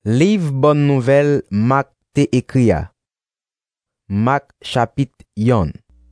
Livre Bonne Nouvelle Marc te écrit. Marc chapitre 1.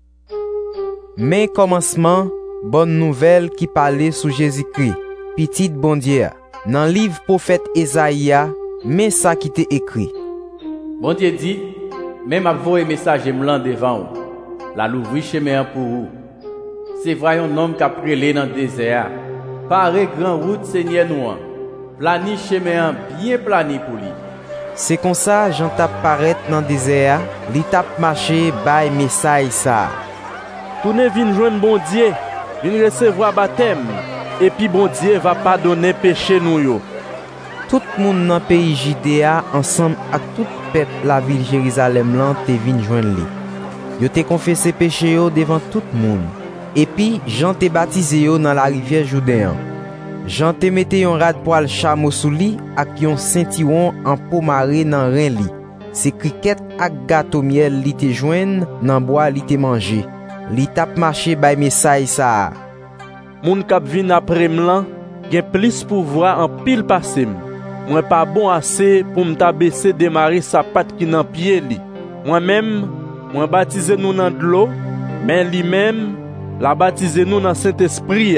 Mais commencement, bonne nouvelle qui parlait sous Jésus-Christ, petit bon Dieu. Dans livre prophète Esaïa, mais ça qui te écrit. Bon Dieu dit, même avoir un message blanc devant vous, la l'ouvrir chemin pour vous. C'est vrai un homme qui a prélé dans le désert. Paré grand route Seigneur nous. Plani chemin bien plani pour lui. C'est comme ça Jean tape paraître dans le désert, li tape marcher bay message ça. Tourne vin joindre bon Dieu, vin recevoir baptême et puis bon Dieu va pardonner péché nous yo. Tout le monde dans le pays Judéa ensemble avec tout peuple la ville Jérusalem là te vin joindre li. Yo te confessé péché yo devant tout le monde. Et puis Jean te baptisé yo dans la rivière Jourdain. Jean te mette yon rad poil chameau sous li ak yon ceinturon en peau marée nan ren li. Se criquet ak gâteau miel li te joine nan bois li te mangé. Li tap marché bay message ça. Moun k'ap vin après m'lan gen plus pouvoir en pile passim. Moi pas bon assez pour m'ta baisser démarrer sa patte qui nan pied li. Moi même moi baptiser nous dans de l'eau, mais lui même la baptiser nous dans Saint-Esprit.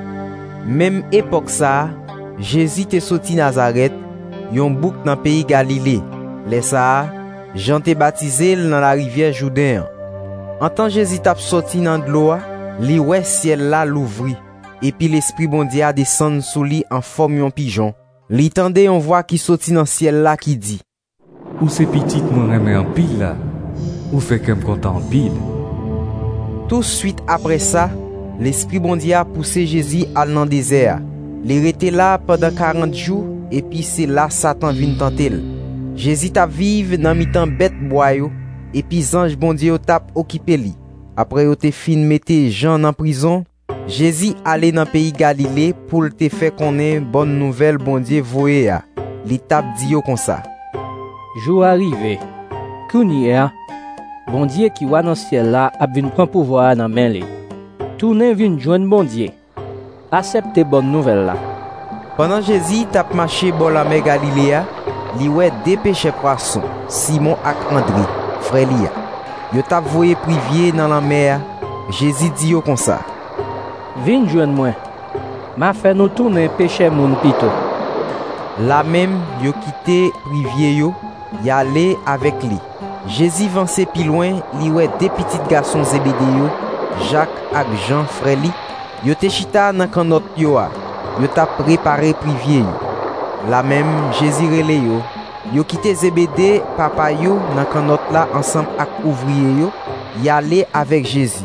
Même époque ça, Jésus te sorti Nazareth, yon bouk dans pays Galilée. Les ça, Jean te baptisé dans la rivière Jourdain. En tant Jésus t'a sorti dans de l'eau, li ouais ciel là l'ouvri, et puis l'esprit bon Dieu a descendu sous lui en forme yon pigeon. Li tendait on voit qui sorti dans ciel là qui dit: Ou c'est petit mon aimé en pile là, ou fait comme content en pile. Tout de suite après ça, l'esprit bon Dieu a poussé Jésus à dans le désert. Il était là pendant 40 jours et puis c'est là Satan vient tenter. Jésus t'a vive dans mi-temps bête boyo et puis ange bon Dieu t'a occupé li. Après yo te fin mette Jean en prison, Jésus allait dans pays Galilée pour te faire connaître bonne nouvelle bon Dieu voye. Li t'a dit yo comme ça. Jour arrivé, kounia, bon Dieu qui wa dans ciel là a vinn prend pouvoir dans main li. Tourne vin joindre bon Dieu. Acceptez bonne nouvelle là. Pendant Jésus t'a marché bon la mer Galilée, li wè deux pêcheurs poissons, Simon ak André, frère li. Yo t'a voyé privier dans la mer. Jésus dit yo comme ça. Vin joindre moi. M'a fait nous tourner pêcher moun pito. Là même yo quitté privier yo, y allé avec lui. Jésus avancé plus loin, li wè deux petits garçons Zébédée yo, Jacques ak Jean frère li, yo te chita nan kanot yo a. Yo t'a préparé privier yo. La même Jésus relé yo. Yo quitté Zébédée papa yo nan kanot la ensemble ak ouvrier yo, y allé avec Jésus.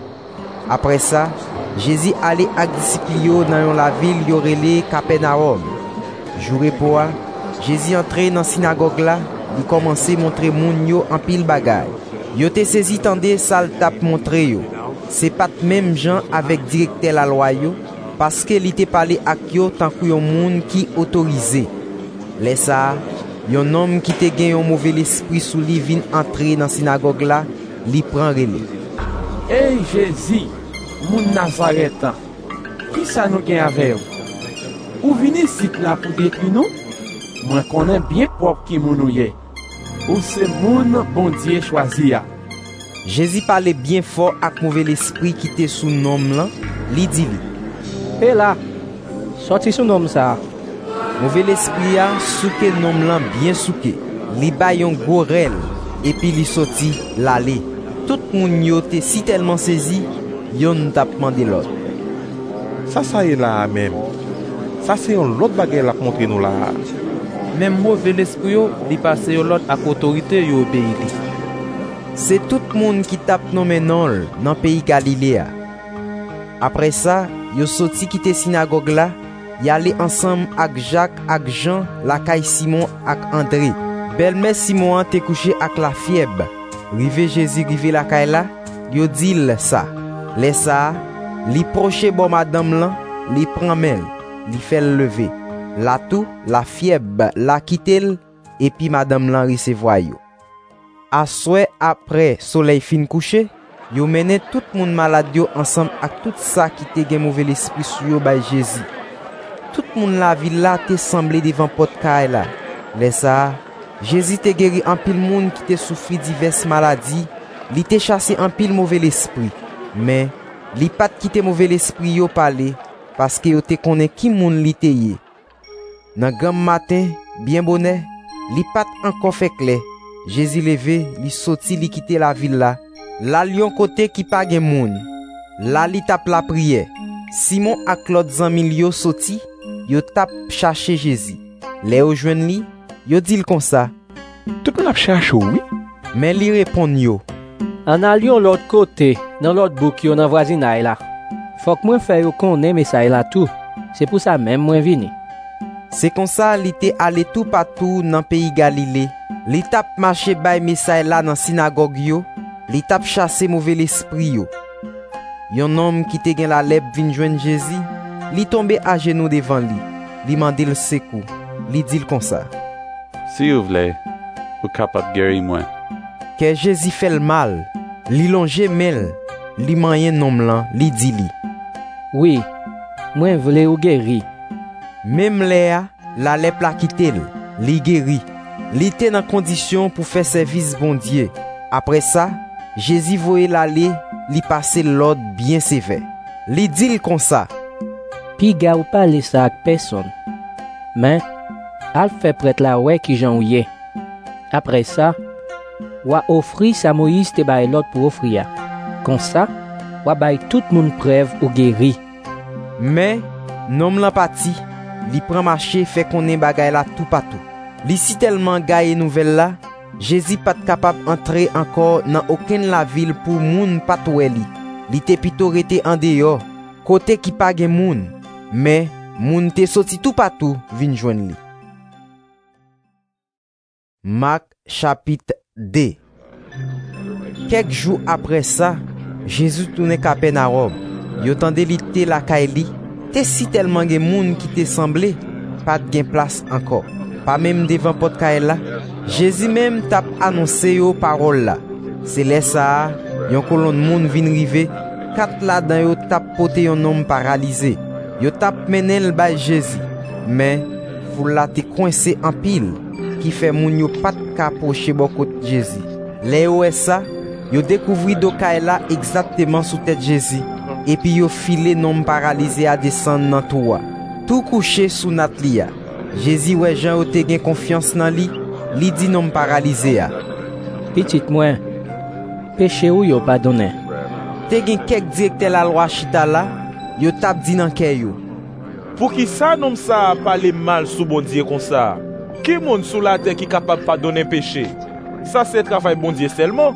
Après ça, Jésus allé ak disciples yo dans la ville yo relé Capernaum. Jour repos, Jésus entré dans synagogue là, il commençait montrer moun yo en pile bagay. Yo te saisi tande sal tap montre yo. C'est pas même gens avec directeur la loi yo, parce que li te parlé ak yo tant que yon moun qui autorisé. Les ça, yon homme qui te gen yon mauvais esprit sous li vin entrer dans synagogue là, li prend relé. Hey Jésus, moun Nazareth, qui ça nous gen avec vous? Ou vini ici là pour détruire nous? Moi connais bien propre qui moun yé. Ou c'est moun bon Dieu choisi ya. Jésus parlait bien fort avec mauvais esprit qui était sous nom là, li dit li. Et là, sorti sous nom ça. Mauvais esprit a souké nom là bien souké. Li bay yon gros rel et puis li sorti l'aller. Tout moun yo te si tellement saisi, yon t'a demandé l'autre. Ça est là même. Ça c'est un l'autre bagay la montre nous là. Même mauvais esprit yo, li passe yo l'autre ak autorité yo obéi li. C'est tout le monde qui tape nommé non dans le pays Galilée. Après ça, yo sorti quitter synagogue là, y allé ensemble avec Jacques, avec Jean, la caille Simon avec André. Belle-mère Simon te couché avec la fièvre. Rive Jésus rive la caille là, yo dit ça. Les ça, li proche bon madame là, li prend mel, li fait lever. La tout, la fièvre la quitte et puis madame là recevoir yo. A souhait après soleil fin couché, yo mené tout moun malade yo ensemble avec tout ça qui te gen mauvais esprit sur yo by Jésus. Tout moun la ville là te semblé devant porte caille là. Le ça, Jésus te guéri en pile monde qui te souffri diverses maladies, li te chassé en pile mauvais l'esprit. Mais li pat quitte mauvais l'esprit yo parler parce que yo te connaît qui moun li te yé. Nan grand matin, bien bonnet, li pat encore fait clair. Jésus levé, li sorti, li quitte la ville là. La lion côté qui pa gen moun. La li tap la prière. Simon ak l'autre zanmi yo sorti, yo tap chercher Jésus. Les yo joine li, yo dit comme ça. Tout le monde a cherché, oui. Mais li répond yo. En allions l'autre côté, dans l'autre bouc yo nan voisinage là. Faut que moi fè yo connaît mais ça là tout. C'est pour ça même moi vini. C'est comme ça li te allé tout partout dans pays Galilée. Li tap marché bay message là dans synagogue yo, li tap chassé mauvais l'esprit yo. Yon homme qui te gen la lèpre vinn joindre Jésus, li tombé à genoux devant li. Li mande le secours. Li dit comme ça. Si vous voulez, vous capable guérir moi. Que Jésus fait le mal, li longe mel, li mayen nom lan, li dit li. Oui, moi voulais ou guéri. Même Léa, la lèpre la quitté li guéri. Li te dans condition pour faire service bon Dieu. Après ça, Jésus voyait l'aller, li passer l'ordre bien sévère. Li dit comme ça. Pi ga ou parler ça avec personne. Mais al fait prêtre la ouais qui j'en ouye. Après ça, ou offri sa Moïse te bay l'autre pour offrir. Comme ça, ou bay tout moun preuve ou guéri. Mais nom lan parti, li prend marché fait konnen bagay la tout partout. Li si tellement gaye nouvelle là, Jésus pas capable entrer encore dans aucune la ville pour moun pas toué li. Li te pito rete en dehors, côté qui pa gen moun, mais moun te sorti tout partout vinn joindre li. Marc chapitre 2. Quelques jours après ça, Jésus tourne Capernaum. Yo tande li te la kay li, te si tellement gen moun qui te semblé, pas gen place encore. Pas même devant porte kay la, Jésus même tap annoncé yo parole là. C'est là ça, yon colonne moun vinn rive, kat la dan yo tap pote yon homme paralysé. Yo tap menel bay Jésus, mais foule la te coincé en pile, qui fait moun yo pat ka approcher bokot Jésus. Le yo ça, yo découvri do kay la exactement sous tête Jésus, et puis yo filé nom paralysé à descendre dans toit. Tout couché sous natlia. Jésus ouais Jean te gen confiance dans li, li dit nom paralysé a. Petit moi, péché ou yo pardonné. Te gen quelques directeur la loi chita la, yo tap di nan kè yo. Pour qui ça nom ça parler mal sous bon Dieu comme ça? Qui monde sous la terre qui capable pardonner péché? Ça c'est travail bon Dieu seulement.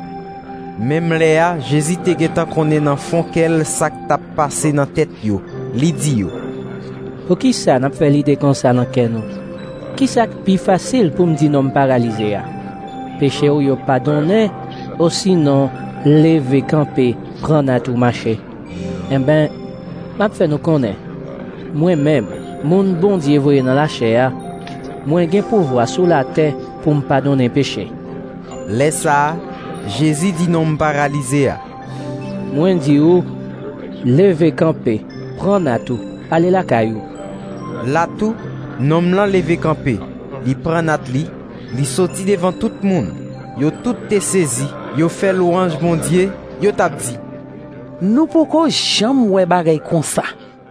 Même Léa, Jésus te gen tan konnen nan fond kel sak tap passé dans tête yo. Li di yo. Pour qui ça n'a fait l'idée comme ça dans kè nou? Qui ça plus facile pour me dire non paralysé a? Péché ou yo pardonné, ou sinon lever camper, prendre à tout marcher. Eh ben, m'a fait nous connaître. Moi-même, mon bon Dieu voyé dans la chair, moi gen pouvoir sur la terre pour me pardonner péché. Laisse ça, Jésus dit non paralysé a. Moi dit ou, lever camper, prendre à tout, aller la caillou. La tout, nom lan levé campé, li prend nat li sorti devant tout le monde. Yo tout te saisi, yo fait louange bon Dieu, yo tap dit. Nous pourquoi jamais ouais bagay comme ça.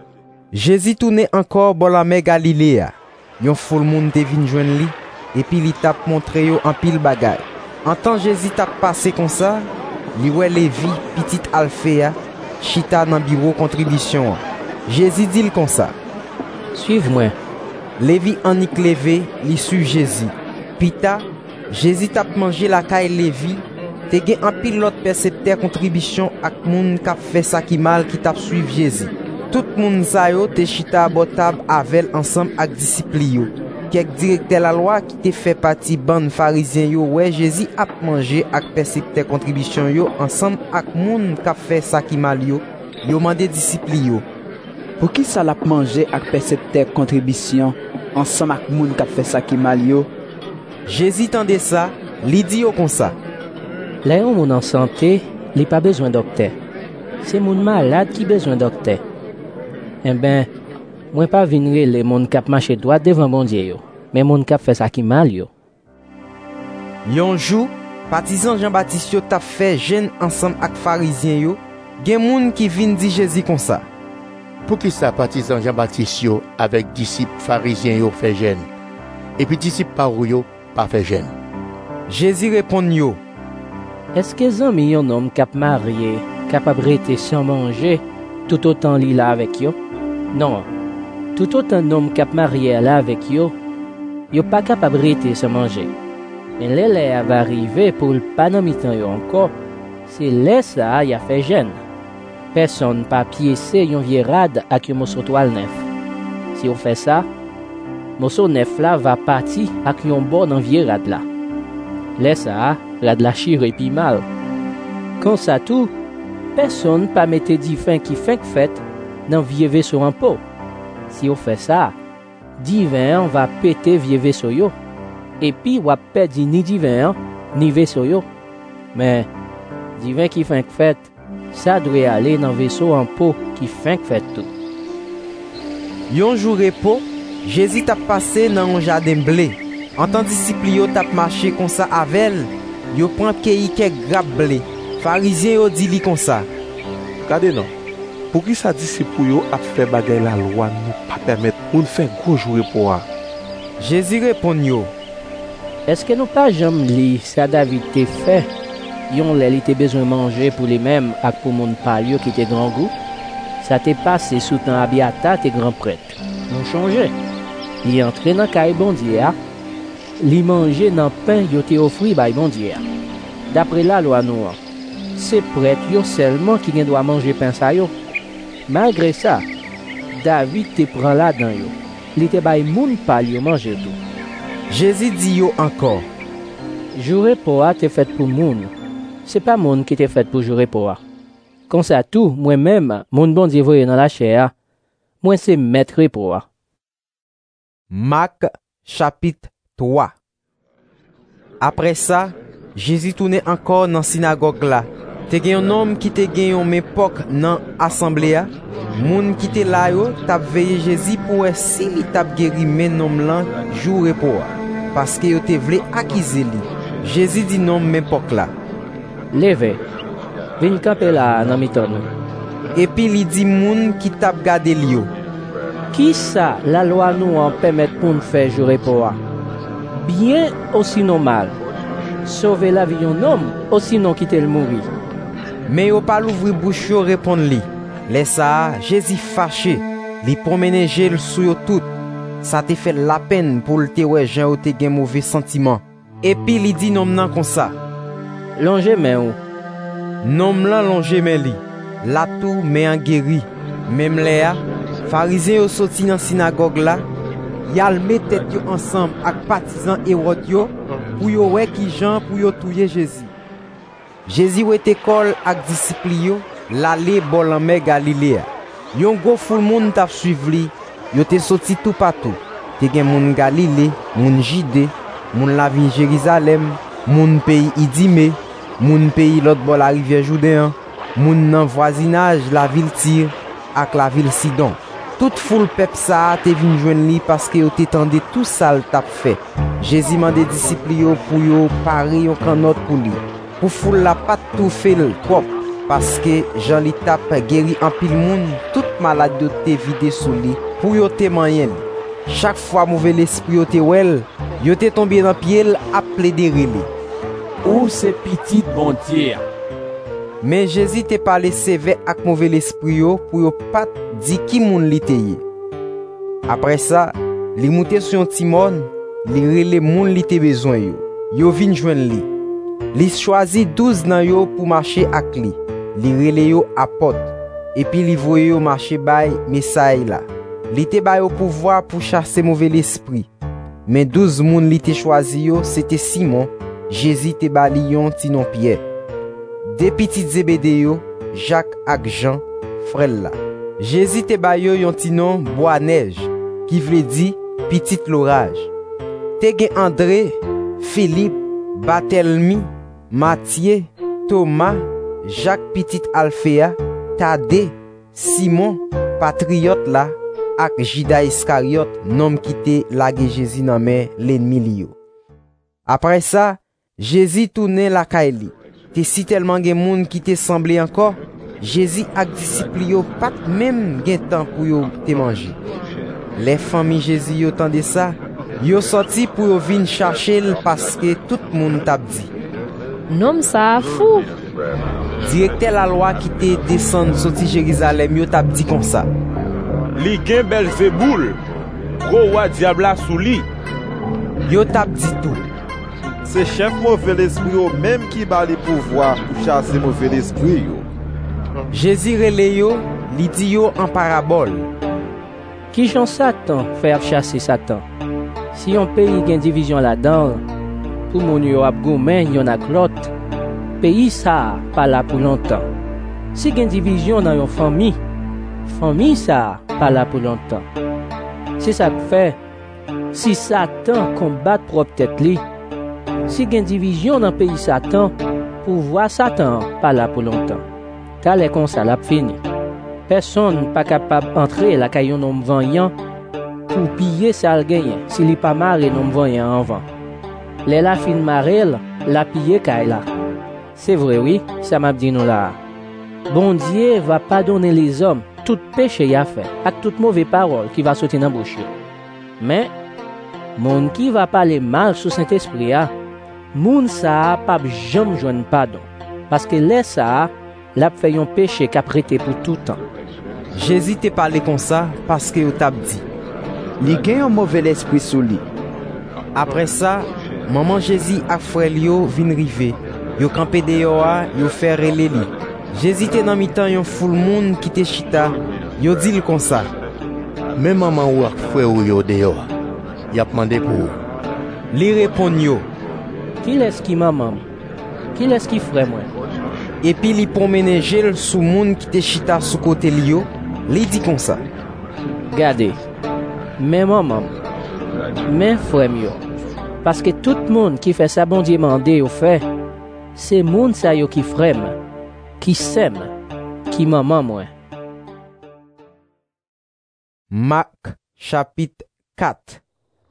Jésus tourne encore bon la mer Galilée. Yon foule monde te vinn joindre li, et puis li tap montré yo en pile bagay. En temps Jésus tap passé comme ça, li wè Lévi, petit Alphéa, chita dans bureau contribution. Jésus dit comme ça. Suive-moi. Lévi en y levé, li suit Jésus. Pita, Jésus tap mangé la caille Lévi, te gen en pile l'autre percepteur contribution ak moun kap fait ça qui mal qui tap suivre Jésus. Tout moun sa yo te chita botab avel ensemble ak disciples yo. Quelques directeurs la loi qui te fait partie bande pharisien yo ouais Jésus a mangé ak percepteur contribution yo ensemble ak moun kap fait ça qui mal yo mandé disciples yo. Pour qui ça l'a mangé ak percepteur contribution ensemble ak moun kap fait ça qui mal yo? Jésus tendait ça, li dit yo comme ça. Les gens en santé, ils pas besoin de docteur. C'est moun malade qui besoin de docteur. Eh ben, moi pas venir les moun k'ap marcher droit devant bon Dieu yo. mais moun k'ap fait ça qui mal yo. Yon jou, partisan Jean-Baptiste yo tap fait jeûne ensemble ak pharisien yo, gen moun ki vin di Jésus comme ça. Pour qui ça partisan Jean-Baptiste yo avec disciples pharisiens yo fait jeûne et puis disciples parou yo pas fait jeûne? Jésus répond yo. Est-ce que zami yon homme k'ap marié, capable rester sans manger tout autant li là avec yo? Non. Tout autant homme k'ap marié là avec yo pas capable rester sans manger. Mais l'élève va arriver pour le pas dans mi-temps yo encore, c'est là ça y a fait jeûne. Personne pas piécé yon vieux rad ak yon morceau toile neuf. Si on fait ça, morceau neuf là va partir ak yon bon dans vieux rad là. Là ça, rad la chire et puis mal. Quand ça tout, personne pas mette di fin qui fin fait dans vieux vaisseau en pot. Si on fait ça, divin va péter vieux vaisseau yo. Et puis on perdre ni divin ni vaisseau yo. Mais divin qui fin fait, ça doit aller dans vaisseau en pot qui fin fait tout. Yon jour repos, Jésus t'a passé dans un jardin blé. En tant disciple yo t'a marché comme ça avec, yo prend quelques grappes blé. Pharisien yo dit li comme ça. Regardez non. Pour qui ça disciple yo a fait bagay la loi nous pas permettre moun faire gros jour repos? Jésus répond yo. Est-ce que nous pas jamais li ça David te fait? Yon lè li te besoin manger pour les mêmes ak pour moun palio qui te grand goût. Ça t'est passé sous temps Abiata te grand prêtre. Non changé. Li entré dans caille bon Dieu, li manger dans pain yo te offri bay bon Dieu. D'après la loi noire, c'est prêtre yo seulement qui gen doit manger pain sa yo. Malgré ça, David te prend là dedans yo. Li te bay moun palio manger tout. Jésus dit yo encore. Jour repos te fait pour moun. C'est pas moun qui te fait pour jour repos. Comme ça tout, moi-même, moun bon Dieu voye dans la chair, moi c'est maître repos. Marc chapitre 3. Après ça, Jésus tournait encore dans la synagogue là. Te gen un homme qui te gen yon époque dans assemblée. Moun qui te là yo tap veillé Jésus pour si li tap guéri men homme là jour repos. Parce que yo te vle accuser li. Jésus dit non même époque là. Leve, vin camper là dans miton. Et puis il dit moun qui tap gade li yo. Qui ça la loi nous en permet pour nous faire jour repos? Bien ou sinon mal. Sauver la vie d'un homme ou sinon quitter le mourir. Mais yo pas l'ouvrir bouche yo répondre li. Laisse ça, Jésus fâché, li promene gel sou yo tout. Ça te fait la peine pour le te wè Jean ou te gen mauvais sentiment. Et puis il dit nom nan comme ça. Longe men ou. Nom lan longe men li. La tout mais en guéri. Même là, pharisien yo sorti dans synagogue là, yal met tête yo ensemble ak partisan Hérode yo pour yo wè ki Jean pour yo touyer Jésus. Jésus ou était kol ak disciple yo, l'aller bol en mer Galilée. Yon gros foule moun tap suiv li, yo te sorti tout partout. Te gen moun Galilée, moun Jide, moun la ville Jérusalem, moun pays Idime, moun pays l'autre bord la rivière Jourdain, moun nan voisinage la ville Tyr ak la ville Sidon. Toute foule pep sa te vin joindre li parce que yo te tande tout ça l tap fait. Jésus mande disciple yo pour yo pare yon kanot pour li. Pour foule la pas tout fait trop parce que Jean li tap guéri en pile moun, tout malade yo te vide sous li pour yo témoigner. Chaque fois mauvais l'esprit yo te wel, yo te tombé dans pied a plaider li. Ou c'est petit bon Dieu. Mais Jésus te parlé sévère ak mauvais l'esprit yo pour yo pas di ki moun li te ye. Après ça, li monte sur yon timon, li rele moun li te besoin yo. Yo vin joindre li. Li choisi 12 nan yo pour marcher ak li. Li rele yo apôtre. Et puis li voye yo marcher bay message là. Li te bay yo pouvoir pour chasser mauvais l'esprit. Mais 12 moun li te choisi yo, c'était Simon, Jésus te bali yon ti non Pierre. Des petits Zébédée yo, Jacques ak Jean, frère là. Jésus te bay yo yon ti non Boanerges, qui vle di petit l'orage. Te gen André, Philippe, Barthélemy, Matthieu, Thomas, Jacques petit Alphéa, Thaddée, Simon, patriote là, ak Jida Iskariot, nom qui te lage Jésus nan men l'ennemi li yo. Après ça, Jésus tourne la kay li. Te si tellement gen moun qui te semblé encore, Jésus ak disciples yo pat même gen temps pour yo te manger. Les familles Jésus yo tande ça, yo sorti pour yo vin chercher parce que tout moun tap dit. Nom ça fou. Directeur la loi qui te descend sorti Jérusalem yo tap dit comme ça. Li gen Belzeboul, gros roi diable sous li. Yo tap dit tout. C'est chef mauvais esprit yo même qui ba li pouvoir pour chasser mauvais esprit yo. Jésus rele yo, li di yo en parabole. Qui Jean Satan faire chasser Satan? Si on pays gen division là-dedans, pour moun yo ap goumen yon ak lot, pays ça pas là pour longtemps. Si gen division dans yon famille, famille ça pas là pour longtemps. C'est ça que fait, si Satan combat propre tête li, si gen division dans pays Satan, pouvoir Satan pas là pour longtemps. Car les comme ça l'a fini. Personne pas capable d'entrer la caillon nom voyant pour piller ça le gagner s'il est pas marre nom voyant en vent. Les la fin marel la piller caille là. C'est vrai oui, ça m'a dit nous là. Bon Dieu va pardonner les hommes tout péché y a fait, avec toute mauvaise parole qui va sortir dans bouche. Mais monde qui va parler mal sous Saint-Esprit a, moun ça pas jamais joindre pardon parce que les ça l'a fait un péché qu'a prêté pour tout temps. Jésus te parlé comme ça parce que yo t'a dit. Li gen un mauvais esprit sous lui. Après ça, maman Jésus ak frère yo vin rive. Yo campé dehors, yo fait relé li. Jésus te dans mi-temps yon foule moun qui te chita. Yo dit comme ça. Même maman ou ak frère ou yo dehors. Y a demandé pour. Li répond yo. Qui est-ce qui maman? Qui est-ce qui frère moi? Et puis li promene gel sous moun qui te chita sous côté li yo. Li dit comme ça. Gardez. Mais maman, mais frère yo. Parce que tout le monde qui fait ça bon Dieu mandé au fait, c'est moun sa yo qui frère, qui s'aime, qui maman moi. Marc chapitre 4.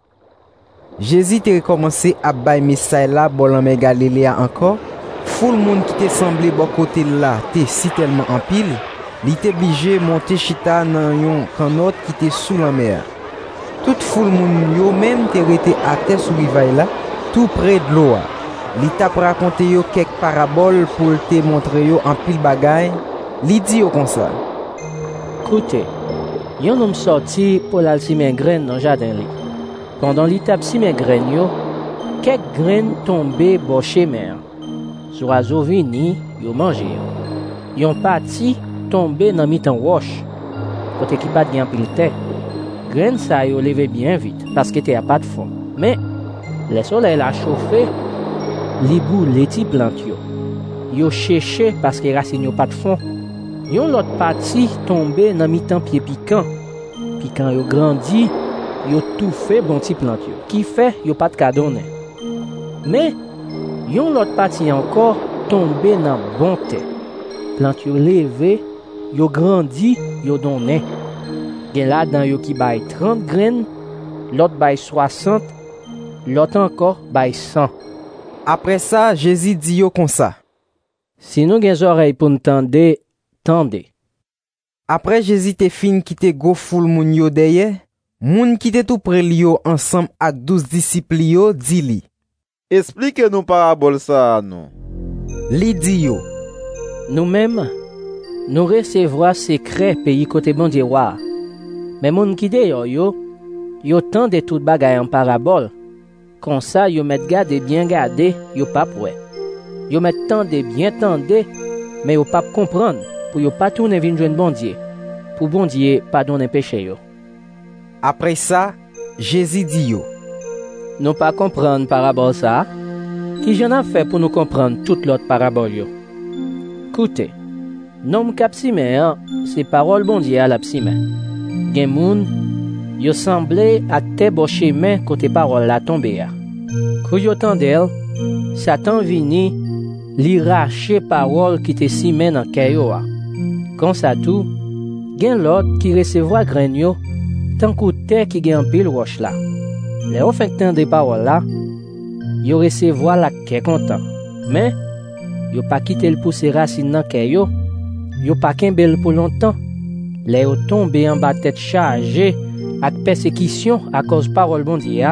Jésus te recommencé à bay message là bolan Galilée encore. Foule moun qui te semblé bon côté là, te si tellement en pile, li te obligé monter chita nan yon canot qui te sous la mer. Toute foule moun yo même te rete à terre sous rivaille là, tout près de l'eau. Li t'a raconté yo quelques paraboles pour te montrer yo en pile bagay. Li di yo comme ça. Écoutez, yon homme sorti pour la simen graine dans jardin li. Pendant li t'a simen graine yo, quelques graines tombées bo chemin. Oiseaux vini, yo mangé. Yon parti tombé dans mi-temps roche. Côté qui pas de pile terre. Graine ça yo levé bien vite parce que t'es a pas de fond. Mais le soleil a chauffé, li boule ti plante yo. Yo cherché parce que racine yo pas de fond. Yon l'autre parti tombé dans mi-temps pied piquant. Piquant yo grandi, yo tout fait bon ti plante yo. Qui fait yo pas de cadonne. Mais yon l'autre parti encore tombé dans bon terre. Plante yo levé, yo grandi, yo donné. Gen là dans yo qui bay 30 graines, l'autre bay 60, l'autre encore bay 100. Après ça, Jésus dit yo comme ça. Si nous gen oreilles pour entendre, tendez. Après Jésus te fin qui te go foule moun yo derrière, moun qui te tout près li yo ensemble ak 12 disciples yo di li. Expliquez-nous parabole ça non. Li di yo. Nous-mêmes, nous recevoir secret pays côté bon Dieu roi. Mais moun qui de yo tande tout bagay en parabole. Comme ça, yo met garder bien garder, yo pas prêt. Yo met tande bien tande, mais yo pas comprendre pour yo pas tourner vinn joindre bon Dieu. Pour bon Dieu pardonner péché yo. Après ça, Jésus dit yo. Nous pas comprendre parabole ça. Qui j'en a fait pour nous comprendre toute l'autre parabole yo. Écoutez, nom k'ap simen, c'est parole bon Dieu à la simen. Gen moun, yo semblé à te bo chemin côté parole la tombe a. Kou yo tendel, Satan vini li rache parole qui te simen en kayo a. Comme ça tout, gen l'autre qui recevoir grain yo, tant kou terre qui gen pile roche là. Les ou fait tande parole là, yo recevoir la kè content. Mais yo pas quitter le pousser racine nan kè yo pas kembel pour longtemps. Les yo tombe en bas tête chargée ak persécution à cause parole bon Dieu.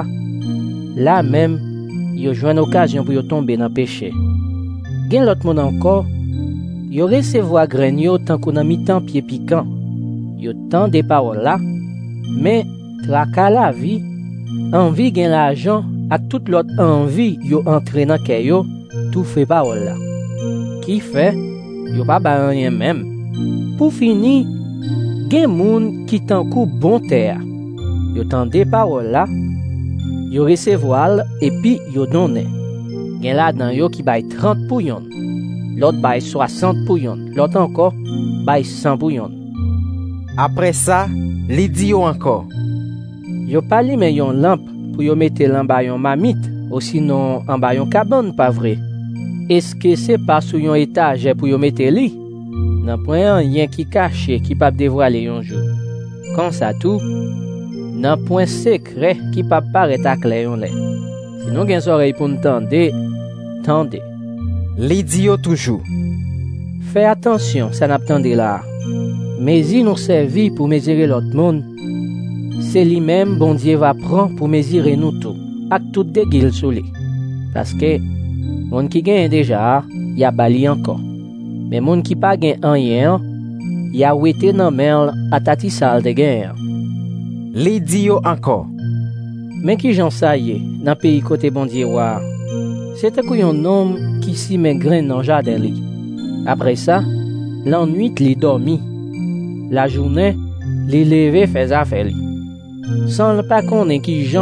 Là même yo joine occasion pour yo tomber dans péché. Gen l'autre monde encore, yo recevoir graine yo tant qu'on a mis temps pied piquant. Yo tant des paroles là, mais traka la vie, envie gen l'argent ak toute l'autre envie yo entrer dans kè yo, tout fait parole là. Qui fait yo pas ba rien même. Pour finir, gen moun qui tant kou bon terre. Yo tant des paroles là, yo recevoir et puis yo donne. Gen là dans yo qui bay 30 pour yon, l'autre bay 60 pour yon, l'autre encore bay 100 pour yon. Après ça, li di yo encore. Yo pa li men yon lampe pour yo mette l'en bas yon mamite, ou sinon en bas yon cabane, pas vrai? Est-ce que c'est pas sous yon étage pour yo mette li? Nan point rien qui caché qui pa dévoiler yon jour. Comme ça tout, nan point secret qui pa paraître à clair yon lè. Si nou gen oreille pour n'tende, tende. Li di yo toujours. Fais attention, ça n'a tende là. Mais si nous servi pour mesurer l'autre monde, c'est lui-même bon Dieu va prendre pour mesurer nous tout, avec tout dégil sous lui. Parce que, monde qui gagne déjà, y a bali encore. Mais monde qui pas gagne rien, y a ouété dans mer à tati sale de guerre. Li di yo encore. Mais qui j'en ça y est, dans pays côté bon Dieu wa, c'était un homme qui s'y met grain dans jardin li. Après ça, l'ennui li dormi. La journée, li levé fait affaire li. Sans le pas connaître qui Jean,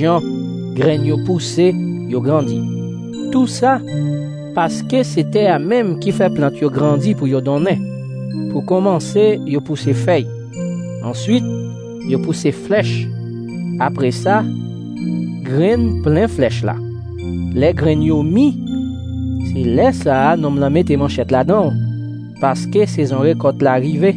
grain yo poussé, yo grandi. Tout ça, parce que c'était à même qui fait plante yo grandi pour yo donner. Pour commencer, yo poussé feuille. Ensuite, yo poussé flèche. Après ça, grain plein flèche là. Les graines yo mis, c'est là ça, non me la mette manchette là-dedans. Parce que saison récolte l'arrivée.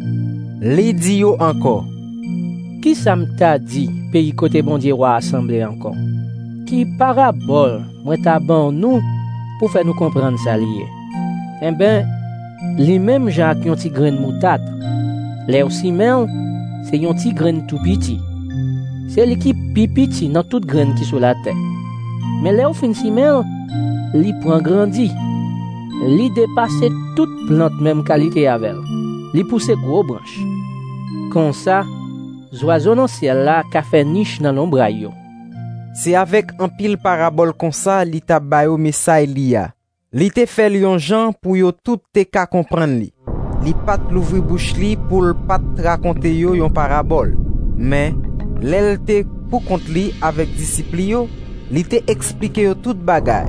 Li di yo encore. Qui ça m'ta dit, pays côté bon Dieu roi assemblé encore? Qui parabole, moi ta ban nous, pour faire nous comprendre ça lié? Eh ben, les mêmes gens qui ont ti grain moutarde, les aussi même, c'est yon ti grain tout petit. C'est l'équipe pipiti dans toute graine qui sur la terre. Mais les au fin si même, li prend grandi. Li dépasse toute plante même qualité avec elle. Li pousse gros branches. Comme ça, oiseau dans ciel là ka fait niche dans l'ombre yo. C'est avec un pile parabole comme ça li ta bayo message li a. Li te fait yon Jean pour yo tout te ka comprendre li. Li pat l'ouvri bouche li pour le pat raconter yo yon parabole. Mais l'el te pour compte li avec disciple yo, li te expliqué yo tout bagay.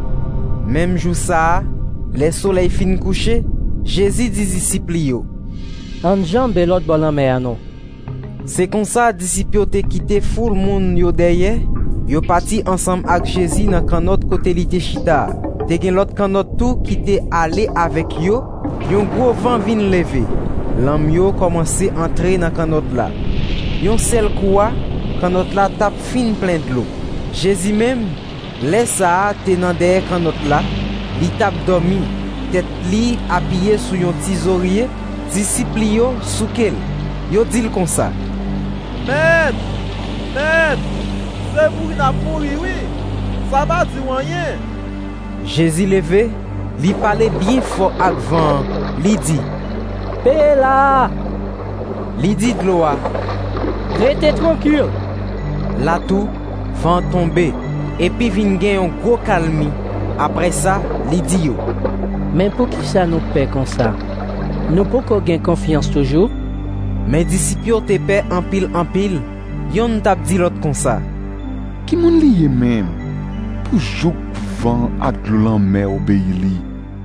Même jour ça, les soleil fin couché, Jésus dit disciple yo. En jambe l'autre bon en mer non. C'est comme ça disciple yo te quitté foule moun yo derrière, yo parti ensemble avec Jésus dans canot côté li te chita. Te gen l'autre canot tout qui te allé avec yo, yon gros vent vin lever. L'homme yo commencé entrer dans canot là. Yon seul quoi, canot là tape fin plein de l'eau. Jésus même, laisse ça te nan derrière canot là, li tape dormi, tête li appuyé sous yon tisorier, disciple yo sous kel. Yo dit comme ça. Maître, c'est vous qui n'a pourri, oui. Ça va dire rien. Jésus levé, li parlait bien fort avec vent, li dit. Paix là. Li dit de l'eau. Restez tranquille. Là tout, vent tombé, et puis vin gen un gros calme. Après ça, li dit yo. Mais pour qui ça nous paie comme ça? Nous pour qu'on gagne confiance toujours? Mais disciples te paie en pile, yon tap dit l'autre comme ça. Qui moun liye même? Pour jouk vent ak l'an mer obéi li.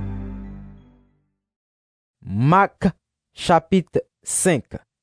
Marc chapitre 5.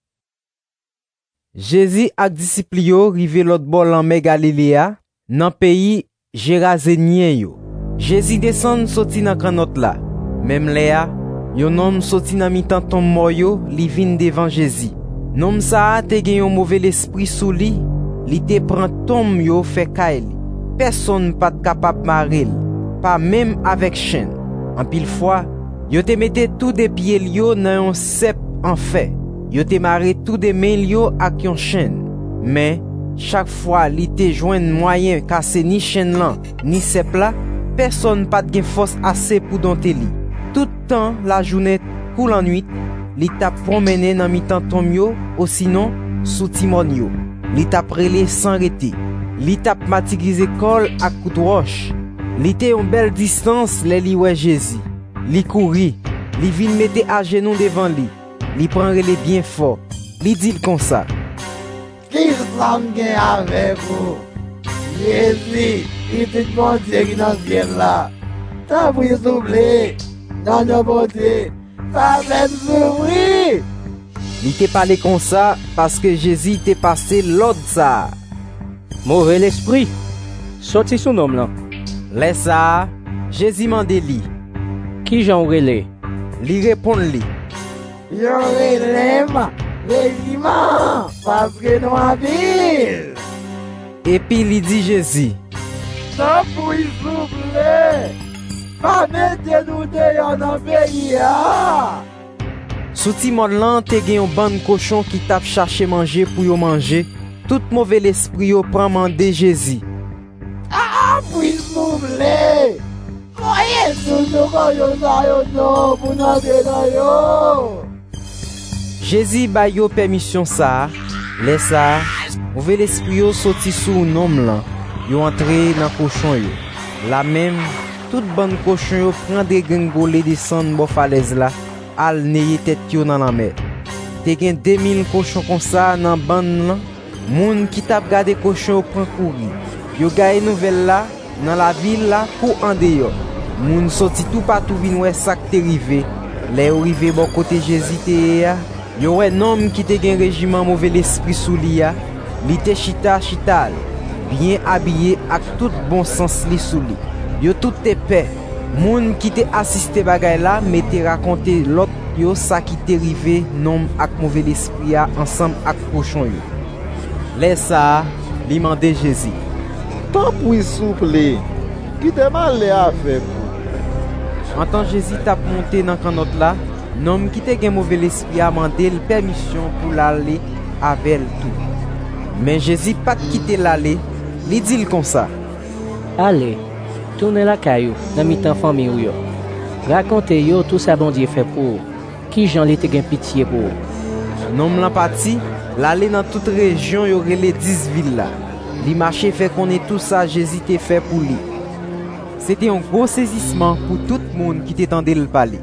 Jésus ak disciples yo rive l'autre bord en mer Galilea, nan pays Gérasénien yo. Jésus descend sorti nan kanot là. Même Léa, yon homme sorti nan mitan ton moyo, li vin devant Jésus. Nom sa te gen yon mauvais l'esprit sou li te prend tom yo fait kay li. Personne pas capable marel, pas même avec chaîne. En pile fois, yo te mette tout des pieds yo nan yon cep en fait. Yo te maré tout des mains yo ak yon chaîne. Mais chaque fois li te joine moyen casser ni chaîne lan, ni cep la, personne pas gen force assez pour dompter li. Tout temps la journée ou la nuit, li t'a promené nan mitan tom yo ou sinon sous timon yo. Li t'a prélé sans arrêter. Li t'a matigize kol ak coup de roche. Li te yon belle distance le li wè Jésus. Li kouri, li vin mette à genoux devant li. Li prend les bien fort. Li dit comme ça. Qui s'en gen avec vous? Jésus, il te bon Dieu qui dans ce ciel là. T'as pris souffler. Dans nos bon Dieu. Pas même souffrir. Li te parlé comme ça parce que Jésus te passé l'autre ça. Mauvais l'esprit, sorti son homme là. Laisse ça, Jésus mande li. Qui j'en relais? Li répond li. Yo relève, régiment, parce que nous avons. Et puis li dit Jésus. Ça pour y souffler. Pas mettre nous dehors dans le pays. Sous timon lan te gen yon ban cochon qui tape chercher manger pour yo manger. Tout mauvais l'esprit yo prend mandé Jésus. Ah, puis souffler. Voyez tout yo pour nous yo. Jésus ba yo permission ça. Laisse ça. Mauvais l'esprit yo sorti sous nom là. Yo entré dans cochon yo. La même toute bonne cochon yo prend des gangolé descendre bo falaise là. Al neye tête yo dans la mer. Te gen 2000 cochons comme ça dans bande là. Moun qui t'a gardé cochon prend courir. Yo gagne nouvelle là dans la ville là pour en dehors. Moun sorti tout partout vinn wè ça qui rivé. Les rivé bon côté Jésus te ya. Yo wè nom qui te gen régiment mauvais l'esprit sou li ya. Li te chital, bien habillé ak tout bon sens li sou li. Yo tout te paix. Moun qui te assisté bagay la mette raconter l'autre yo ça qui te rivé nom ak mauvais l'esprit ya ensemble ak cochon yo. Laisse ça, li mande Jésus. Tant pour y souffler, qui te mal à faire. En tant Jésus t'a monté dans canot là, nom qui te gen mauvais l'esprit a mandé le permission pour l'aller avec tout. Mais Jésus pas quitter l'aller, li dit comme ça. Allez, tournez la caillou, dans mi-temps famille ou yo. Racontez yo tout ça bon Dieu fait pour. Qui Jean li te gen pitié pour. Nom la parti, l'aller dans toute région yo relé 10 villes là. Li marché fait connaît tout ça Jésus te fait pour lui. C'était un gros saisissement pour tout le monde qui t'entendait le parler.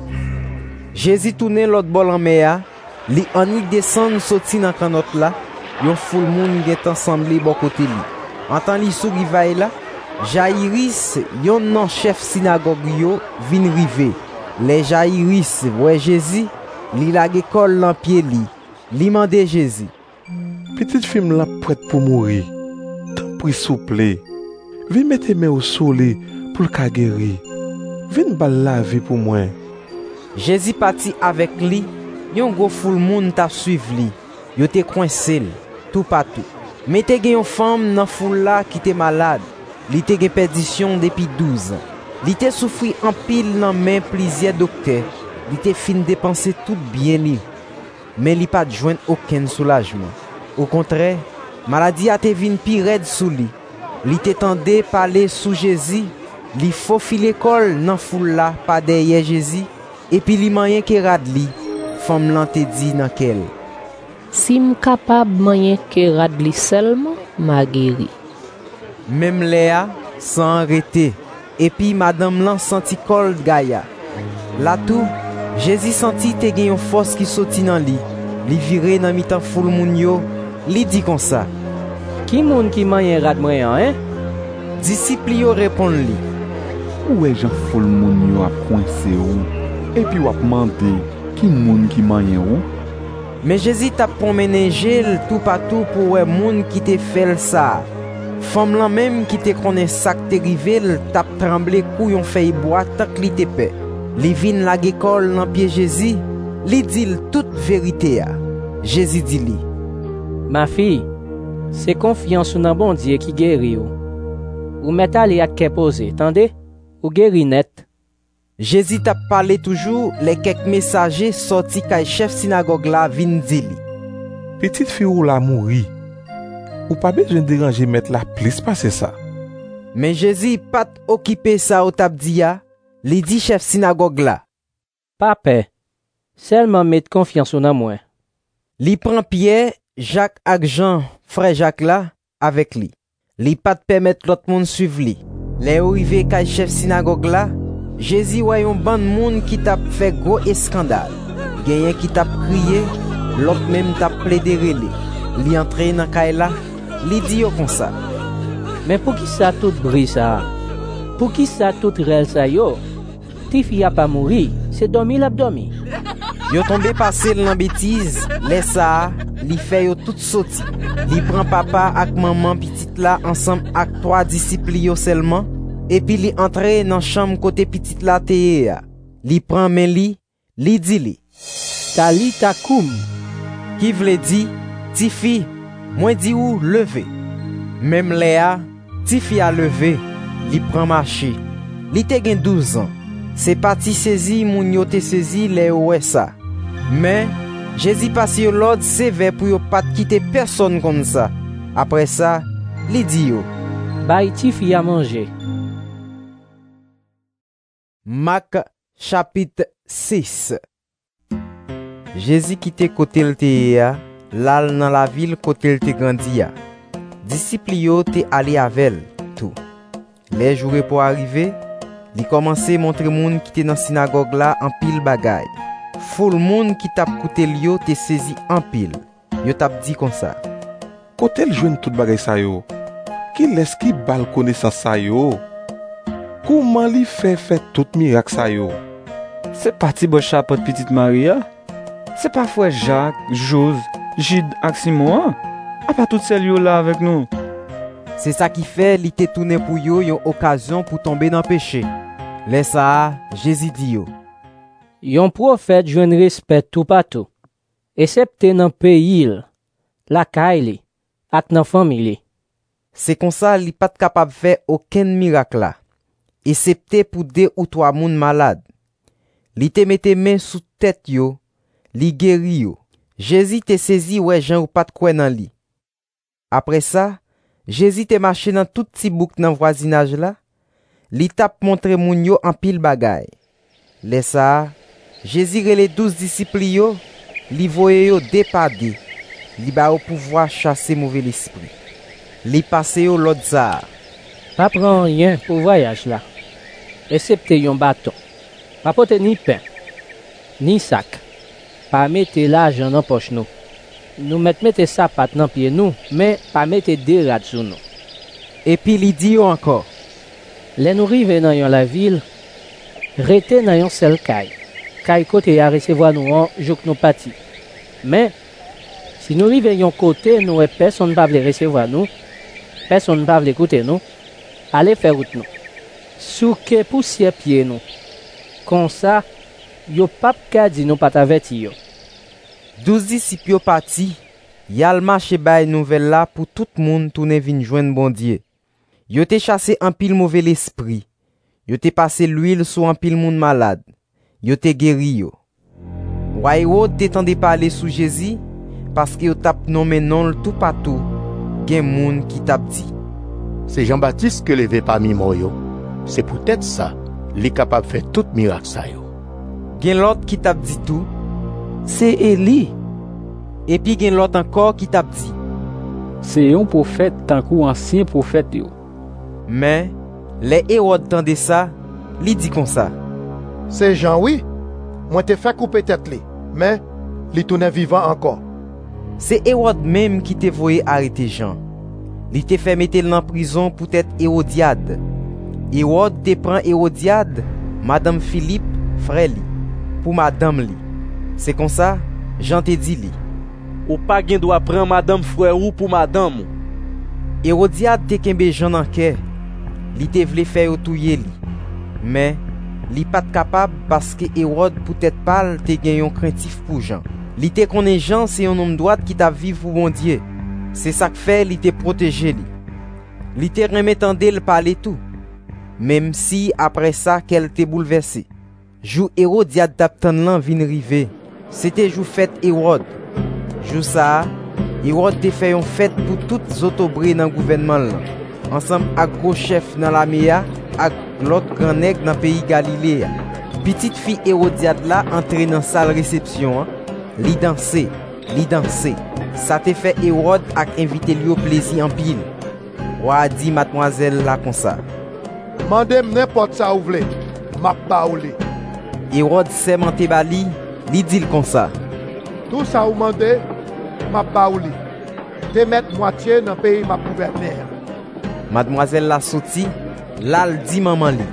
Jésus tournait l'autre bol en mer, li en y descend sorti dans canot là, yon foule monde qui est ensemble bon côté li. En temps li sou rivaille là, Jaïris, yon nan chef synagogue yo, vin rive. Les Jaïris, ouais Jésus, li la gekol lan pied li. Li mande Jésus. Petite fille là prête pour mourir. Tant pris souple. Viens mettre mes au soleil pour le guérir. Viens bal la vie pour moi. Jésus parti avec lui. Yon gros foule moun t'a suiv li. Yo te coincé tout partout. Mais te gen yon femme nan foule là qui te malade. Li te gen perdition depuis 12 ans. Li te souffri en pile nan men plusieurs docteurs. Li te fin dépenser tout bien li. Mais li pas joindre aucun soulagement. Au contraire, maladie a te vin pi red sou li. Li te tende parler sous Jésus. Li faufile l'école nan foule là pas derrière Jésus. Et puis li moyen ke rad li. Femme lan te dit nan kel. Si m capable moyen ke rad li seulement, ma guéri. Même Léa sans arrêter. Et puis madame lan senti kol gaya. Là tout, Jésus senti te gen yon force qui sorti nan li. Li vire nan mitan foule moun yo, li dit comme ça. Qui moun qui moyen rad moyen hein? Disciple yo répond li. Où est Jean foule moun yo a coincé ou? Et puis wap mande qui moun qui moyen ou? Mais Jésus t'a promené gel tout partout pour ouais moun qui te fait ça. Femme là même qui te connaît ça que te rivel t'a tremblé couillon fait bois tant que li te paix. Li vin la gekol nan pied Jésus, li dit toute vérité a. Jésus dit li, Ma fille, c'est confiance dans bon Dieu qui guérit ou. Ou met aller à qu'est posé, tendez? Ou guérit net. Jésus t'a parlé toujours, les quelques messagers sortis kay chef synagogue là vin di li. Petite fille ou la mouri. Ou pas besoin déranger mettre la plus passer ça. Mais Jésus pas occupé ça au tap di ya, li dit chef synagogue là. Pape, seulement mettre confiance en moi. Li prend Pierre, Jacques ak Jean, frère Jacques là, avec lui. Li pas permettre l'autre monde suivre li. Les arrivé kay chef synagogue là, Jésus voyait un ban monde qui t'a fait gros scandale. Genyen qui t'a crié, l'autre même t'a plaidé relé. Li entré dans kay là, li dit yo comme ça. Mais pour qui ça tout bris ça? Pour qui ça tout réel ça yo? Ti fille a pas mouri, c'est dormi l'abdomi. Yo tombé passé dans bêtise, laisse ça, li fait yo tout sorti. Li prend papa ak maman petite là ensemble ak 3 disciples yo seulement. Et puis li entre dans chambre côté petite la teye. Li prend men li dit li. Talita koum. Qui vle di, ti fi, moi di ou levé. Même Léa, ti fi a levé, li prend marché. Li te gen 12 ans. C'est parti saisi moun yo te saisi le ouè ça. Mais Jésus passe yo l'ordre sévère pour yo pas quitter personne comme ça. Après ça, li di yo, Bay ti fi a manger. Marc chapitre 6. Jésus quitte côté le te lal dans la ville côté le te grandi. Disciples yo te allé avec tout. Les jours pour arriver, li commencé montrer moun qui te dans synagogue là en pile bagay. Foule moun qui t'a coûté yo te saisi en pile. Yo t'a dit comme ça. Côté le joine tout bagay sa yo. Qui laisse qui bal connaissance sa yo? Comment li fait tout miracle ça yo? C'est parti bon chapeau petite Maria. C'est pas frère Jacques, Jose, Gide ak Simon. A pas tout celle yo là avec nous. C'est ça qui fait li te tourné pour yo yon occasion pour tomber dans péché. Laisse ça, Jésus dit yo. Yon prophète joine respect tout partout. Excepté dans pays, la kaili, ak nan famille. C'est comme ça li pas capable faire aucun miracle là. Excepté pour 2 ou 3 moun malades. Li te mette main sous tête yo, li guéri yo. Jésus te saisi ouais Jean ou pas de quoi nan li. Après ça, Jésus te marché dans tout petit bouc dans voisinage là. Li tap montre moun yo en pile bagay. Laisse ça, Jésus relè 12 disciples yo, li voye yo dépadé. Li ba au pouvoir chasser mauvais l'esprit. Li passe yo l'autre zar. Pas prend rien pour voyage là. Excepté yon bâton. Pas porter ni pain, ni sac. Pas mettre l'argent dans poche nous. Nous mettre sapat dans pied nous, mais pas mettre des rats sur nous. Et puis li dit yo encore. Les nous rive dans la ville, rete dans yon seul caille. Caille côté à recevoir nous en jouk nous parti. Mais si nous rive yon côté, nous personne pas vle recevoir nous, personne pas vle écouter nous. Allez faire route nous. Souke poussière pied nous. Comme ça, yo pap ka di nous pas averti yo. 12 disciples parti, yal marché bay nouvelle là pour tout monde tourner vinn joindre bon Dieu. Yo te chassé un pile mauvais l'esprit. Yo te passé l'huile sur un pile monde malade. Yo te guéri yo. Waywo te tande parler sous Jésus parce que yo tap nommé non tout partout. Gen moun qui tap dit. C'est Jean-Baptiste que levé parmi moi yo. C'est peut-être ça, li capable faire tout miracle ça yo. Gen l'autre qui tap dit tout. C'est Élie. Et puis gen l'autre encore qui tap dit. C'est un prophète tant qu'un ancien prophète yo. Mais les Hérode tande ça, li dit comme ça. C'est Jean oui. Moi te fait couper tête li, mais li tourne vivant encore. C'est Hérode même qui te voyé arrêter Jean. Li te fait mettre en prison pour être Hérodiade. Hérode te prend Hérodiade, Madame Philippe, frère li, pour Madame li. C'est comme ça, Jean te dit li. Ou pas gen doit prendre Madame frère ou pour Madame. Hérodiade te kembe Jean en cœur. Li te vle faire touyer li. Mais li pas capable parce que Hérode peut-être pas te gen yon craintif pour Jean. Li te konnen Jean c'est un homme droit qui t'a vive pour bon Dieu. C'est ça que fait li te protégé li. Li te remet tande le parler tout. Même si après ça qu'elle te bouleversé. Jou Hérodiade d'Aptan lan vin rive. C'était jou fête Hérode. Jou ça, Hérode te fait une fête pour toutes autobré dans gouvernement là. Ensemble avec gros chef dans la Méa, avec l'autre grand nègre dans pays Galilée. Petite fille Hérodiade là entrée dans salle réception, li danser. Ça te fait Hérode ak invité lui au plaisir en pile. Roi dit mademoiselle là comme ça. Mandem n'importe ça ou vle, m'a ba ou li. Hérode s'est monté bali, li dit comme ça. Tout ça ou mandé, m'a ba ou li. Te mettre moitié dans pays ma gouverneur. Mademoiselle la sorti, là elle dit maman li.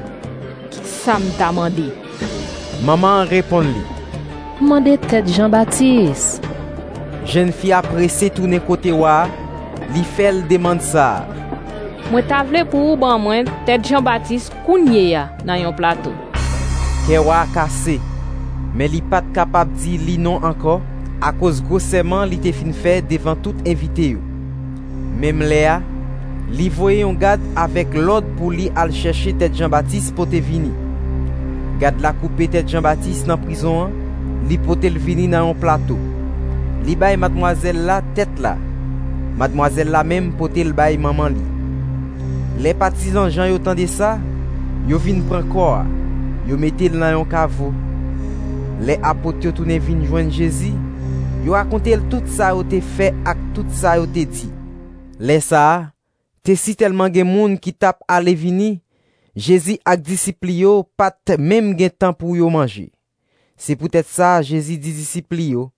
Ça m't'a mandé. Maman répond li. Mandé tête Jean-Baptiste. Jeune fille a pressé tourner côté wa, li fait le demande ça. Moi t'a vle pour ban moi tête Jean-Baptiste kounye ya dans yon plateau. Kewa cassé. Mais li pas capable dire li non encore à cause grossement li te fin fait devant tout invité yo. Même Léa, li voye yon garde avec l'ordre pour li al chercher tête Jean-Baptiste pour te vini. Garde la coupe tête Jean-Baptiste dans prison, li pote le vini dans un plateau. Li bay mademoiselle la tête là. Mademoiselle la même pote le bay maman li. Les partisans Jean yo tande ça, yo vinn prend corps, yo mette dans un caveau. Les apôtres yo tourne vinn joindre Jésus, yo raconté tout ça yo te fait ak tout ça yo te dit. Les ça, te si tellement gen moun qui tape aller vini, Jésus ak disciples yo pas même gen temps pour yo manger. C'est peut-être ça Jésus dit disciples yo.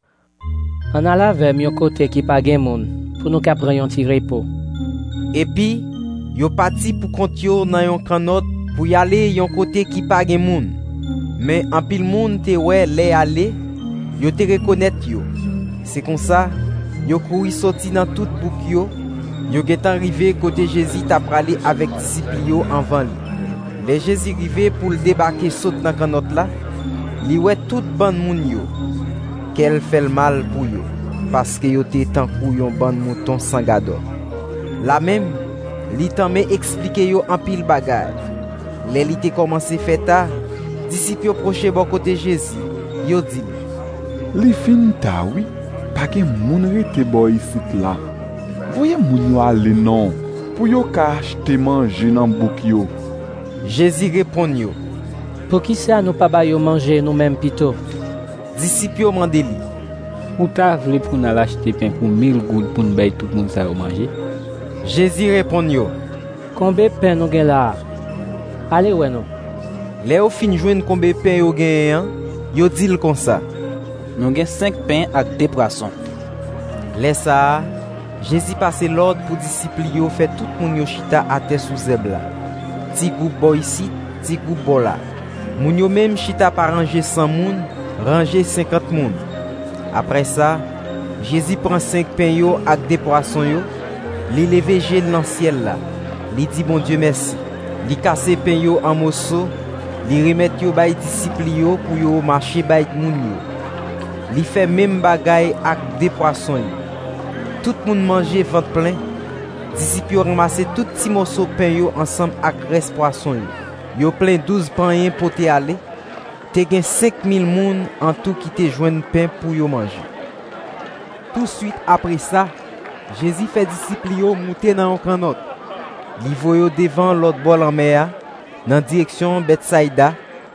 On a la vers yon côté qui pa gen moun pour nous caprer yon ti repos. Et puis yo parti pour compte yo dans yon canot pour y aller yon côté qui pa gen moun. Mais en pile moun te wè les aller, yo te reconnaître yo. C'est comme ça, yo couri sorti dans toute bouc yo get arrivé côté Jésus t'a pralé avec disciples yo avant lui. Les Jésus rivé pour le débarquer saute dans canot là, li wè tout ban moun yo. Qu'elle fait le mal pour yo parce que yo te tant kou yon ban mouton sans gado. La même li tan me expliquer yo en pile bagay. Les li te commencé fait ta, disciples yo proche bon côté Jésus, yo dit li fin ta oui, pa gen moun rete boy ici là. Voyez moun yo aller non, pour yo ka acheter manger dans bouk yo. Jésus répond yo. Pour qui ça nous pas ba yo manger nous même pito? Disciples yo mande li. Ou ta vle pour nous acheter pain pour 1000 gouttes pour nous bay tout monde ça manger? Jésus répond yo. Combien pain nous gen là? Allez ouais non. Les ou fin joindre combien pain yo gen, yo dit comme ça. Nous gen 5 pains ak 2 poissons. Les ça, Jésus passe l'ordre pour disciples yo fait tout moun yo chita à terre sous zeb là. Ti groupe boy ici, ti groupe bo là. Moun yo même chita par ranger 100 moun, ranger 50 moun. Après ça, Jésus prend 5 pains yo ak 2 poissons yo, li leve jè dans ciel là. Li dit bon Dieu merci. Li casse pain yo en morceaux, li remet yo bay disciples yo pour yo marcher bay moun yo. Li fait même bagay ak 2 poissons yo. Tout moun mange ventre plein. Disciples yo ramassé tout petit morceau pain yo ensemble ak reste poisson yo. Yo plein 12 pains pour te aller. Te gen 5000 moun en tout qui te joindre pain pour yo manger. Tout de suite après ça, Jésus fait disciples yo monter dans un canot. Li voyo devant l'autre bord en mer, dans direction Bethsaïda.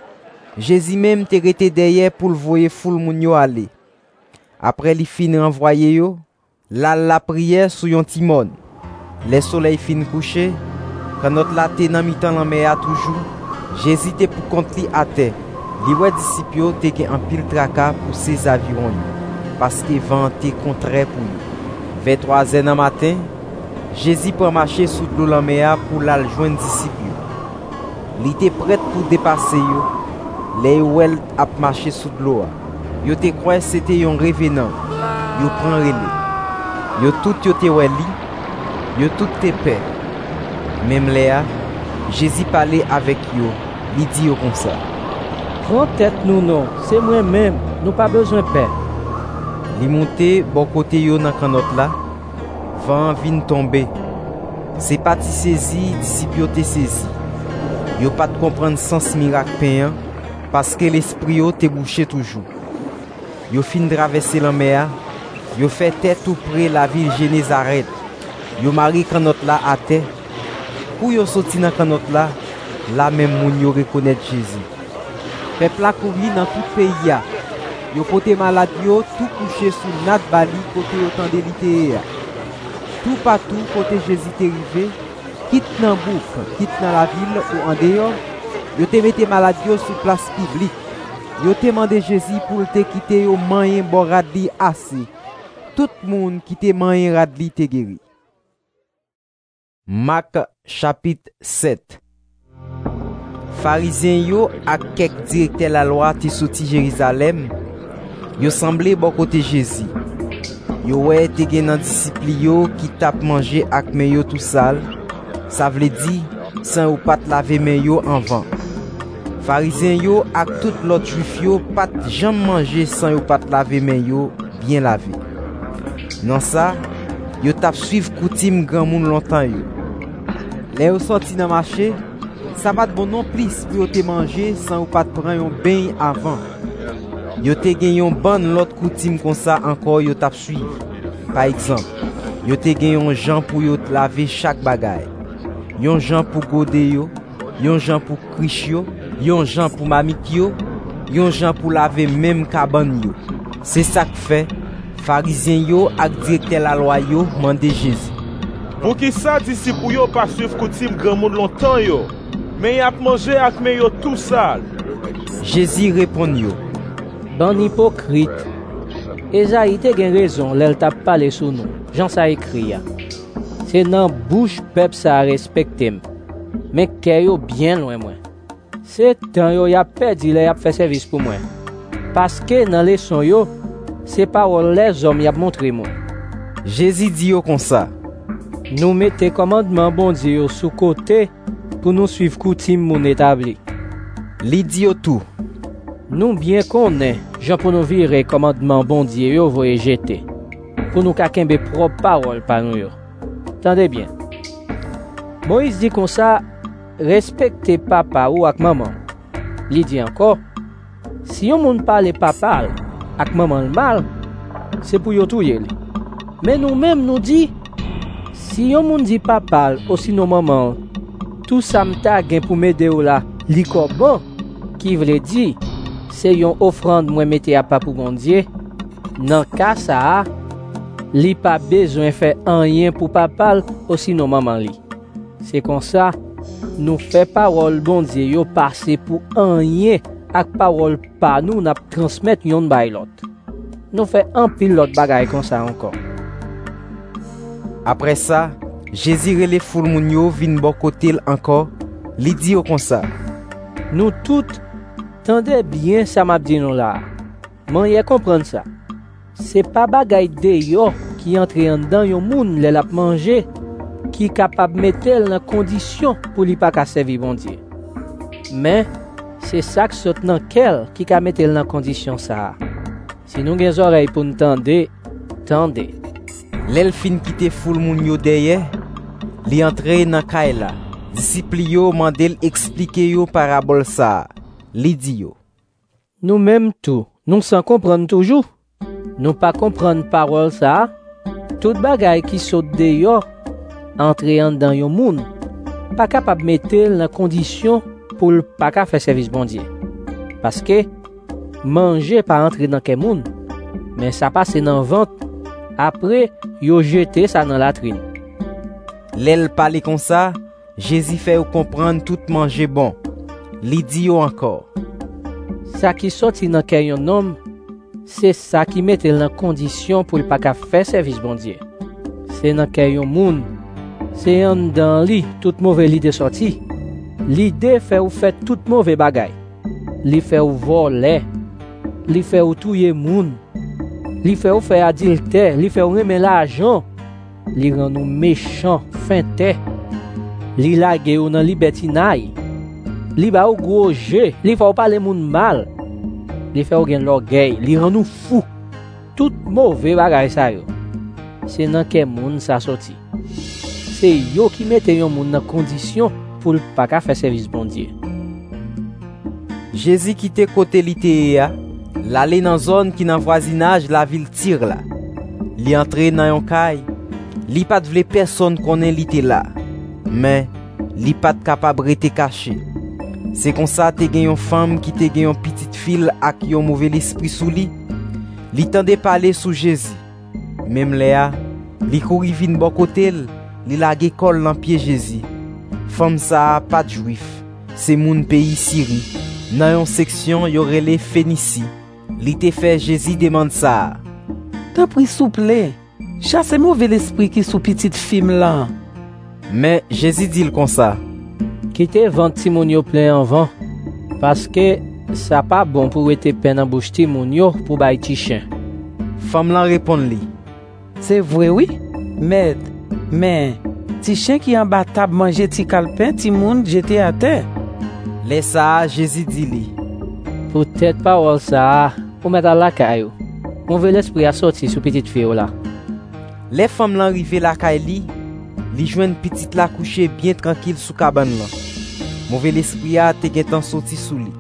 Jésus même te rete derrière pour le voyer foule moun yo aller. Après li fin renvoyer yo, la prière sous yon timon. Les soleil fin couché, canot la te nan mi-temps en mer toujours. Jésus te pour compte li à terre. Li wè disciples yo te gen en pile tracas pour ses avirons parce que vent te contraire pour yo. Vers 3h du matin, Jésus prend marcher sous l'eau la mer pour la joindre disciples. Li te prêt pour dépasser yo. Les ouel a marché sous l'eau. Yo te croit c'était un revenant. Yo prend relé. Yo tout yo te wè li. Yo tout te paix. Même Léa, Jésus parlait avec yo. Li dit yo comme ça. Prends tête nous non, c'est moi-même, nous pas besoin de paix. Li monte bon côté yo dans canot là, vent vin tomber. C'est parti saisi, disciples yo te saisi. Yo pas de comprendre sens miracle pain parce que l'esprit yo te bouché toujours. Yo fin traverser la mer, yo fait tête tout près la ville Génézareth. Yo mari canot là à terre. Pour yo sorti dans canot là, là même moun yo reconnaître Jésus. Peuple la couvri dans tout pays ya. Yo pote malade yo tout couché sous nat bali côté autant délité. Tout partout côté Jésus te rivé, quitte dans bouk, quitte dans la ville ou en dehors, yo te mette malade yo sur place publique. Yo te mandé Jésus pour te quitter yo moyen bon radli assez. Tout monde qui te moyen radli te guéri. Marc chapitre 7. Pharisiens yo ak quelques directeurs la loi ti sorti Jérusalem, yo semblé bon côté Jésus. Yo ouais te gen nan disciples yo qui tap manger ak men yo tout sale. Ça veut dire sans ou pat laver men yo avant. Pharisiens yo ak tout l'autre juif yo pat jamais manger sans ou pat laver men yo bien lavé. Non ça, yo tap suivre coutume grand moun longtemps yo. Les yo sorti dans marché, ça pas de bon non plus pour yo te manger sans ou pat prendre un bain avant. Yo te gen yon bonne l'autre coutume comme ça encore yo tap suivre. Par exemple, yo te gen yon jan pour yo laver chaque bagaille. Yon jan pour gode yo, yon jan pour krish yo, yon jan pour mamik yo, yon jan pour laver même cabane yo. C'est ça que fait pharisiens yo ak directeur la loi yo mandé Jésus. Pour qui ça disciples yo pas suivre coutume grand monde longtemps yo, mais y a manger ak men yo tout sale. Jésus répond yo. Bon hypocrite. Esaïe te gen raison l'el t'a parlé sous nous. Jean ça écrit ya. C'est dans bouche peuple ça respecte. Mais kè yo bien loin moi. C'est temps yo y a perdu les a fait service pour moi. Parce que dans leçon yo, c'est parole les hommes y a montré moi. Jésus dit yo comme ça. Nous mettez commandement bon Dieu sous côté pour nous suivre coutume mon établi. Li dit yo tout. Nous bien connaît, Jean pour nous virer commandement bon Dieu yo voye jeter. Pour nous kakembe propre parole par nous yo. Tendez bien. Moïse dit comme ça, respectez papa ou ak maman. Li dit encore, si yon moun parle papa ak maman mal, c'est pour yo touye li. Mais nous-mêmes nous dit, si yon moun dit papa ou sinon maman, tout ça m'ta gen pour m'aider ou la, li ko bon, qui vle dire, c'est yon offrande moi mette à pas pour bon Dieu. Dans cas ça, li pas besoin faire rien pour papa ou sinon maman li. C'est comme ça, nous fait parole bon Dieu yo passer pour rien ak parole pas nous n'a transmettre yon bay l'autre. Nous fait un pile l'autre bagaille comme ça encore. Après ça, Jésus relè foule moun yo vinn bon côté encore, li dit yo comme ça. Nous toutes tendez bien ça m'a dit nous là. M'en y comprendre ça. C'est pas bagaille de yo qui entre en dedans yon moun lè l'a manger qui capable mettre dans condition pour li pas ka servir bon Dieu. Mais c'est ça que saute dans quel qui ka mettre dans condition ça. Si nous gen oreilles pour nous tendez. L'el fin quitte foule moun yo derrière, li entre dans kay la. Disciples yo mandel expliquer yo parabole ça. Li di yo. Nous même tout, nous sans comprendre toujours. Nous pas comprendre parole ça. Tout bagay qui saute de yo entrer dans yon moun, pas capable mettre dans condition pour pas ka faire service bon Dieu. Parce que manger pas entrer dans quel moun, mais ça passe dans ventre. Après, yo jeté ça dans la latrine. L'el parle comme ça, Jésus fait ou comprendre tout manger bon. Li dit yo encore. Ça qui sorti dans quel yon homme, c'est ça qui mette dans condition pour pas ka faire service bon Dieu. C'est dans quel yon moun, c'est en dans li toute mauvaise idée sorti. L'idée fait ou fait toute mauvais bagay. Li fait ou voler, li fait ou touyer moun, li fait ou faire adultère, li fait ou remet l'argent, li rend nous méchants, feintés, li lage ou dans libertinage, li ba ou gros jeu, li fait ou parler moun mal, li fait ou gen l'orgueil, li rend nous fou, Tout mauvais bagay sa yo, c'est nan ke moun sa sorti. C'est yo qui mette yon moun nan kondisyon pou l pa ka fè servis bon Dieu. Jésus quitte côté li te ya, l'aller dans zone qui nan voisinage la ville Tyr la. Li entre dans yon kay, li pat vle personne konnen li te là. Mais li pat capable rete caché. C'est comme ça te gen yon femme qui te gen yon petite fille ak yon mauvais esprit sou li. Li tande parler sous Jésus. Même Léa, li kouri vin bon côté, li lage kol nan pied Jésus. Femme ça pas juif, c'est moun pays Syrie. Nan yon section yorele Phénicie. Li te fait Jésus demande ça. T'as pris souple, chasse mauvais l'esprit qui sous petite fille là. Mais Jésus dit comme ça. Quitte vent timoun yo plein en vent, parce que ça pas bon pour être peine en bouche timoun yo pour bay ti chien. Femme la répond li. C'est vrai oui, mais ti chien qui en bas table manger ti calepin, ti moun jeté à terre. Laisse ça, Jésus dit li. Peut-être pas ça, ou mettre à la caillou. Mauvais l'esprit a sorti sous petite fille là. Les femmes l'arrivée la caille li joine petite la coucher bien tranquille sous cabane là. Mauvais l'esprit a te gen tan sorti sous li.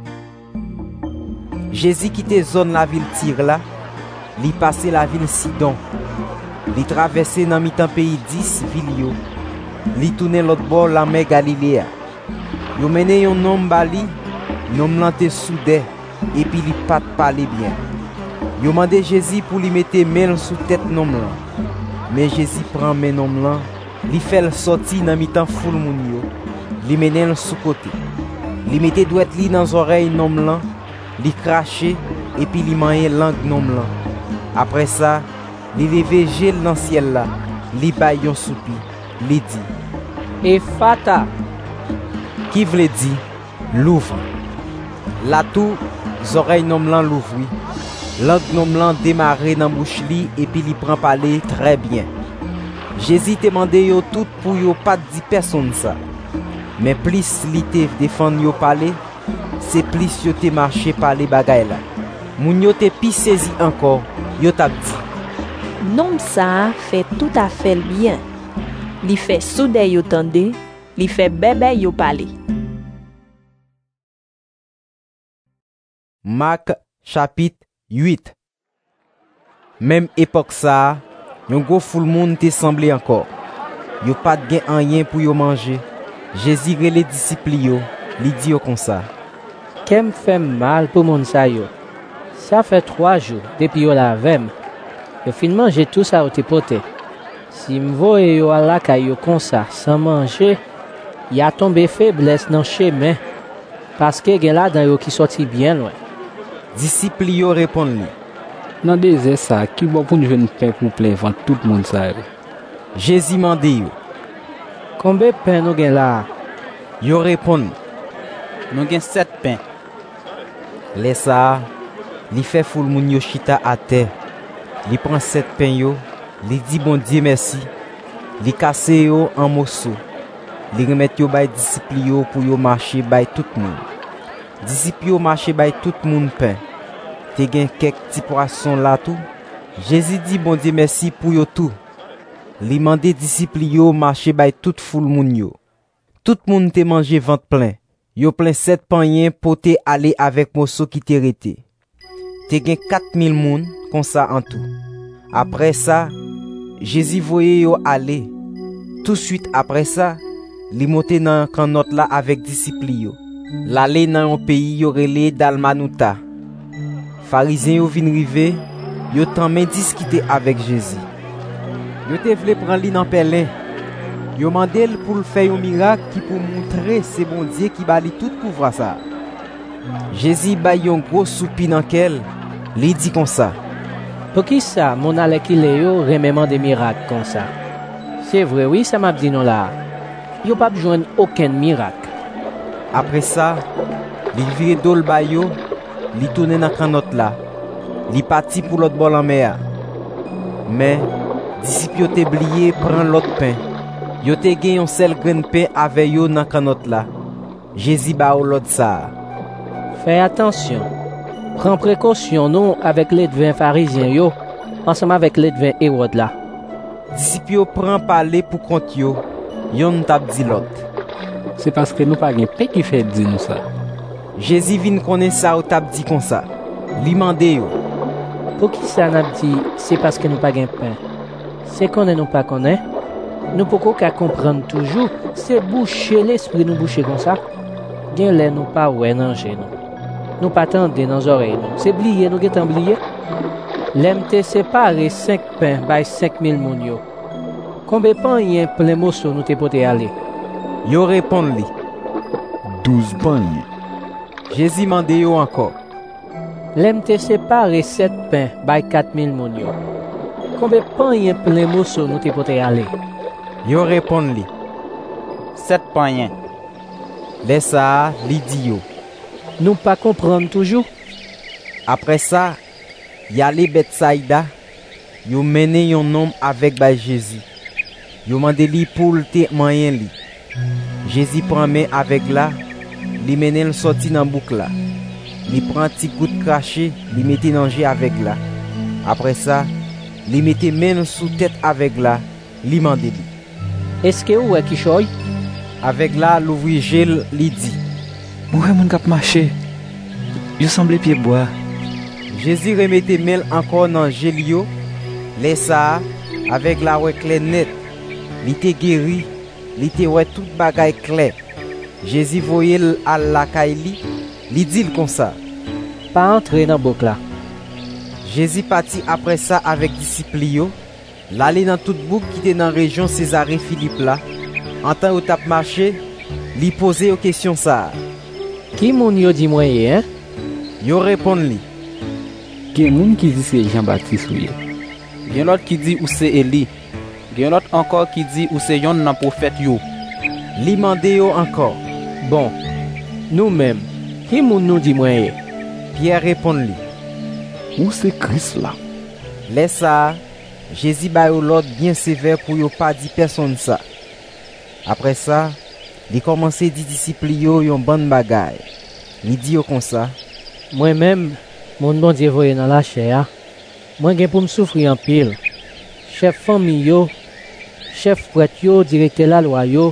Jésus quitte zone la ville Tyr là, li passe la ville Sidon. Li traverse dans mi-temps pays 10 villes yo. Li tourne l'autre bord la mer Galilée. Yo mene yon nom bali, nom lan te soudé et puis li pat parler bien. Yo mande Jésus pour li mette main sous tête nom lan. Mais Jésus prend men nom lan, li fait sorti dans mi-temps foule moun yo. Li mene sous côté. Li mette douette li dans oreille nom lan, li crache et puis li manye langue nom lan. Après ça, li leve gel dans ciel là, li bay yon soupi, li dit Ephata, qui vle di l'ouvre. La tout oreilles nom lan l'ouvri. Langue nom lan démarre dans bouche li et puis li prend parler très bien. Jésus te mande yo tout pour yo pas di personne ça. Mais plus li te défend yo parler, c'est plus yo te marché parler bagay la. Moun yo te pi saisi encore, yo t'a dit nom ça fait tout à fait bien. Li fait soude yo tande, li fait bébé yo parler. Marc chapitre 8. Même époque ça, yon gros foule monde te semblé encore. Yo pas de gen rien pour yo manger. Jésus les disciples yo, li dit yo comme ça. Qu'em fait mal pour moun sa yo. Ça fait 3 jours depuis yo la vem. Yo fin manger tout ça au te pote. Si m'voye yo à la kay yo comme ça sans manger, y a tombé faiblesse dans chemin parce que gen la dan yo qui sorti bien loin. Disciples yo répond li. Dans désert ça qui bon pour nous venir pain pour plein ventre tout le monde ça. Jésus mande yo. Combien pain nous gen là? Yo répond. Nous gen 7 pains. Laisse ça, li fait foule moun yo chita à terre. Li prend 7 pains yo, li dit bon Dieu merci. Li casse yo en morceaux. Li remet yo bay disciples yo pour yo marcher bay tout monde. Disciples yo marcher bay tout monde pain. Te gen quelques petits poissons là tout. Jésus dit bon Dieu merci pour yo tout. Li mande disciples yo marcher bay tout foule moun yo. Tout monde te mangé ventre plein. Yo plein 7 pains pour te aller avec morceau qui te rete. Te gen 4000 moun comme ça en tout. Après ça, Jésus voye yo aller. Tout de suite après ça, li monte dans canot là avec disciples yo. L'aller dans un pays yo relé Dalmanuta. Pharisiens yo vinn rive, yo tanmen discuter avec Jésus. Yo te vle prendre li dans pelin. Yo mandel pour faire un miracle qui pour montrer c'est bon Dieu qui bali tout pouvoir ça. Jésus bay yon gros soupi dans quel, li dit comme ça. Pour qui ça, mon ale qui le yo remément des miracles comme ça. C'est vrai oui, ça m'a dit non là. Yo pas joindre aucun miracle. Après ça, li vire dol bay yo, li tourne dans canot là. Li parti pour l'autre bord en mer. Mais disciples yo te blié prend l'autre pain. Yo te gen yon sel grain pain avec yo dans canot là. Jésus ba ou l'autre ça. Fais attention. Prends précaution non avec les devins pharisiens yo ensemble avec les devins Hérode là. Disciples yo prend parler pour compte yo, yon tap di l'autre. C'est parce que nous pas gen pain qui fait dire nous ça. Jésus vinn connaît ça ou tap di comme ça. Li mande yo. Pour qui ça n'a dit c'est parce que nous pas gen pain. C'est qu'on nous pas connaît. Nous pouvons qu'à comprendre toujours, c'est boucher l'esprit nous boucher comme ça. Gen lè nous pas ouais nan chez nous. Nous pas tendre dans oreilles nous. C'est blier nous gen oublié. L'MT séparé 5 pains by 5000 moun yo. Combien pan yen plein morceau nous te pote aller? Yo répond li. 12 paniers. Jésus mande yo encore. L'MT séparé 7 pains by 4000 moun yo. Combien pan yen plein morceau nous te pote aller? Yo répond li. 7 pains. Les ça li di yo. Nous pas comprendre toujours. Après ça, y a les Bethsaïda, yo mené yon homme avec ba Jésus. Yo mande li pour te moyen li. Jésus prend main avec là, li mené le sorti dans bouc là. Li prend petit coup de craché, li mette danger avec là. Après ça, li mette main sous tête avec là, li mande li. Est-ce que ou qui choy? Avec là, l'ouvri gel li dit. Ouais, mon cap marché. Yo semble pied bois. Jésus remette main encore dans gel yo. Les ça avec la ouais clair net. Li te guéri, li te ouais tout bagay clair. Jésus voyait à la kaili, li dit comme ça. Pas entrer dans bouc là. Jésus parti après ça avec disciples yo, l'aller dans toute bouc qui était dans région Césarée Philippe là. En temps où tap marché, li poser aux questions ça. Qui moun yo di moyen hein? Yo répond li. Gen moun qui dit c'est Jean-Baptiste ou Gen l'autre qui dit ou c'est Élie. Gen l'autre encore qui dit ou c'est yon nan prophète yo. Li mande yo encore. Bon, nous-mêmes, qui moun nous dit moyen? Pierre répond li. Ou c'est Christ là? Laisse ça, Jésus ba yo l'ordre bien sévère pour yo pas di personne ça. Après ça, il commence à dire disciples yo yon bonne bagaille. Il dit yo comme ça. Moi-même, mon bon Dieu voye dans la chair. Moi gen pour me souffrir en pile. Chef famille yo, chef prêtre yo, directeur la loi yo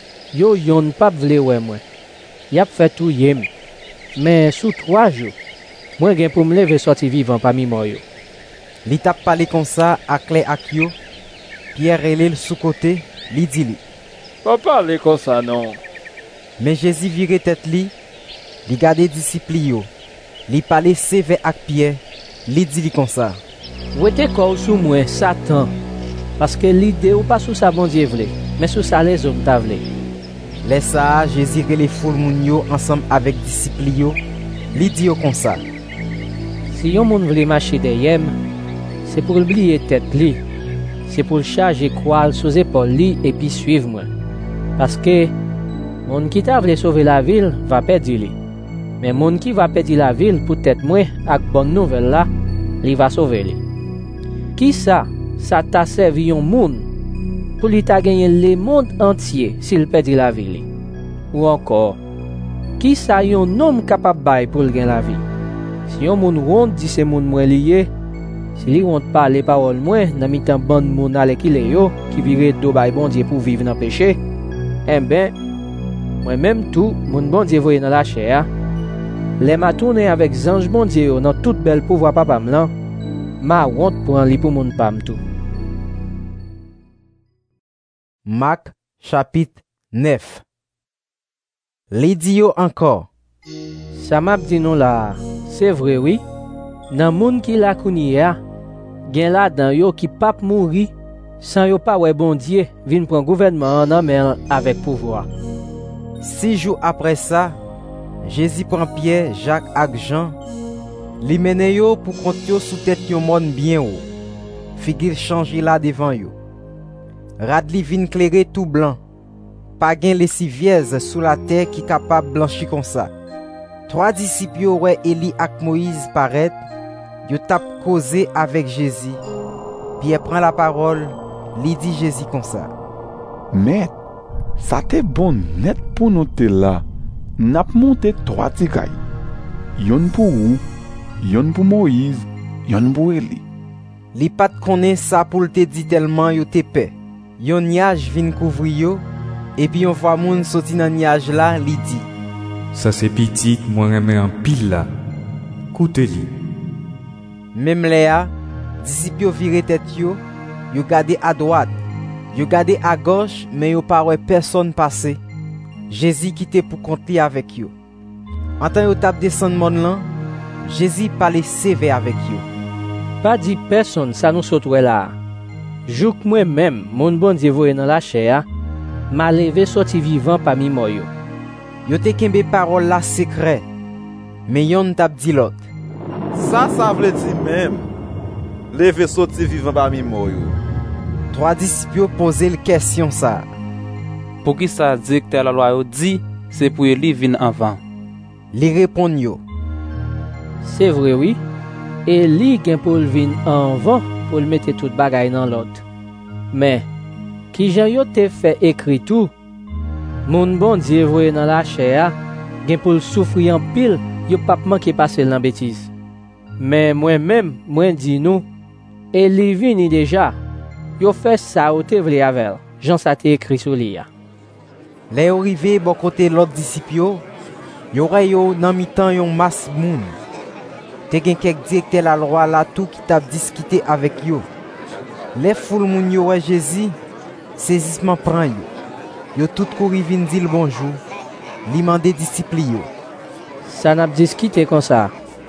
yon pas vle ouais moi. Y a fait tout yem. Mais sous 3 jours, moi gen pour me lever sortir vivant parmi moi yo. Li tap parler comme ça à Claire ak yo. Pierre relève sous côté, li dit li. Pas parler comme ça non. Mais Jésus vire tête li garde disciples yo. Li parler sévère ak Pierre, li dit li comme ça. Ou te ko sous moi Satan parce que l'idée ou pas sous ça bon Dieu vle, mais sous ça les hommes ta vle. Laisse ça Jésus relève foule moun yo ensemble avec disciples yo. Li dit yo comme ça. Si yon moun vle marcher derrière, c'est pour oublier tête li. C'est pour charger croix sous épaule li et puis suivre moi. Parce que moun qui t'a vle sauver la ville va perdre li. Mais moun qui va perdre la ville peut-être moi avec bonne nouvelle là, li va sauver li. Qui ça t'a servi yon moun pour li t'a gagner le monde entier s'il perdit la ville. Ou encore, qui ça yon homme capable bay pour gagner la vie. Si yon moun ronde dit c'est moun moi lié, si li ronde parler parole moi dans mitan bande moun ale ki le yo qui vire do bay bon Dieu pour vivre dans péché, eh ben moi même tout moun bon Dieu voye dans la chair. Les m'a tourné avec ange bon Dieu dans toute belle pouvoir papa m'lan, ma honte pour en li pour moun pam tout. Marc chapitre 9. Li di yo encore. Ça m'a dit non là, c'est vrai oui. Nan moun ki la kounia, gen la dan yo qui pap mouri sans yo pas ouais bon Dieu vinn prendre gouvernement en main avec pouvoir. 6 jours après ça, Jésus prend Pierre, Jacques ak Jean, li mene yo pour compte yo sous tête yon monde bien haut. Figil changer là devant yo. Radli vin clairer tout blanc. Pas gen les civières sous la terre qui capable blanchir comme ça. 3 disciples yo ouais Élie ak Moïse paraître, yo tap causé avec Jésus. Pierre prend la parole, li dit Jésus comme ça. Maître, ça t'est bon net pour nous te là. N'a monté 3 tigay. Yon pour ou, yon pour Moïse, yon pour Élie. Li pat konnen sa pou te di tellement yo te pe. Yon nuage vin kouvri yo, epi yon voix moun soti nan nuage la, li di, Ça c'est petit, moi remè en pile là. Koute li. Même Léa, disciples viré tête yo gade à droite, yo gade à gauche, mais yo pa wè personne passer. Jésus quitté pour compter avec yo. En temps yo tap descend mon lan, Jésus parlait sévère avec yo. Pas dit personne ça nous sautoué là. Jouk moi-même, mon bon Dieu voye dans la chair, m'a levé sorti vivant parmi moi yo. Yo te kembe parole la secret, mais yon tap di l'autre. Ça vle di même. Leve sorti vivant parmi moi yo. Trois disciples posé le question ça. Pour qui ça directeur la loi yo dit, c'est pour lui vinn avant. Li répond yo. C'est vrai oui. Et li gen pour vinn avant pour le mettre tout bagay dans l'autre. Mais qui jan yo te fait écrit tout, mon bon Dieu voye dans la chair, gen pour souffrir en pile, yo pas manqué passer dans bêtise. Mais moi-même, moi dis nous, et li vini déjà, yo fait ça ou te vle avec. Jean ça te écrit sur li ya. Les arrivé bon côté l'autre disciple yo ray yo nan mi-temps yon masse moun. Te gen kek directeur la loi là tout qui t'a discuté avec yo. Les foule moun yo wè Jésus, saisissement prend yo. Yo tout couri vinn di le bonjour. Li mande disciple yo. Ça n'a discuté comme ça.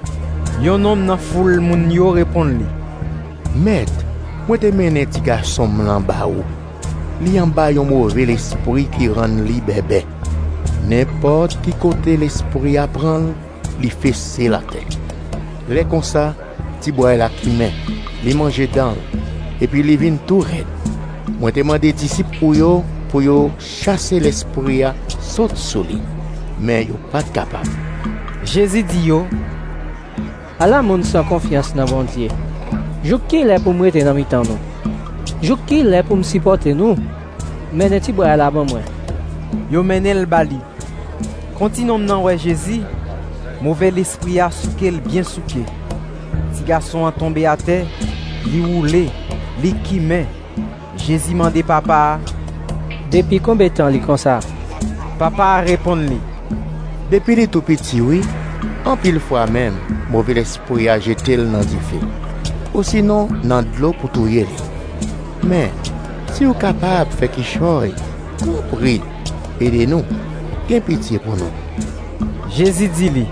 Yon homme nan foule moun yo répond li. Maître, moi te mène ti garçon m'lan ba ou. Li en ba yon mauvais l'esprit qui rend li bébé. N'importe qui côté l'esprit apprend, li fesse la tête. Le comme ça, ti boy la qui met, li mange dans, et puis li vin tout raide. Moi te mande disciple pour yo chasser l'esprit a saute sous li. Mais yo pas capable. Jésus dit yo, ala moun sans confiance dans bon Dieu. Jou ki lè pour m'rete dans mi-temps nous. Jou ki lè pour me supporter nous. Mais ne ti boy la ban moi. Yo menel bali. Continuons nan wè Jésus, mauvais l'esprit a souké bien souké. Ti garçon a tombé à terre, li roulé, li kimé. Jésus mande papa. Depuis combien de temps li comme ça? Papa répond li. Depuis les tout petit oui, en pile fois même, mauvais l'esprit a jeté dans du feu. Ou sinon dans de l'eau pour touyer li. Mais si vous capable de faire quelque chose, compris, aidez-nous. Gain pitié pour nous. Jésus dit li.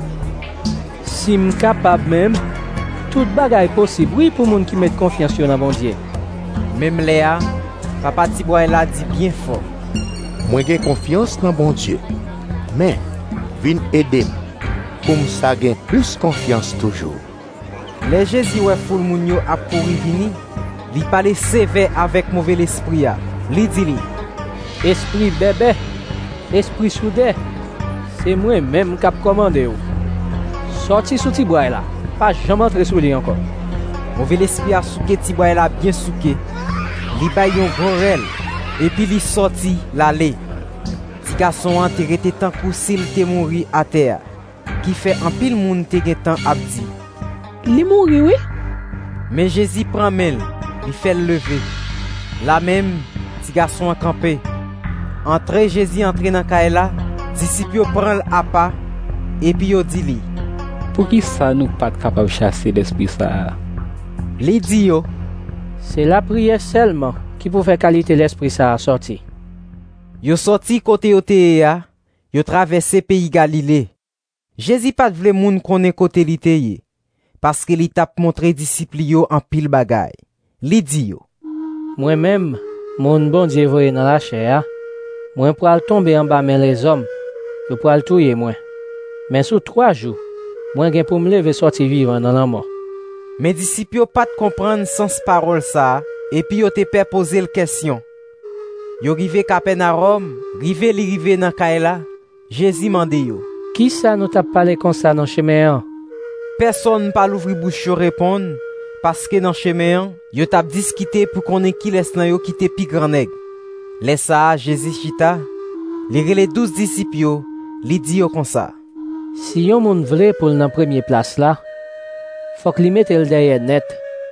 Si m capable même, tout bagay possible oui pour moun qui met confiance dans bon Dieu. Même Léa, papa Tiboy l'a dit bien fort. Moi j'ai confiance dans bon Dieu. Mais vin aider pour ça gain plus confiance toujours. Les Jésus ouais foule moun yo a couru vini, li parler sévère avec mauvais l'esprit a. Li dit li. Esprit bébé, esprit soudé, c'est moi même qui a commandé ou. Sorti sous Tiboy là, pas jamais entrer sous lui encore. Mauvais l'esprit a souké Tiboy là bien souké. Li bay yon gorel et puis li sorti l'aller. Ti garçon a te rete tant s'il te mouri à terre. Qui fait en pile moun te gen tan ap di. Li mouri oui? Mais Jésus prend mel, il fait le lever. La même, ti garçon a campé. Entre Jésus entre dans kaela, disciple prend l'apa et puis yo dit li. Pour qui ça nous pas capable chasser l'esprit ça? Li dit yo, c'est la prière seulement qui peut faire qualité l'esprit ça sorti. Yo sorti côté yo te ya, yo traversé pays Galilée. Jésus pas vle moun konnen côté li te ye, parce que li tap montré disciple yo en pile bagay. Li dit yo. Moi-même, mon bon Dieu voye dans la chair, moi pral tomber en bas mais les hommes, yo pral touyer moi. Mais sous 3 jours, moi gen pour me lever sorti vivant dans la mort. Mes disciples yo pas comprendre sens parole ça, et puis yo te pè poser le question. Yo rive Capernaum, rive dans kaela, Jésus mande yo. Qui ça nous t'a parlé comme ça dans chemin? Personne pas l'ouvrir bouche yo répondre parce que dans chemin yo t'a discuté pour qu'on qui laisse nan yo qui te pi grand nèg. Laisse ça Jésus chita, li rele 12 disciples yo, li di yo comme ça. Si yon moun vle pour nan premier place là, faut que li mette le derrière net.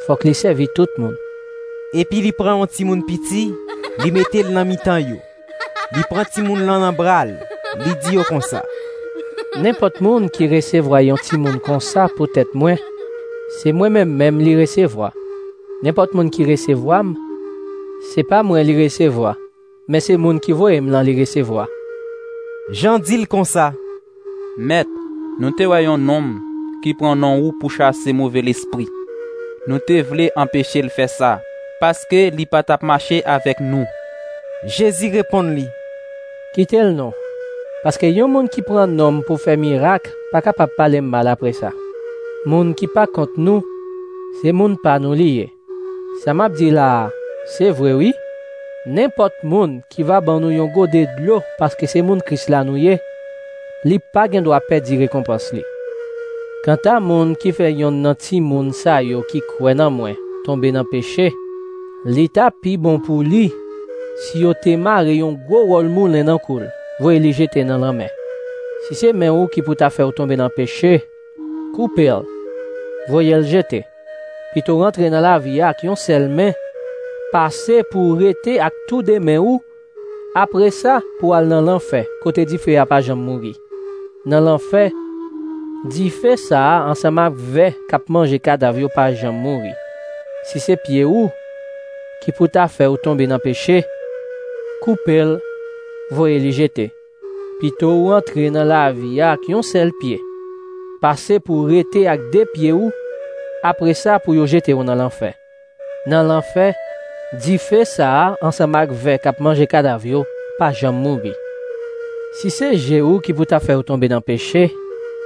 faut que li servi tout le monde. Et puis li prend un petit moun piti, li mette l nan mitan yo. Li prend ti moun lan nan bral, li di yo kon ça. N'importe moun qui recevra yon ti moun comme ça peut-être moi, c'est moi-même li recevra. N'importe moun qui recevra, c'est pas moi li recevra, mais c'est moun qui voye m'lan li recevra. Jean dit comme ça. Maître, nous te voyons un homme qui prend non ou pour chasser mauvais l'esprit. Nous te voulons empêcher le faire ça, parce que li pas tap marcher avec nous. Jésus répond li. Quittez le nom. Parce que yon moun qui prend nom pour faire miracle, pas capable parler mal après ça. Moun qui pas contre nous, c'est moun pas nous lié. Ça m'a dit là, c'est vrai oui. N'importe moun qui va ban nous yon godé de l'eau parce que c'est moun Christ la nou yé, li pas gen doit perdre di récompense li. Quant à moun qui fait yon nanti moun sa yo qui croit nan moi, tomber dans péché, li ta pi bon pour li si yo te marre yon gros rôle moulin nan koul. Voyez les jeter dans la main. Si c'est main ou qui peut ta faire tomber dans le péché, coupez-le. Voyez le jeter. Puis tu rentres dans la vie avec une seule main, passer pour rester avec tout des mains ou, après ça, pour aller dans l'enfer, côté du feu à pas jamais mourir. Dans l'enfer, dit fait ça, ensemble avec cap manger cadavre pas jamais mourir. Si c'est pied ou, qui peut ta faire tomber dans le péché, coupez-le. Voyez les jeter. Plutôt rentrer dans la vie avec un seul pied. Passer pour rester avec deux pieds ou, après ça pour y jeter dans l'enfer. Dans l'enfer, dit fait ça, ensemble avec cap manger cadavre, pas jamais mourir. Si c'est Jéhu qui peut ta faire tomber dans le péché,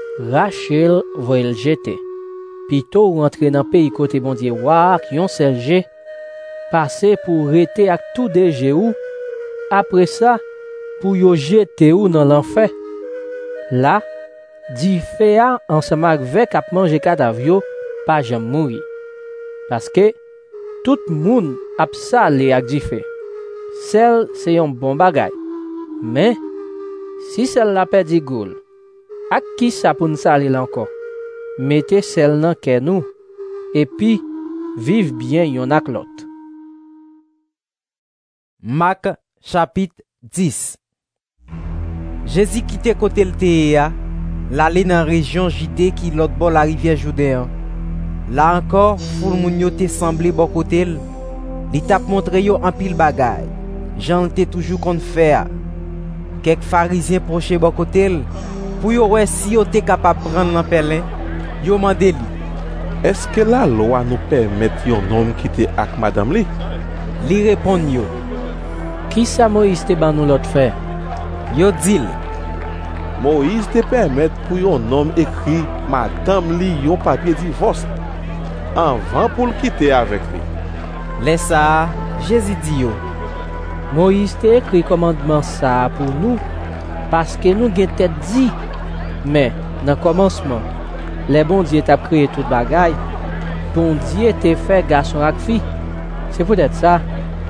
Rachel voyez le jeter. Plutôt rentrer dans le pays côté bon Dieu, qui un seul jet, passer pour rester avec tout des Jéhu, après ça, pour yo jeter ou dans l'enfer. Là, di fait ensemble avec ap manger cadavre pas jamais mourir. Parce que tout moun ap salé ak di fait. Celle c'est un bon bagay. Mais si celle la perdi goul, ak qui ça pour nous saler encore? Mettez celle nan ke nous et puis vive bien yon ak l'autre. Marc chapitre 10. Jésus quittait côté le Théa, l'aller dans la région Judée qui l'autre bord la rivière Jourdain. Là encore, foule moun yo te semblé bon côté, li tap montré yo en pile bagay. Jean te toujours kon faire. Quelques pharisiens proche bon côté, pour yo wè si yo te capable prendre l'empelin, yo mandé li. Est-ce que la loi nous permet yon homme quitter ak madame li? Li répond yo. Qui ça Moïse te ban nou l'autre faire? Yo dit Moïse te permet pour yon homme écrit madame li yon papier divorce avant pour le quitter avec lui. Laisse ça, Jésus dit yo. Moïse te écrit commandement ça pour nous parce que nous gen tête dit. Mais dans commencement, les bon Dieu t'a créé toute bagaille. Bon Dieu t'a fait garçon ak fille. C'est peut-être ça.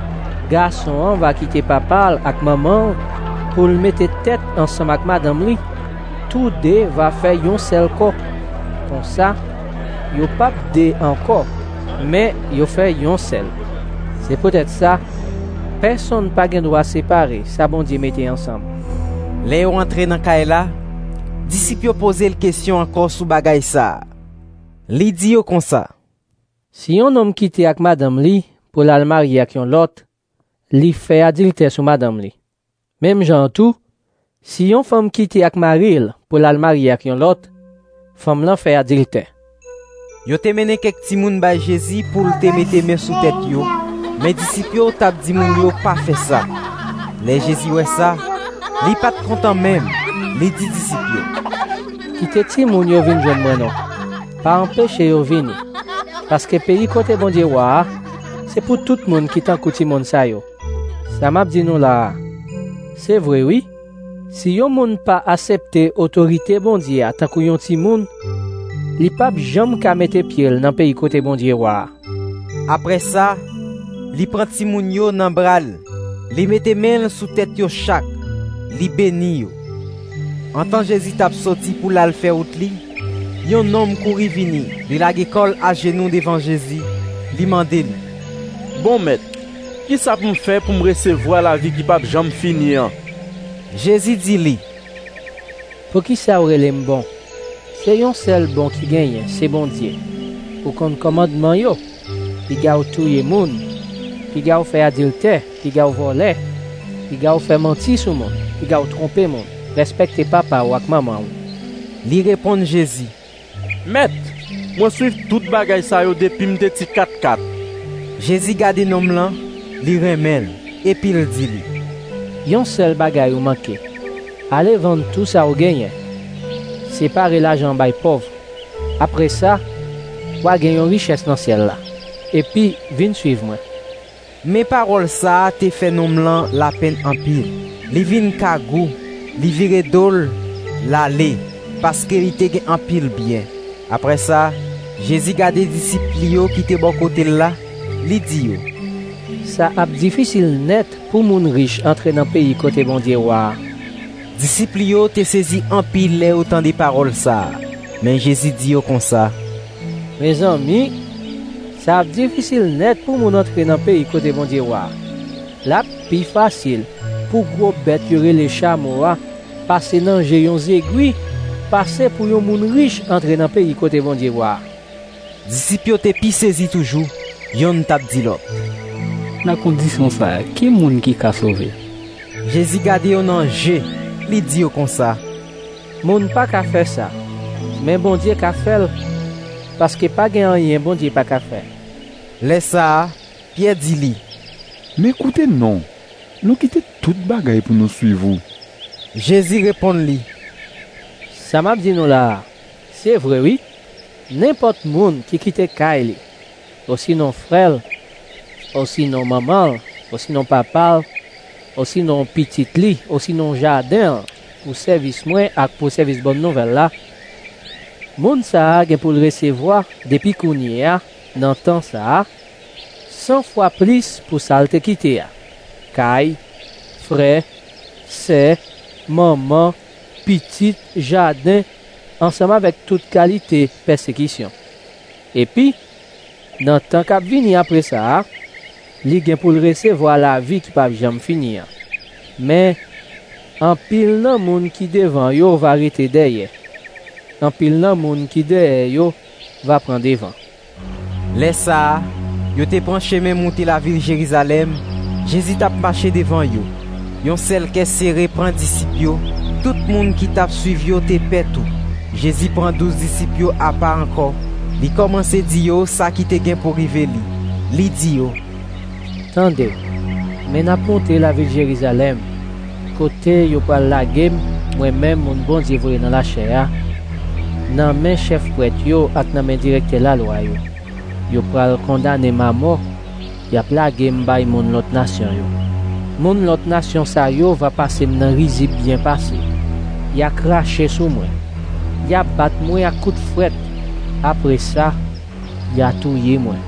Garçon va quitter papa ak maman pour le mettre tête ensemble avec madame li. Tous deux va faire yon seul corps. Comme ça, yo pas deux encore, mais yo fait yon seul. C'est peut-être ça. Personne pas gen droit séparer, ça bon Dieu mette ensemble. Les yo rentré dans Kaila, disciples poser la question encore sous bagay ça. Li dit yo comme ça. Si un homme quitte avec madame li pour la marier avec yon l'autre, li fait adultère sur madame li. Même genre tout, si yon femme quitte avec maril pour la marier avec yon l'autre, femme lan fait adultère. Yo te mené quelques ti moun bay Jésus pour te mette main sous tête yo. Mais disciples yo tap di moun yo pas fait ça. Les Jésus ouais ça, li pas content même. Les dit disciples yo. Quitte ti moun yo vinn joindre moi non. Pas empêcher yo vinn. Parce que pays côté bon Dieu wa, c'est pour tout monde qui t'en kouti moun sa yo. Ça m'a dit nous là. C'est vrai oui. Si yon moun pas accepter autorité bon Dieu tant que yon ti moun, li pa jam ka mette pied dans pays côté bon Dieu wa. Après ça, li prend ti moun yo nan bral, li mette main sous tête yo chaque, li béni yo. En tant Jésus t'a sorti pour la faire out li, yon homme couri vini, li la école à genoux devant Jésus, li mande li. Bon maître, qui ça pour me faire pour me recevoir la vie qui pas jamais fini? Jésus dit li. Pour qui ça aurait l'aime bon? C'est yon seul bon qui gagne, c'est bon Dieu. Pour qu'on commandement yo, pi ga ou touye moun, pi ga ou fait adultère, pi ga ou voler, pi ga ou fait mentir sur moun, pi ga ou tromper moun. Respectez papa ou ak maman ou. Li répond Jésus. Maître, moi suiv tout bagay sa yo depuis m'te ti 4-4. Jésus gade nom lan, li remel, et puis il dit li. Yon seul bagay ou manqué. Allez vendre tout ça ou gagner. Séparez l'argent bay pauvre. Après ça, ou a gagner une richesse dans ciel là. Et puis, viens suivre moi. Mes paroles ça te fait nom lan la peine en pile. Li vin kagou, li vire dol, l'aller, parce que li te gen en pile bien. Après ça, Jésus gade disciples yo qui te bon côté là, li dit yo. Ça a difficile net pour moun riche entrer dans pays côté bon Dieu wa. Disciples yo te saisi en pile les autant des paroles ça. Mais Jésus dit yo comme ça. Mes amis, ça a difficile net pour moun entrer dans pays côté bon Dieu wa. La plus facile pour gros bête yore les chameaux passer dans yon aiguilles, passer pour yon moun riche entrer dans pays côté bon Dieu wa. Disciples yo te pi saisi toujours. Yon tap di l'autre. Dans condition ça, qui moun qui ka sauver? Jésus gade yon ange, li di yo comme ça. Moun pas ka faire ça. Mais bon Dieu ka fait parce que pas gen rien bon Dieu pas ka faire. Laisse ça, Pierre dit li. Mais écoutez non. Nous quitter toute bagaille pour nous suivre. Jésus répond li. Ça m'a dit nous là. C'est vrai oui. N'importe moun qui quitte Kaili, aussi non frère, aussi non maman, aussi non papa, aussi non petit lit, aussi non jardin, pour service moi et pour service bonne nouvelle là. Moun sa gen pour le recevoir depuis qu'on y a, dans temps ça, 100 fois plus pour ça te quitter. Kay, frère, sœur, maman, petit, jardin, ensemble avec toute qualité persécution. Et puis, dans temps qu'a venir après ça, li gen pour le recevoir la vie qui pa jamais finir. Mais en pile nan moun qui devant yo va arrêter derrière. En pile nan moun qui derrière yo va prendre devant. Laisse ça, yo te prend chemin monter la ville Jérusalem. Jésus t'a marché devant yo. Yon sel qui serré prend disciples yo. Tout moun qui t'a suivi yo te pèt tout. Jésus prend 12 disciples yo à part encore. Li commence di yo ça qui te gen pour rive li. Li di yo. Tendez, mais n'a monté la ville Jérusalem. Côté yo pral la game, moi-même mon bon Dieu voye dans la chair. Nan men chef prêtre yo ak nan men directeur la loi yo. Yo pral condamner ma mort. Y a la game bay mon l'autre nation yo. Mon l'autre nation sa yo va passer nan rizi bien passé. Y a craché sous moi. Y a bat moi à coup de fouet. Après ça, y a touillé moi.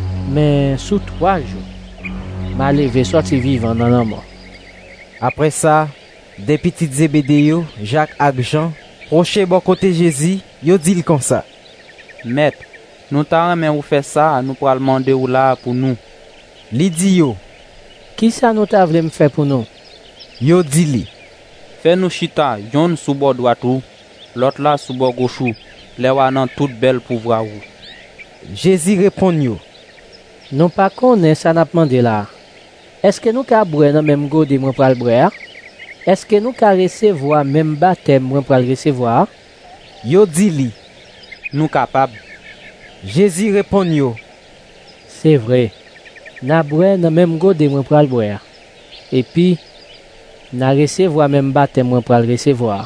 Mais sous 3 jours, m'a levé sorti vivant dans la mort. Après ça, des petits Zébédée yo, Jacques ak Jean, proche bon côté Jésus, yo dit comme ça. Maître, nous t'a remen ou fait ça, nous pral demander ou là pour nous. Li di yo. Qui ça nous t'a voulu me faire pour nous? Yo dit li. Fais nous chita, yon sous bord droite ou, l'autre là sous bord gauche ou, les wanan tout belle pouvoir ou. Jésus répond yo. Non pas connaît ça n'a demandé là. Est-ce que nous ka boire dans même gode moi pral boire? Est-ce que nous ka recevoir même baptême moi pral recevoir? Yo dit li. Nous capable. Jésus répond yo. C'est vrai. N'a boire dans même gode moi pral boire. Et puis n'a recevoir même baptême moi pral recevoir.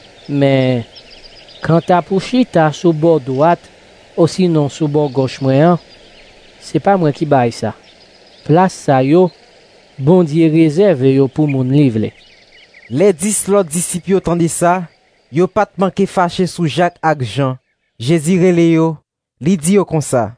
Mais quand ta pour chita sous bord droite ou sinon sous bord gauche moi, c'est pas moi qui baille ça. Place ça yo, bon Dieu réserve yo pour moun livre. Les 10 l'autres disciples yo tande ça, yo pas manqué fâché sous Jacques ak Jean. Jésus relé yo, li di yo comme ça.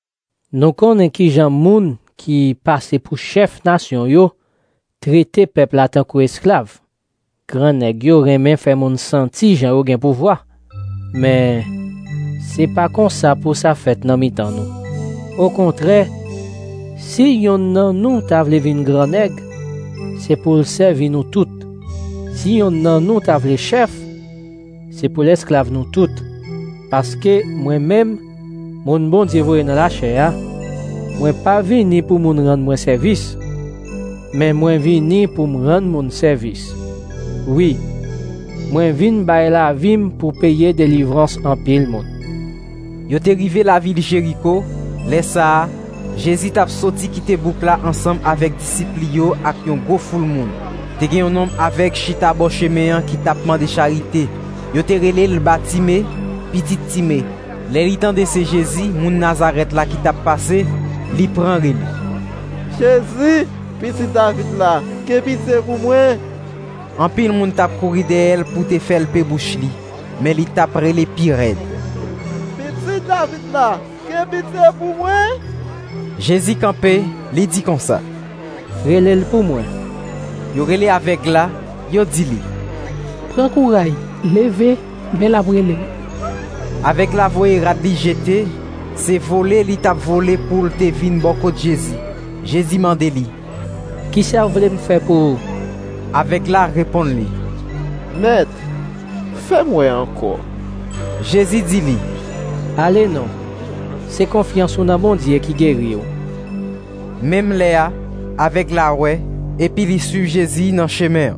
Nous connaissons qui Jean moun qui passe pour chef nation yo, traité peuple en tant qu'esclave. Grand nèg yo remen fait moun senti Jean yo gen pouvoir. Mais c'est pas comme ça pour sa fête nan mitan nous. Au contraire, si yon nan nou ta vle vin grand nèg, c'est pour servir nous toutes. Si yon nan nou ta vle chef, c'est pour l'esclave nous toutes. Parce que moi-même, mon bon Dieu voye dans la chair, moi pas vini pour moun rendre moi service, mais moi vini pour me rendre mon service. Oui, moi vin bay la vim pour payer délivrance en pile monde. Yo te rive la ville Jéricho, lesa Jésus t'a sorti quitter boucle là ensemble avec disciples yo ak yon gros foule moun. Te gen yon homme avec chita bo chemin qui t'a demandé charité. Yo te relé le Batime, petit Timé. L'héritant de ce Jésus, moun Nazareth là qui t'a passé, li prend relé. Jésus, petit David là, que pitié pour moi. En pile moun t'a couru de elle pour te faire le bouche li, mais li t'a relé pire raide. Petit David là, que pitié pour moi. Jésus campé, li dit comme ça. Relé pour moi. Yo relé avec là, yo dit li. Prends courage, levez, mais la brûler. Avec la voie radli jeté, c'est volé li t'a volé pour te vin boko de Jésus. Jésus mande li. Qui ça voulait me faire pour? Avec la répond li. Maître, fais-moi encore. Jésus dit li. Allez non. C'est confiance dans mon Dieu qui guérit. Même Léa, avec la ouais, et puis il suit Jésus dans le chemin.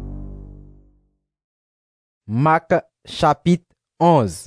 Marc chapitre 11.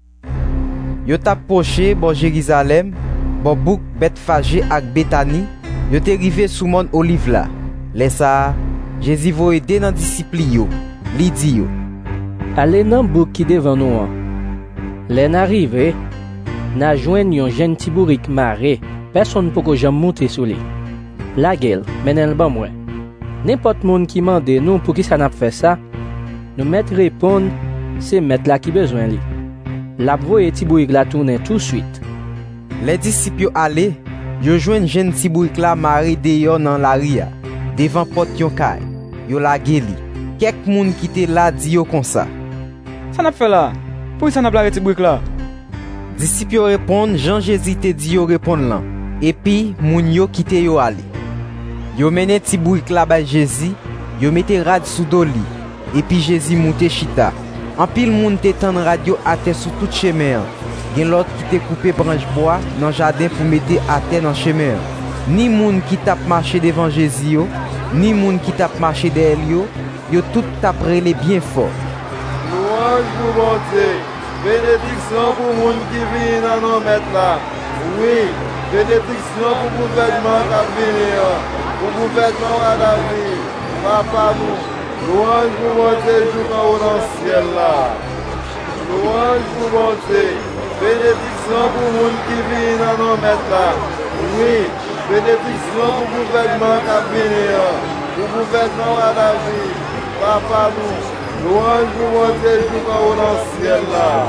Yo t'a poché bon Jérusalem, bon bouk Bethphagée ak Bethanie, yo te rivé sous mont Olive là. Laissa Jésus vo aider dans disciple yo. Li di yo. Allez dans bouk qui devant nous. L'en arrivé, n'a joindre yon jeune tibourik maré, personne pour que j'aime monter sur lui. La gueule, menel ban moi. N'importe monde qui mande nous pour qui ça n'a fait ça, nous mettre répondre, c'est mettre là qui besoin li. La voye tibourik la tourner tout de suite. Les disciples allé, yo joine jeune tibourik la maré dehors dans la ria, devant porte yon kay. Yo la geli. Quelques moun qui te là di yo comme ça. Ça n'a fait là. Pour ça n'a pas tibourik là. Disciples répondent, Jean Jésus te dit yo répondre là. Et puis moun yo kite yo aller. Yo mené tibourik la ba Jésus, yo mette rad sous doli. Et puis Jésus monte chita. En pile moun te tan radio à terre sous tout chemin. Gen l'autre qui te coupé branche bois dans jardin pour mettre à terre dans chemin. Ni moun qui tap marché devant Jésus yo, ni moun qui tap marché derrière yo tout tap relé bien fort. Louange pour mon Dieu. Bénédiction pour moun qui vient dans nos maîtres là. Oui, bénédiction pour gouvernement qui vient. Pour gouvernement à la vie. Papa nous. Louange pour mon Dieu, joue en haut dans le ciel là. Louange pour mon Dieu. Bénédiction pour moun qui vient dans nos maîtres là. Oui, bénédiction pour gouvernement qui vient. Pour gouvernement à la vie. Papa nous. Louange pour mon Dieu, joue en haut dans le ciel là.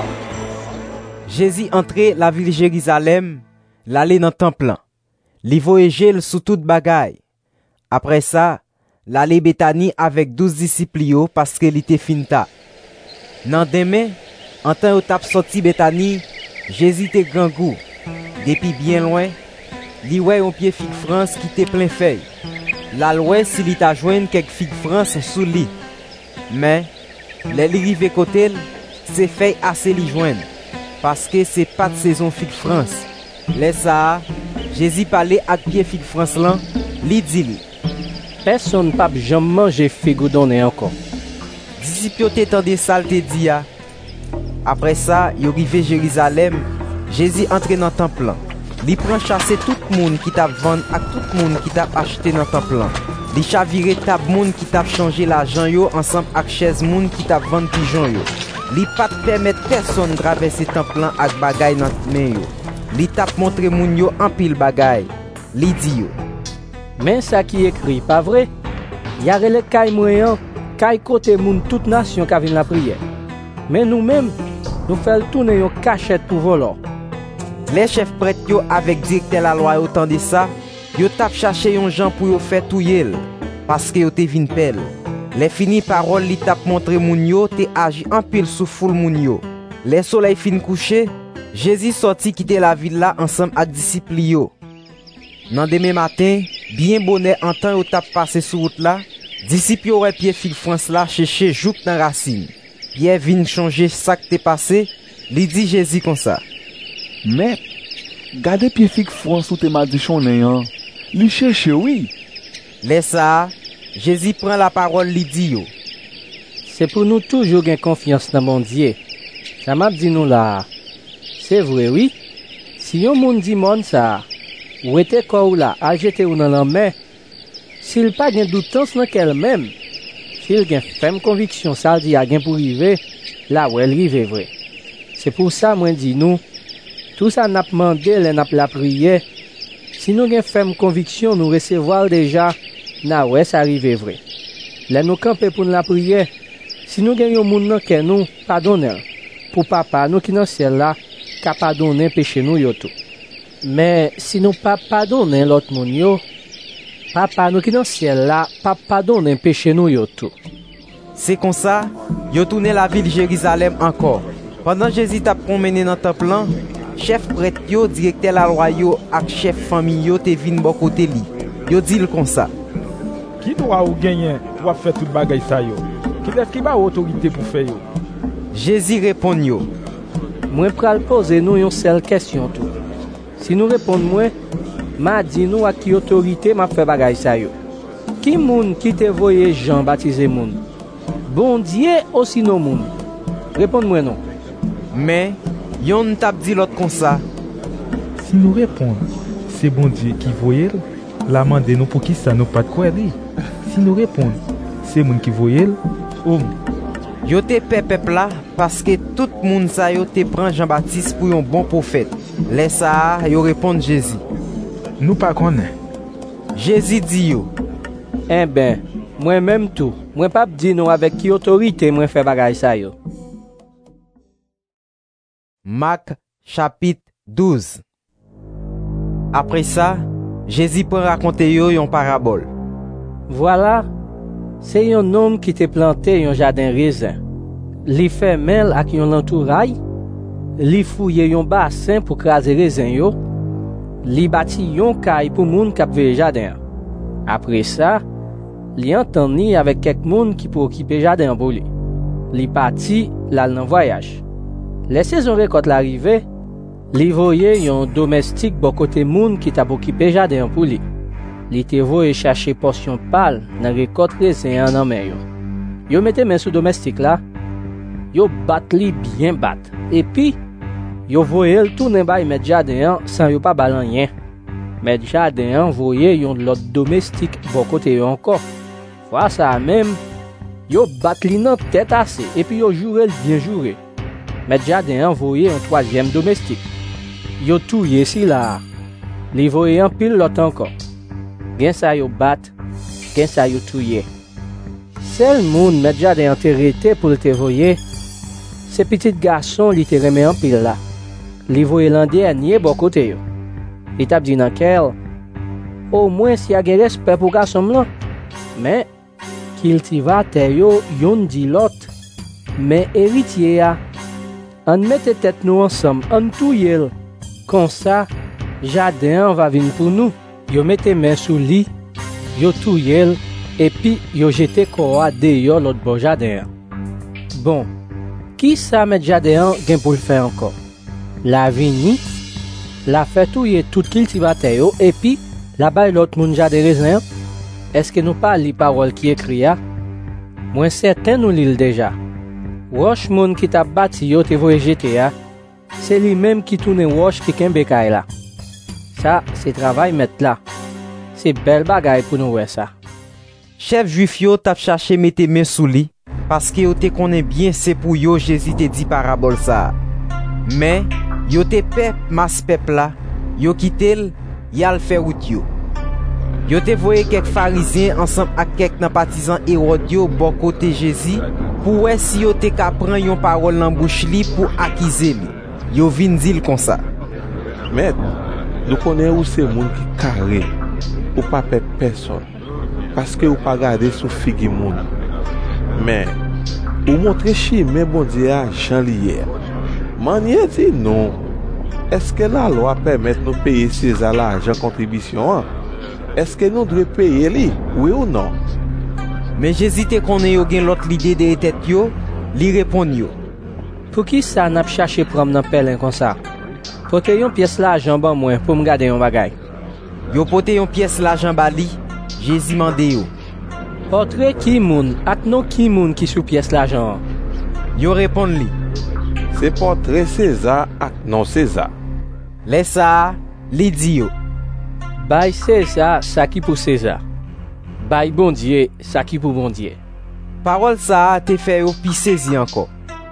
Jésus entrait la ville Jérusalem, l'aller dans le temple. Li voyagel sous toute bagaille. Après ça, l'aller Bethanie avec 12 disciples yo parce que li te finta. Nan demain, en temps où tap sorti Bethanie, Jésus te grand goût. Depuis bien loin, li wè un pied fig France qui te plein feuille. La loi si li ta joine quelques fig France sous lit. Mais les li rive côté, c'est feuille assez li joine parce que c'est pas de saison fig France. Laisse ça, Jésus parlait avec pied fig France là, li dit li. Personne pas jamais manger figue donné encore. Disciples te tande sal te di ya. Après ça, yo rive Jérusalem, Jésus entre dans le temple. Li prend chasser tout le monde qui t'a vendu ak tout le monde qui t'a acheté dans le temple. Li chavire tab monde qui t'a changé l'argent yo ensemble ak chaise monde qui t'a vendu pigeon yo. Li pas permettre personne traverser temple ak bagay dans main yo. Li t'a montré moun yo en pile bagay. Li di yo. Mais ça qui écrit, pas vrai? Y a relé kay moyen, kay côté moun toute nation qui vient la prière. Mais nous-mêmes, nous faisons tourner yon cachette pour voler. Les chefs prêtres yo avec directeur la loi autant de ça, yo tap chercher yon gens pour yo faire touyer parce que yo te vinn pelle. Les fini parole li tap montré moun yo te agi en pile sous foule moun yo. Les soleil fin couché, Jésus sorti quitter la ville là ensemble avec disciples yo. Nan demain matin, bien bonnet en temps yo tap passé sur route là, disciples yo ouais Pierre fil France là chercher jouk dans racine. Pierre vinn changer ça qui t'est passé, li dit Jésus comme ça. Mais gardez Pierre fil France ou te m'a dit chonen, li cherche oui. Laisse ça, Jésus prend la parole li dit yo. C'est pour nous toujours gain confiance dans mon Dieu. Ça m'a dit nous là. C'est vrai oui. Si yon moun di monde ça, ou était quoi là, a jeter ou dans la main, s'il pas gain doutance dans qu'elle même, s'il gain ferme conviction ça dit a gain pour river, là où elle rive vrai. C'est pour ça moi dis nous, tout ça n'a demandé, n'a la prière. Si nous gain ferme conviction nous recevoir déjà, là ouais ça arrive vrai. Là nous camper pour la prière. Si nous gagnons moun nan ke nous pardonner pour papa nous qui dans ciel là ka pardonner péché nous yo tout. Mais si nous pas pardonner l'autre moun yo, papa nous qui dans ciel là pas pardonner péché nous yo tout. C'est comme ça, yo tourné la ville Jérusalem encore. Pendant Jésus t'a promené dans temple là, chef prêtre yo, directeur la loi yo ak chef famille yo te vinn bon côté li. Yo dit comme ça. Qui doit ou gagner pour faire tout bagay ça yo? Qui ba autorité pour faire yo? Jésus répond yo. Moi pral poser nous une seule question tout. Si nous répondons moi, m'a dit nous à qui autorité m'a fait bagay ça yo. Qui moun qui te voyé Jean baptiser moun? Bon Dieu ou sinon moun? Réponds-moi non. Mais yon t'a dit l'autre comme ça. Si nous répondons, c'est bon Dieu qui voyait, la mande nous pour qui ça nous pas de quoi dire. Si nous répondons, c'est moun qui voyait, yo te peuple là parce que tout moun sa yo te prend Jean-Baptiste pour un bon prophète. Laisse ça, yo répond Jésus. Nous pas connaît. Jésus dit yo. Eh ben, moi même tout, moi pas dit non avec qui autorité moi fait bagay ça yo. Marc chapitre 12. Après ça, Jésus prend raconter yo une parabole. Voilà, c'est un homme qui te planté un jardin raisin. Li fait mel ak yon entouraille, li fouye yon bassin pour craser raisin yo, li bâti yon kay pour moun k'ap ve jardin. Après ça, li entendni avec quelques moun qui pour occuper jardin pour lui. Li parti la nan voyage. Les saisons récolte l'arrivée, li voye yon domestique bon côté moun qui t'a occupé jardin pour lui. Li te voye chercher portion pâle dans récolte raisin en main yo. Yo mette main sous domestique là, yo bat li bien bat. Et puis yo voye l tourner bay met jardin sans yo pas balan rien. Met jardin voye yon l'autre domestique bon côté yo encore. Fois ça même, yo bat li nan tête assez et puis yo joure bien jouré. Met jardin voye un troisième domestique. Yo touye si là. Li voye en pile l'autre encore. Gen sa yo bat, gen sa yo touye. Sel moun met jardin enterré pour te voye. Ce petit garçon li te remet en pile là. Li voye l'an dernier bon côté yo. Li tap di nan kel, au moins si a gen respect pour garçon là. Mais cultivateur yo yon di l'autre. Mais héritier a, on mette tête nous ensemble, on touye. Comme ça, jardin va venir pour nous. Yo mette main sous li, yo touye et puis yo jete koa dehors l'autre bon jardin. Bon, qui ça met jardin gen pour le faire encore? La vini, la fait touye tout cultivateur yo et puis la bay l'autre moun jardin raisin. Est-ce que nous pas li parole qui écrit a? Moi certain nous lit déjà. Roche moun qui t'a bâti yo te voye jeter a, c'est lui même qui tourne roche qui kembe kay la. Ça, c'est travail mettre là. C'est belle bagaille pour nous ouais ça. Chef juif yo t'a cherché mette main sous li parce que yo te connaît bien c'est pour yo Jésus te dit parabole ça. Mais yo te pep mas pep là, yo quitte yal fait route yo. Yo te voye quelques pharisiens ensemble avec quelques nan partisans Hérode yo bon côté Jésus pour ouais si yo te ka prend yon parole dans bouche li pour accuser li. Yo vinn dire comme ça. Maître, nous connaissons où c'est moun qui carré ou pas pep personne parce que ou pas garder sous figue moun. Mais ou montrer chemin bon Dieu à Jean hier. Manier dit non. est-ce que la loi permet nous payer César l'argent contribution? Est-ce que nous devons payer lui, oui ou non? Mais Jésus te connaît yo gen l'autre l'idée de tête yo, li répond yo. Pour qui ça n'a cherché prendre dans pelin comme ça? Pote yon pièce l'argent ban moi pour me garder yon bagay. Yo pote yon pièce l'argent bali, Jésus mande yo. Portrait qui moun, ak non qui moun qui sous pièce l'argent? Yo répond li. C'est portrait César ak non César. Les ça, li di yo. Bay César, ça qui pour César. Bay bon Dieu, ça qui pour bon Dieu. Parole ça te fait yo pi saisi encore.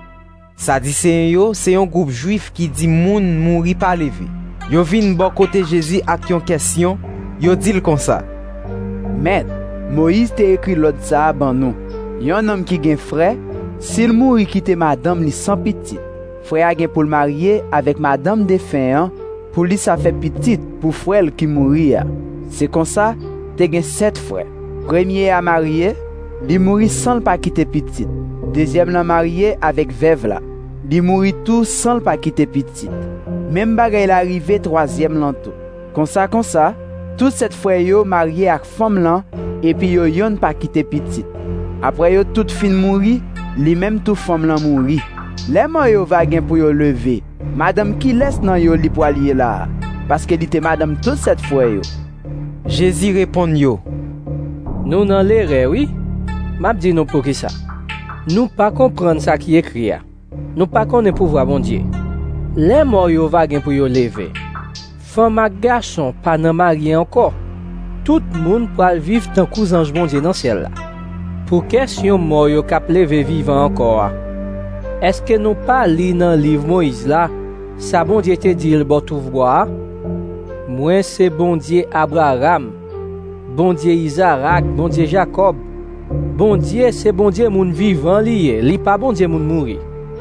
Ça dit c'est un groupe juif qui dit moun mouri pas levé. Yo vinn bon côté Jésus ak yon question, yo dit comme ça. Maître, Moïse t'a écrit l'autre ça ban nous. Yon homme qui gen frère, s'il mouri quitte madame li sans petit. Frère gen pour le marier avec madame défunt, pour lui ça fait petit pour frère qui mouri. C'est comme ça, t'es gen 7 frères. Premier à marier, li mouri sans le pas quitter petit. Deuxième la marié avec veuve là. Li mouri tout sans le pas quitter petit. Même bagay l'arrivé troisième lanto. Comme ça, tout cette frère yo marié avec femme là et puis yo yon pas quitter petit. Après yo tout fin mouri, li même tout femme là mouri. Les man yo va gen pour yo lever. Madame qui laisse nan yo li poilier là parce que li te madame toute cette frère yo. Jésus répond yo. Nous nan l'erreur oui. M'a dit nous pour qui ça? Nous pas comprendre ça qui écrit. Nous pas connaît pouvoir bon Dieu. Les morts yo va gen pour yo lever. Femme ak garçon pas nan marié encore. Tout monde pral vivre tant kou ange bon Dieu dans ciel là. Pour question mort yo k'ap lever vivant encore. Est-ce que nous pas li dans livre Moïse là, ça bon Dieu te dit le bon tout voir? Moi c'est bon Dieu Abraham, bon Dieu Isaac, bon Dieu Jacob. Bon Dieu c'est bon Dieu moun vivant lié, li pas bon Dieu moun mouri.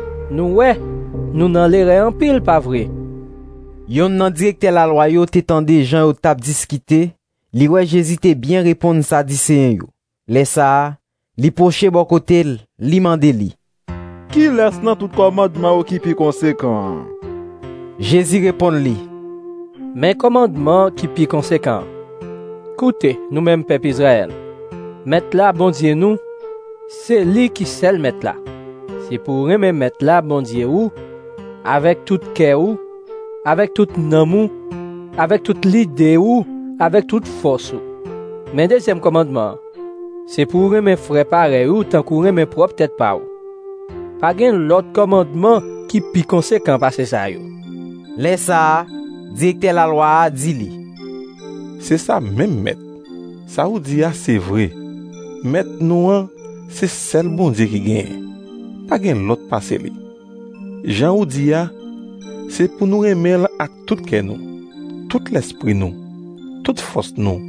Nous nan l'erreur en pile pas vrai. Yon nan directeur la loi yo te tande gens yo tap discuter, li wè Jésus te bien répondre ça dit yo. Les ça, li poche bon côté, li mande li. Qui laisse nan tout commandement qui pi conséquent? Jésus répond li. Mais commandement qui pi conséquent. Écoutez, nous-mêmes peuple Israël. Mettre là bon Dieu nous, c'est lui qui seul mettre là. C'est pour aimer mettre là bon Dieu ou avec tout cœur ou avec toute namou, avec toute l'idée ou avec toute force. Mais deuxième commandement, c'est pour aimer frère pareil ou tant qu'on aimer propre tête pas ou. Pas gen l'autre commandement qui pi conséquent passer ça yo. Laisse ça, directeur la loi dit li. C'est ça même maître. Ça ou dit c'est vrai. Maître nous c'est seul bon Dieu qui gagne. Pas gen l'autre passer li. Jean ou dit c'est pour nous aimer avec tout cœur nous, tout l'esprit nous, toute force nous.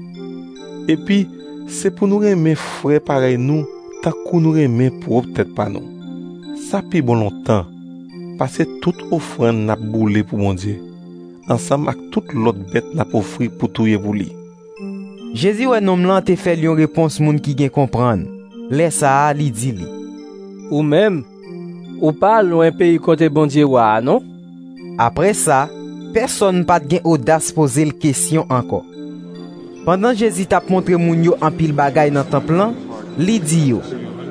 Et puis c'est pour nous aimer frère pareil nous, tant qu'on nous aimer propre tête pas nous. Ça pi bon longtemps, parce que toute offrande n'a boulé pour mon Dieu, ensemble avec toute l'autre bête n'a offri pour touyer pour lui. Jésus ouais nom lan te fait une réponse moun qui gen comprendre. Laisse ça li dit li. Ou même, ou pas loin pays côté bon Dieu wa non? Après ça, personne pas gen audace poser le question encore. Pendant Jésus t'a montré moun yo en pile bagay dans temple lan, li dit yo.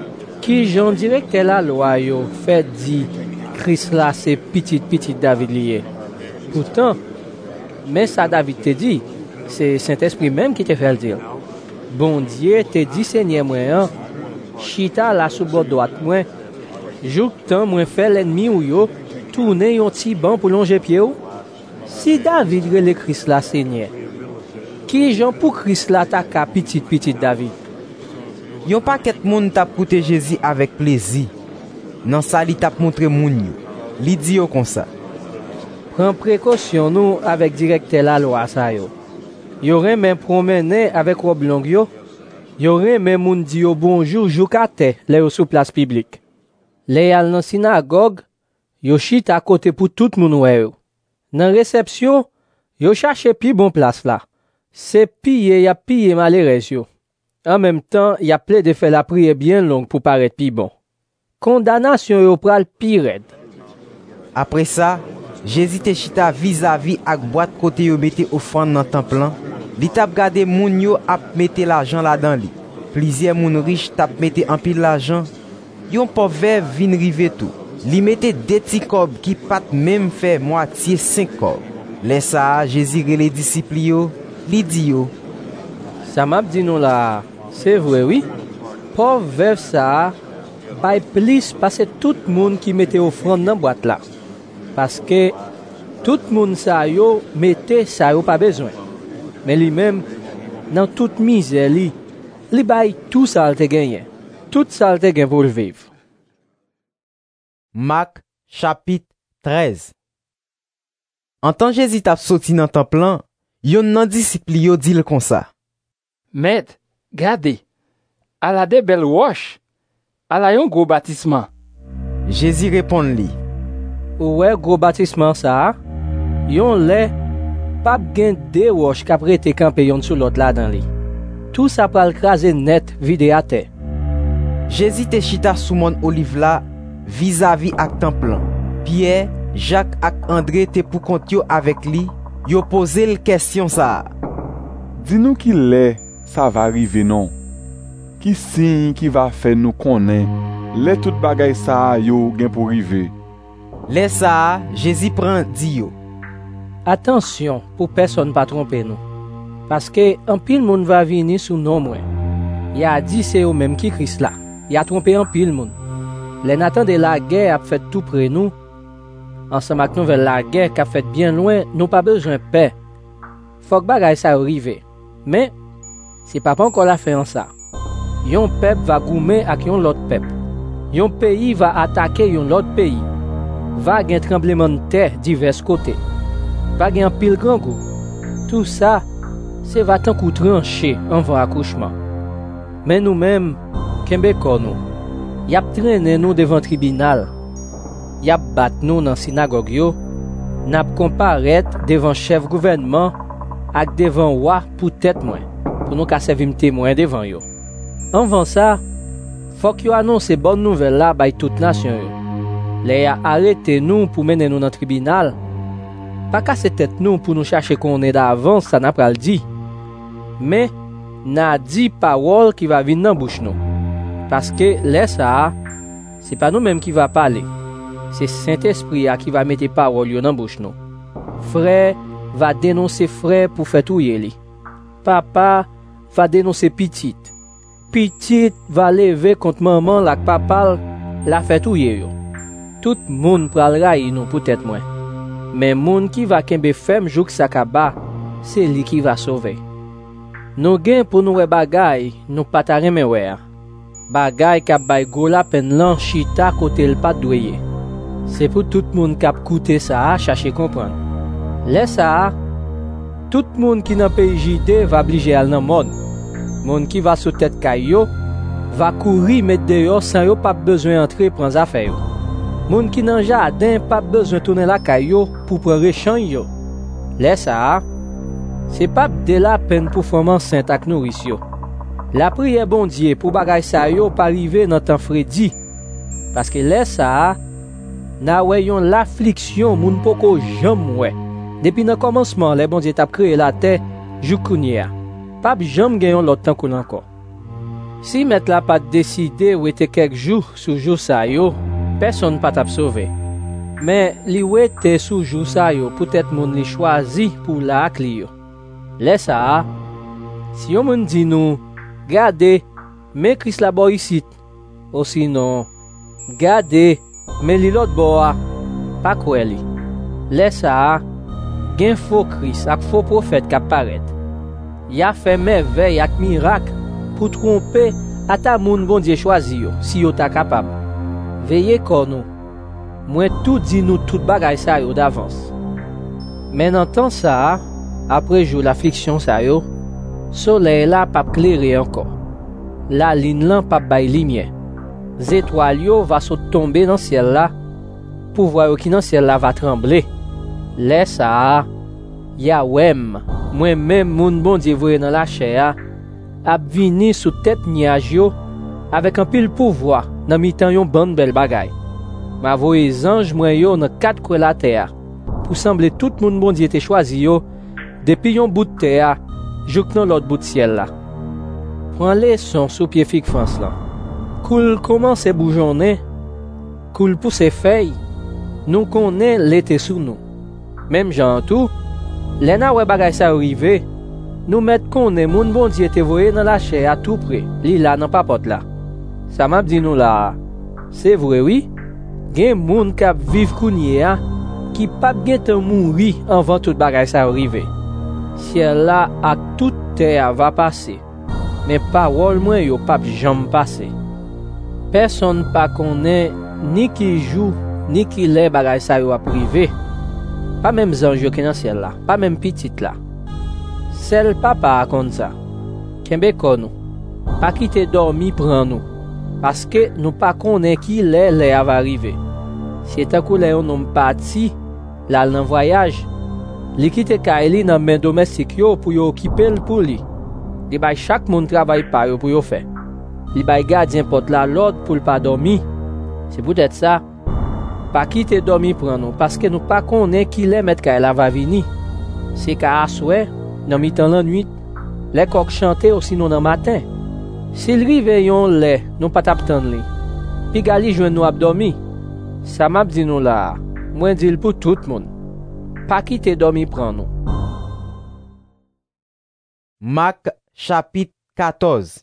Qui Jean directeur la loi yo fait dit Christ là c'est petit David lié. Pourtant, mais ça David te dit, c'est Saint-Esprit même qui te fait le dire. Bon Dieu te dit Seigneur moi, chita la sous bord droite moi, jouk temps moi fait l'ennemi ou yo tourner yon ti banc pour longer pied ou. Si David le Christ là Seigneur, qui Jean pour Christ là ta ka petit David. Yon paquet moun tap koute Jésus avec plaisir. Nan sa li tap montre moun yo. Li di yo comme ça. Prends précaution nous avec directeur la loi ça yo. Yo remen promener avec robe longue yo. Yo remen moun di yo bonjour joukate le yo sous place publique. Le yal nan synagogue, yo chita à côté pour tout moun wè yo. Nan réception, yo cherche pi bon place là. C'est piller y a piller malheureux yo. En même temps, y a plein de faire la prière bien longue pour paraître pi bon. Condamnation yo pral pi raide. Après ça, Jésus te chita vis-à-vis ak boîte côté yo mette offrande dans temple lan. Li tap gade moun yo ap mette l'argent la dan li. Plusieurs moun riche tap mette en pile l'argent. Yon pauvre vin rive tout. Li mette 2 ti kob qui pat même fait moitié 5 kob. Les ça, Jésus et les disciples yo, li di yo. Ça m'a dit nous là, c'est vrai oui. Pauvre veuve ça, bay plus parce que tout le monde qui mettait offrande dans boîte là. Parce que tout le monde ça yo mettait ça yo pas besoin. Mais lui-même dans toute misère li bay tout ça te gagné. Tout ça te gagné pour le vivre. Marc chapitre 13. En temps Jésus t'a sorti dans temple lan, yon nan disciple yo dit comme ça. Maître, gardez. À la de belle roche. À la yon gros bâtiment. Jésus répond li. Ouais, gros bâtiment ça. Yon lè pas gen 2 roches qui prêté camper yon sous l'autre là dans li. Tout ça pral craser net vide à terre. Jésus te chita sous mon olive là vis-à-vis ak temple lan. Pierre, Jacques ak André te pou kont yo avec li. Yo pose l question ça. Dis-nous qui l'est, ça va arriver non. Qui signe qui va faire nous connaître les tout bagay ça yo gen pour arriver. Les ça, Jésus prend di yo. Attention pour personne pas tromper nous. Parce que un pile monde va venir sous nom moi. Il a dit c'est eux même qui Christ là. Il a trompé un pile monde. Les Nathan de la guerre a fait tout près nous. Ensemble avec nous vers la guerre qui a fait bien loin, nous pas besoin de paix. Faut que bagay ça arrive. Mais c'est pas encore la fin en ça. Yon peuple va goumer avec yon l'autre peuple. Yon pays va attaquer yon l'autre pays. Va gen tremblement de terre divers côtés. Va gen pile grand goût. Tout ça, c'est va tant coup tranché avant accouchement. Mais nous-mêmes, kembe nous. Yap traîné nous devant tribunal. Yap bat nous dans synagogue yo. Nap comparaître devant chef gouvernement ak devant roi pour tête moins. Pour nous ka servir témoin devant yo. Avant ça, faut que yo annonce bonne nouvelle là bay toute nation yo. Les a arrêté nous pour mener nous dans tribunal. Pas casser tête nous pour nous chercher qu'on est d'avance, ça n'a pas le dit. Mais n'a dit parole qui va venir dans bouche nous. Parce que là ça, c'est pas nous mêmes qui va parler. C'est Saint-Esprit qui va mettre parole dans bouche nous. Frère va dénoncer frère pour faire touyer li. Papa va dénoncer petite. Petite va lever contre maman la papa la fait touyer yo. Tout monde pral railler nous peut-être moins. Mais monde qui va kembe ferme jouk sakaba, c'est lui qui va sauver. Nous gen pour nous bagay, nous pas ta reme wè. Bagay k'ap bay go la pen lan chita côté le pas doyer. C'est pour tout monde k'ap koute ça chercher comprendre. Laisse ça, tout monde qui dans pays JD va obliger al nan monde. Monde qui va sous tête kayo va courir mettre dehors sans yo pas besoin entrer prendre affaire. Monde qui dans jardin pas besoin tourner la caillou pour prendre échange yo. Laisse ça. C'est pas de la peine pour femme enceinte ak nourrice yo. La prière bon Dieu pour bagay sa yo pas arriver dans temps Freddy. Parce que laisse ça na wè yon l'affliction moun poko jam wè. Depuis le commencement, les bon Dieu t'a créé la terre joukounia. Pas jam gen yon l'autre temps qu'on encore. Si mettre la pas décider ou était quelques jours sous jour sa yo, personne pas t'a sauvé. Mais li ou était sous jour sa yo, peut-être moun li choisi pour la ak li yo. Laisse ça. Si yon moun dit nous, gardez, mais Christ la boy ici. Ou sinon, gardez, mais li l'autre boa, pas quoi li. Laisse ça. Gen faux Christ ak faux prophète qui apparaît. Y a fait merveille ak miracle pour tromper à ta moun bon Dieu choisi yo, si yo ta capable. Veillez kon nous. Moi tout dit nous tout bagay sa yo d'avance. Mais dans temps ça, après jour l'affliction sa yo, soleil là pas clairer encore. La ligne là pas bay lumière. Étoiles yo va se tomber dans ciel là pour voir qui dans ciel là va trembler. Laisse ça, ya wem, moi-même moun bon Dieu voye dans la chair, ap vini sous tête nuage yo, avec un pile pouvoir, dans mi-temps yon bonne belle bagay. Ma voye ange moi yo dans quatre coins la terre, pour sembler tout le monde bon Dieu te choisi yo, depuis yon bout de terre, jouk nan l'autre bout de ciel là. Prends leçon sous pied fig France là. Koul commence bougeonner, koul pousse feuille, nous connaît l'été sous nous. Même Jean tout, l'ena ouais bagay ça arrivé, nous mettre connaît moun bon Dieu te voye dans la chair à tout près, li là nan papote là. Ça m'a dit nous là, c'est vrai oui, gen moun k'ap viv kounye a, qui pas gen tan mouri avant tout bagay ça arrivé. Ciel là ak toute terre va passer, mais parole moi yo pas jamais passer. Personne pas connaît ni qui joue ni qui les bagay ça yo a privé. Pas même ange qui dans ciel là, pas même petite là. Seul papa comme ça. Kembe konou. Pas quitter dormi prend nous parce que nous pas connaît qui les va arriver. Si tant que les on parti là dans voyage, li quitte Kaili dans main domestique yo pour yo occuper pour lui. Li bay chaque monde travail par yo pour yo faire. Li bay gardien porte là l'autre pour pas dormir. C'est peut-être ça. Pas quitter dormir prend nous parce que nous pas connaît qui les mettre Kaila va venir. C'est qu'à souhait dans mi-temps la nuit, les coqs chanter aussi non dans matin. S'il réveillon les, nous pas t'attendre li. Puis gali joindre nous abdormi. Ça m'a dit nous là, moi dit pour tout le monde. Pas quitter dormir prend nous. Marc chapitre 14.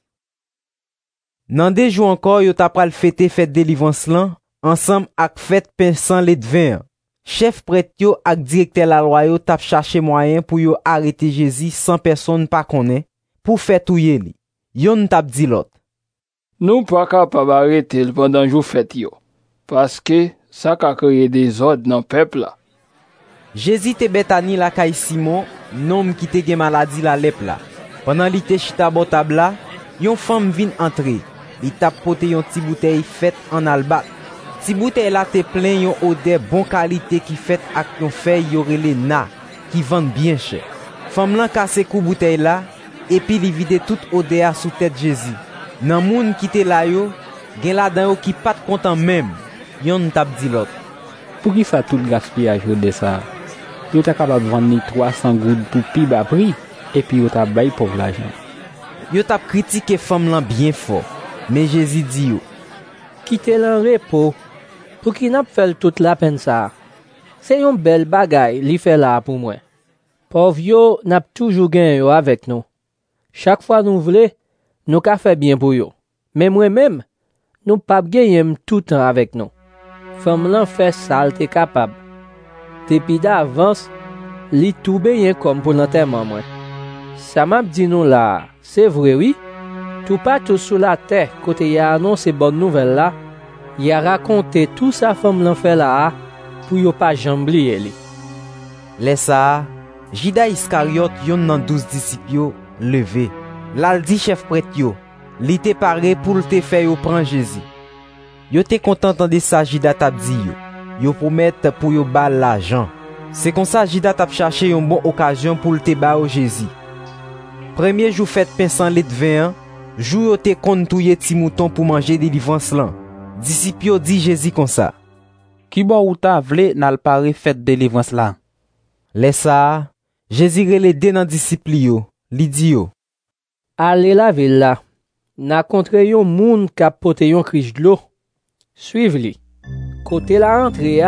Nan des jours encore yo t'a pral fêter fête délivrance lan ensemble ak fête pain sans lait de vin. Chef prêtre yo ak directeur la loi yo t'a cherché moyen pour yo arrêter Jésus sans personne pas connaît pour faire touyer li. Yon t'a dit l'autre. Nous pas capable arrêter pendant jour fête yo parce que ça ka créer des ordres dans peuple là. Jésus te Bethany la kay Simon, nom qui te gen maladie la lèpre là. Pendant li te chita bo table là, yon femme vin entrer. Li t'a pote yon ti bouteille faite en albat. Ti bouteille là te plein yon odeur bon qualité qui fait ak yon feuille yorele na qui vend bien cher. Femme lan casse kou bouteille là et puis li vide toute odeur sous tête Jésus. Nan moun qui te la yo, gen la dan yo qui pas content même. Yon t'a dit l'autre. Pour qui ça tout gaspillage de ça? Yo t'a capable vendre 300 gouttes pour pi bas prix et puis yo t'a bay pour l'argent. Yo t'a critiqué femme lan bien fort, mais Jésus dit yo, quittez l'en repos pour qui n'a fait toute la peine ça. C'est une belle bagaille li fait là pour moi. Pauvre yo n'a toujours gain yo avec nous. Chaque fois nous voulons, nous ka fait bien pour yo. Mais moi-même, nous pas gagner tout temps avec nous. Femme lan fait ça t'es capable. Depuis d'avance, li tout bien comme pour l'enterrement moi. Ça m'a dit nous là, c'est vrai oui. Tout partout sous la terre, côté y a annoncé bonne nouvelle là, y a raconté tout sa femme l'en fait là, pour yo pas jamblier li. Laissa, Judas Iscariot yon nan 12 disciples yo levé. L'al di chef prêtre yo, li te paré pour te faire yo prend Jésus. Yo te content de ça Judas t'a dit yo. Yo promet pour yo bal l'argent. C'est comme ça Judas t'a cherché une bonne occasion pour te ba au Jésus. Premier jour fête pain sans lait de vin, jour yo te kon touye ti mouton pour manger délivrance lan. Disciples yo dit Jésus comme ça. Qui bon ou ta vle n'al pare fête délivrance là? Laissa, Jésus rele de nan disciples yo, li di yo. Allez la ville là. Na kontre yon moun k'ap pote yon kriche de l'eau. Suive li. Côté la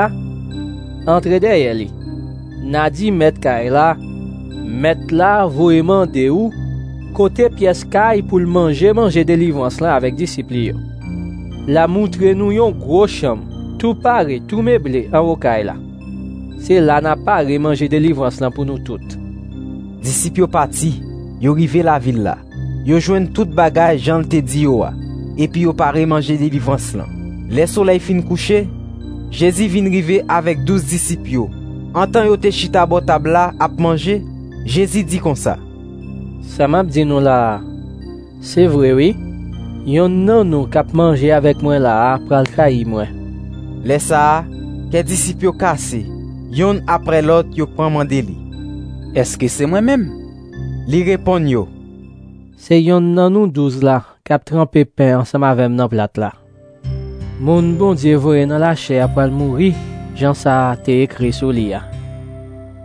entre derrière li. Na di met kay la, met la voyeman de ou, côté pièce kay pour manger délivrance là avec disciples yo. La montre nous yon gros chambre, tout paré, tout meublé en kay la. C'est là n'a pas manger délivrance là pour nous toutes. Disciples yo parti, yo rive la ville là. Yo joine tout bagage Jean te di yo a, et puis yo paré manger délivrance là. Le soleil fin coucher, Jésus vin rive avec 12 disciples yo. En temps yo te chita bo table là ap manger, Jésus dit comme ça. Ça m'a dit nous là. C'est vrai oui. Yon nan nou k'ap manger avec moi là pral trahi moi. Les ça, que disciples yo cassé. Yon après l'autre yo prend mandé li. Est-ce que c'est moi-même? Li répond yo. C'est yon nan nou 12 là k'ap trempé pain ensemble avec nan plat là. Mon bon Dieu voye dans la chair pral mourir, Jean ça te écrit sur li a.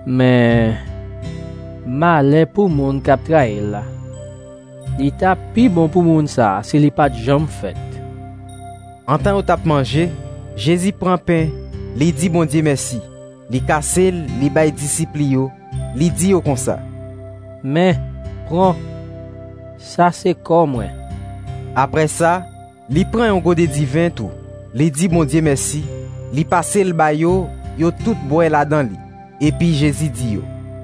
Mais malheur pour moun k'ap trahi la. Li tap pi bon pour moun sa si li pas jam fait. En temps où tap mangé, Jésus prend pain, li dit bon Dieu merci. Li casse, li bay disciple yo, li dit yo comme ça. Mais prends, ça c'est comme moi. Après ça, li prend un godet divin tout. Li dit bon Dieu merci. Li passe le bayo, yo tout boit là-dedans li. Et puis Jésus dit yo.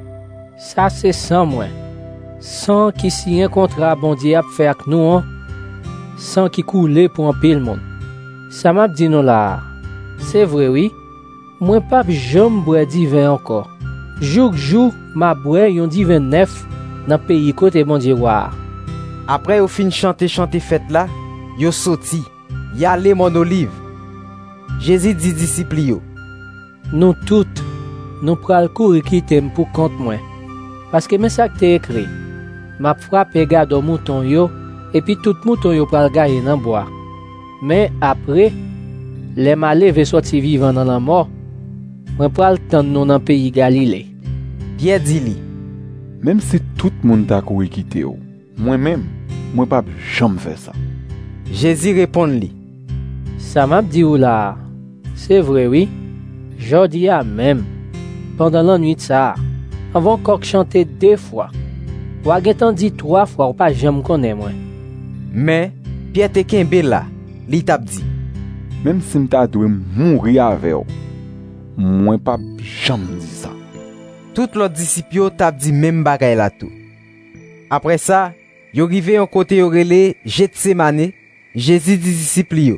Ça c'est sang moi. Sang qui signe un contrat bon Dieu a fait avec nous, hein? Sang qui coule pour un pile monde. Ça m'a dit nous là. C'est vrai oui. Moi pas jamais boire divin encore. Jour m'a boire yon divin neuf dans pays côté bon Dieu voir. Après au fin chanter fête là, yo sorti. Y aller mon olive. Jésus dit disciple yo. Nous toutes nous pral courir quitter pour compte moi. Parce que mais ça que t'es écrit. M'a frappé garde mouton yo et puis tout mouton yo pral gayer dans bois. Mais après les malais veut sortir vivant dans la mort. Moi pral tendre nous dans pays Galilée. Pierre dit li. Même si tout monde t'a courir quitter yo, moi-même, moi pas jamais faire ça. Jésus répond li. Ça m'a dit ou là. C'est vrai oui. Jodi a même pendant la nuit ça, avant qu'on chanter 2 fois. Ou a gen dit 3 fois ou pas jamais connaît moi. Mais Pierre te kembe là, li t'a dit. Même si m'ta doit mourir avec ou, moi pas jamais dit ça. Tout l'autre disciple t'a dit même bagay là tout. Après ça, yo rivé en côté yo relé Gethsemane, Jésus dit disciple yo.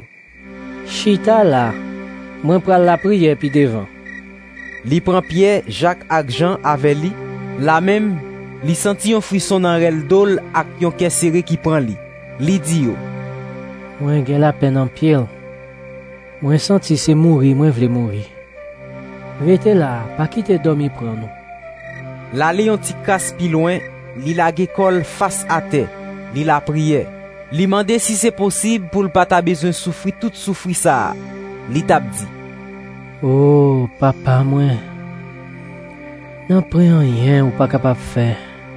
Chita là, moi pral la prière puis devant. Li prend Pierre, Jacques ak Jean avec li, la même li senti un frisson dans rel dol ak yon kè serré qui prend li. Li dit yo. Moi gen la peine en pied. Moi senti c'est mourir, moi vle mourir. Rete là, pas quitter dormi prend nous. La li yon ti casse pi loin, li la gekol face à terre, li la prière. Li mande si c'est possible pour le pas ta besoin souffrir tout souffrir ça. Li t'a dit. Oh, papa moi. N'en prends rien ou pas capable faire.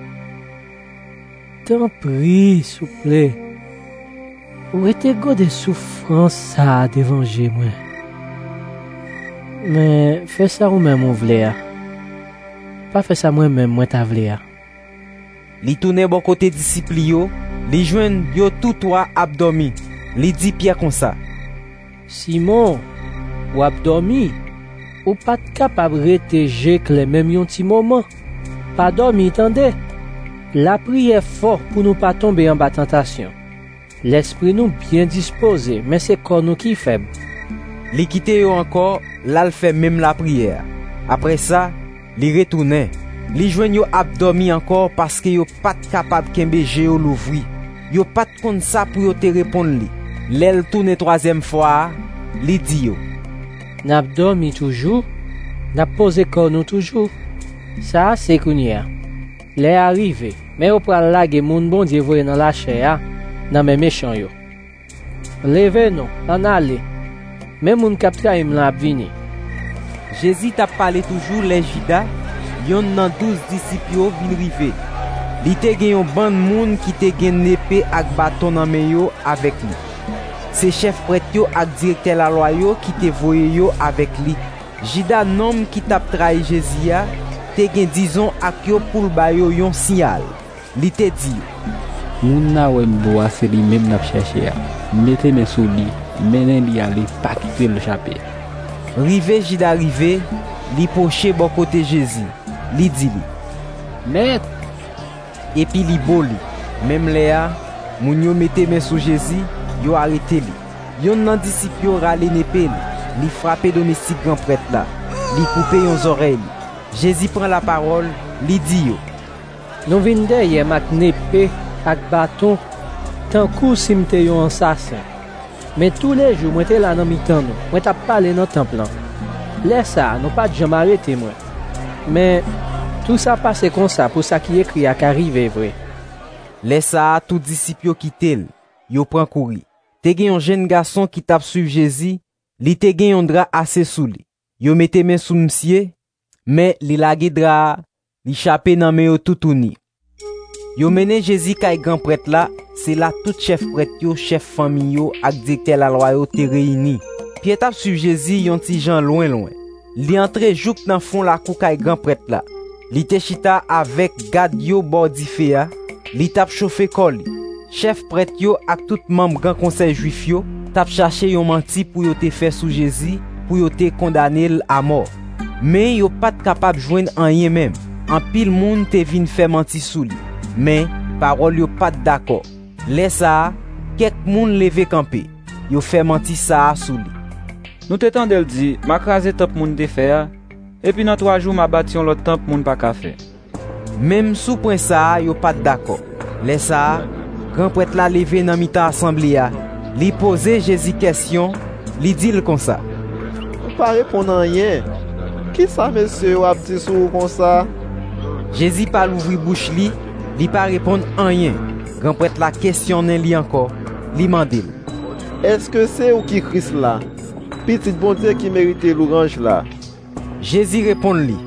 T'en prie, s'il vous plaît. Où était go de souffrance ça d'évanger moi. Mais fais ça ou même ou vle. Pas fait ça moi-même moi ta vle. Li tourne bon côté disciple yo, li joine yo tout trois abdomi. Li dit Pierre comme ça. Simon, ou abdomi, ou pas capable rete jecle même yon petit moment. Pas dormi, tendez. La prière fort pour nous pas tomber en bas tentation. L'esprit nous bien disposé, mais c'est corps nous qui faible. Li quitte yo encore, là fait même la prière. Après ça, li retourne. Li joigne yo abdomi encore parce que yo pas capable kembe yo l'ouvri. Yo pas kon ça pour yo te répondre li. L'elle tourne 3e fois, li dit yo. N'a dormi toujours, n'a posé corps nous toujours. Ça c'est kounya. Les arrivé, mais au pral lage moun bon Dieu voye dans la chair, dans mes méchants yo. Levez nous, en aller. Même moun kap traim la vini. Jésus t'a parlé toujours les Judas, yon nan 12 disciples vin rive. Li te gen yon ban moun qui te gen épée ak bâton nan men yo avec lui. C'est chef prêtre yo ak directeur la loi yo qui te voye yo avec lui. Judas nom qui t'a trahi Jésus a, te gen disons ak yo pour ba yo yon signal. Li te dit. Moun na wè mboa c'est li même n'a chercher. Mettez mes sous li, menen li aller pas quitter le chapé. Rive Judas rive, li poche bon côté Jésus. Li dit li. Maître. Et puis li boli. Même Léa, moun yo mette men sous Jésus, yo arrêté li. Yon nan disciple yo rale n'épée li frappé domestique grand prêtre là. Li coupé yon oreille. Jésus prend la parole, li dit yo. Nous vinn derrière mak n'épée ak bâton, tant kou si m'te yon assassin. Mais tous les jours, moi t'es là dans mi-temps nous. Moi t'as parlé dans temple là. Laisse ça, nous pas jamais arrêté moi. Mais tout ça passe comme ça pour ça qui écrit à qu'arriver vrai. Laisse ça tout disciple qui tel, yo prend courir. Te gen yon jeune garçon qui t'a suivre Jésus, li te gen yon drap assez sous li. Yo mette main sous m'sieu, mais li lage dra, li chapé nan men yo toutouni. Yo mene Jésus kay grand prêtre là, c'est là tout chef prêtre yo, chef famille yo ak directeur la loi yo te réuni. Pierre tap suiv Jésus yon ti jan loin. Li entre jouk nan fond la kou kay grand prêtre là. Li te chita avec gad yo bordi fea, li tap chauffe kol li. Chef prêtre yo ak tout membre grand conseil juif yo tap chercher yon menti pour yo te fait sous Jésus, pour yo te condamner à mort. Mais yo pat capable joindre rien même. En pile moun te vin fait menti sous li. Mais parole yo pat d'accord. Laisse ça, quelques moun leve campé. Yo fait menti ça sous li. Nous te tendel dit, m'a krasé top moun te faire, et puis dans 3 jours m'a bâti l'autre temple moun pas ka fait. Même sous point ça, yo pas d'accord. Laisse ça, grand prêtre la levé dans mi-temps assemblée a, li poser Jésus question, li dit comme ça. Pas répondre rien. Qui ça monsieur ou a dit sou comme ça? Jésus pas l'ouvrir bouche li pas répondre rien. Grand prêtre la questionne li encore, li mandil. Est-ce que c'est ou qui Christ là? Petit bon Dieu qui mérite l'orange là. Jésus répond li.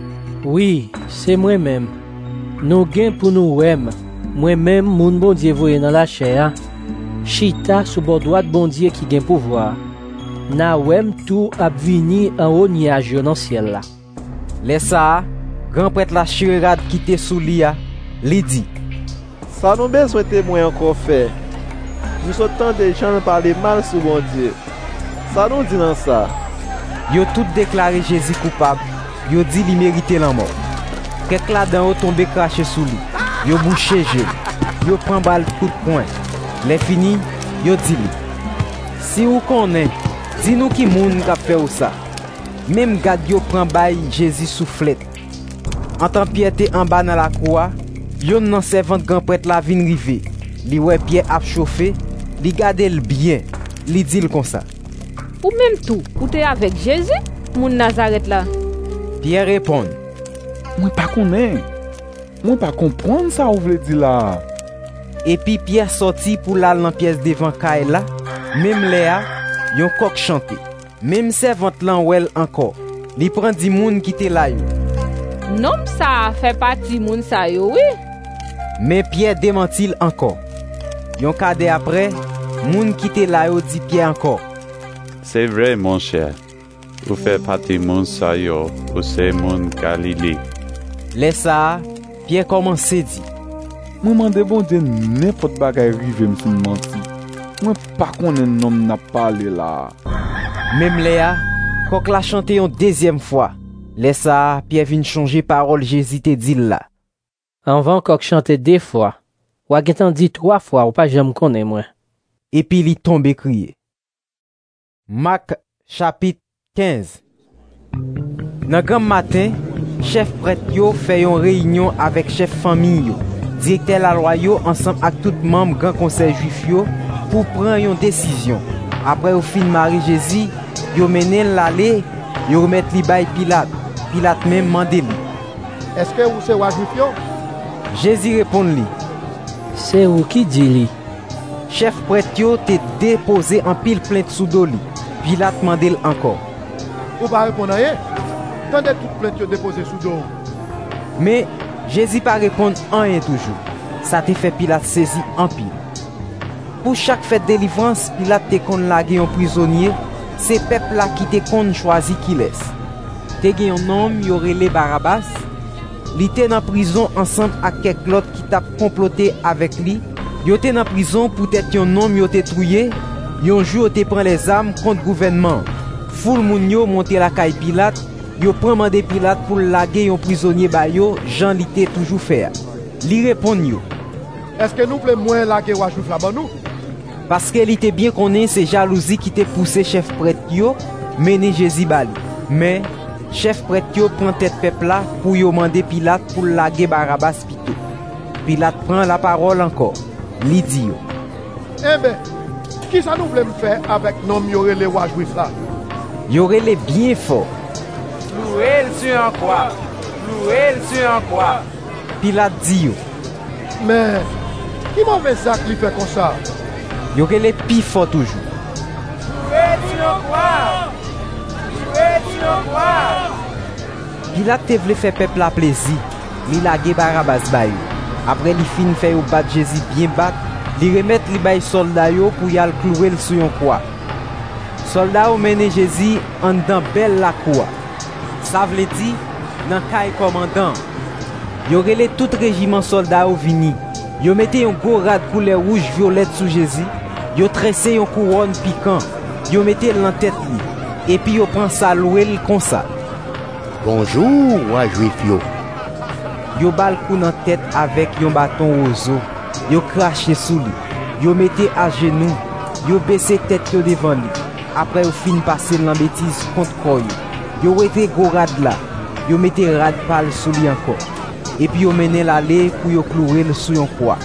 Oui, c'est moi-même. Nous gain pour nous wèm. Moi-même, moun bon Dieu voye dans la chair. Chita sous bord droit bon Dieu qui gain pouvoir. Na wèm tout ap vini en haut nuage dans ciel là. Laisse ça, grand prêtre la chirade qui te sous lia, li dit. Ça nous besoin témoin encore fait. Nous sommes tant de gens parler mal sur bon Dieu. Ça nous dit dans ça. Yo tout déclaré Jésus coupable. Yo dit li mérite la mort. Quelques là d'en haut tombé craché sous lui. Yo bouché jeu. Yo prend balle coup de poing. Les fini, yo dit li. Si ou connaît, dis-nous qui moun ka fait ou ça. Même gad yo prend bail Jésus soufflette. En tant Pierre te en bas dans la croix, yon nan servante grand prêtre la vin rive. Li wè Pierre ap chauffé, li gade l bien. Li dit comme ça. Ou même tout, ou t'es avec Jésus, moun Nazareth là. Pierre répond. Moi pas connais. Moi pas comprendre ça ou vle di là. Et puis Pierre sorti pour la dans pièce devant kay là, même Léa, yon coq chanté. Même servante lan wel encore. Li prend 10 moun qui te là yo. Non, ça fait partie moun sa yo, oui. Mais Pierre démentit encore. Yon kade après, moun qui te là yo dit Pierre encore. C'est vrai, mon cher. Vous faites partie moun sa yo, ou c'est moun Galilée. Laisse ça, Pierre commence à dire. Moi mande bon Dieu n'importe bagay rive m'sin menti. Moi pas connait nom n'a parlé là. Même Léa, quand la chanté une deuxième fois. Laisse ça, Pierre vient changer parole Jésus te dit là. Avant qu'on chante 2 fois, ou a getan dit 3 fois, ou pas j'aime connaît moi. Et puis il tombe crier. Marc chapitre 15. Dans grand matin, chef prêtre yo fait une réunion avec chef famille yo, directeur la loi yo ensemble avec tout membre grand conseil juif yo pour prendre une décision. Après au fin Marie Jésus, yo mené l'aller, yo remet li bay Pilate. Pilate même mandé li. Est-ce que vous c'est wa juif yo? Jésus répond li. C'est ou qui dit li? Chef prêtre yo te déposé en pile plainte sous do li. Pilate mandé encore. Ou pas répondre rien? Tendez toute plainte yo déposé sous do. Mais Jésus pas répondre rien toujours. Ça te fait Pilate saisi en pile. Pour chaque fête de délivrance, Pilate te kon lage un prisonnier, c'est peuple là qui te kon choisi qui laisse. Te gen un homme yo relé Barabbas, li te dans prison ensemble avec quelques l'autre qui t'a comploté avec lui. Yo te dans prison pour être un homme yo te trouillé, yon jour te prend les armes contre gouvernement. Foule moun yo monte la caille Pilate, yo prend mandé Pilate pour laguer un prisonnier ba yo, Jean li te toujours faire. Li répond yo. Est-ce que nous voulons moins laguer wa juif là-bas nous? Parce qu'elle était bien connaît c'est jalousie qui te poussé chef prêtre yo mener Jésus bali. Mais chef prêtre yo prend tête peuple là pour yo demander Pilate pour laguer Barabbas pito. Pilate prend la parole encore. Li dit yo. Eh ben, qui ça nous voulons faire avec nom yoré les wa juif là? Yoré les bien fort. Loué le sur en quoi? Loué le sur en quoi? Pilate dit yo. Mais qui mauvais sac lui fait comme ça? Yoré les pi fort toujours. Loué le sur en quoi? Loué le sur en quoi? Pilat te vle fè peuple la plaisir, li lage Barabas bay yo. Après li fin fè yo bat Jésus bien bat, li remet li bay soldat yo pou yal clouer sou yon croix. Soldat yo mene Jésus en dan bel la croix. Ça vle di nan kay commandant. Yo rele tout régiment soldat yo vini. Yo mette yon gros rad couleur rouge violette sous Jésus. Yo tressé yon couronne piquant. Yo mette l'en tête li. Et puis yo prend sa louel comme ça. Bonjour, roi juif yo. Yo bal kou nan tête avec yon bâton roseau. Yo craché sous lui. Yo mette à genoux. Yo baissé tête yo devant lui. Après yo fin passer l'en bêtise contre koy. Yo rete gros rad là. Yo mette rad pal sous lui encore. Et puis yo mene l'aller pour yo clouer sous yon croix.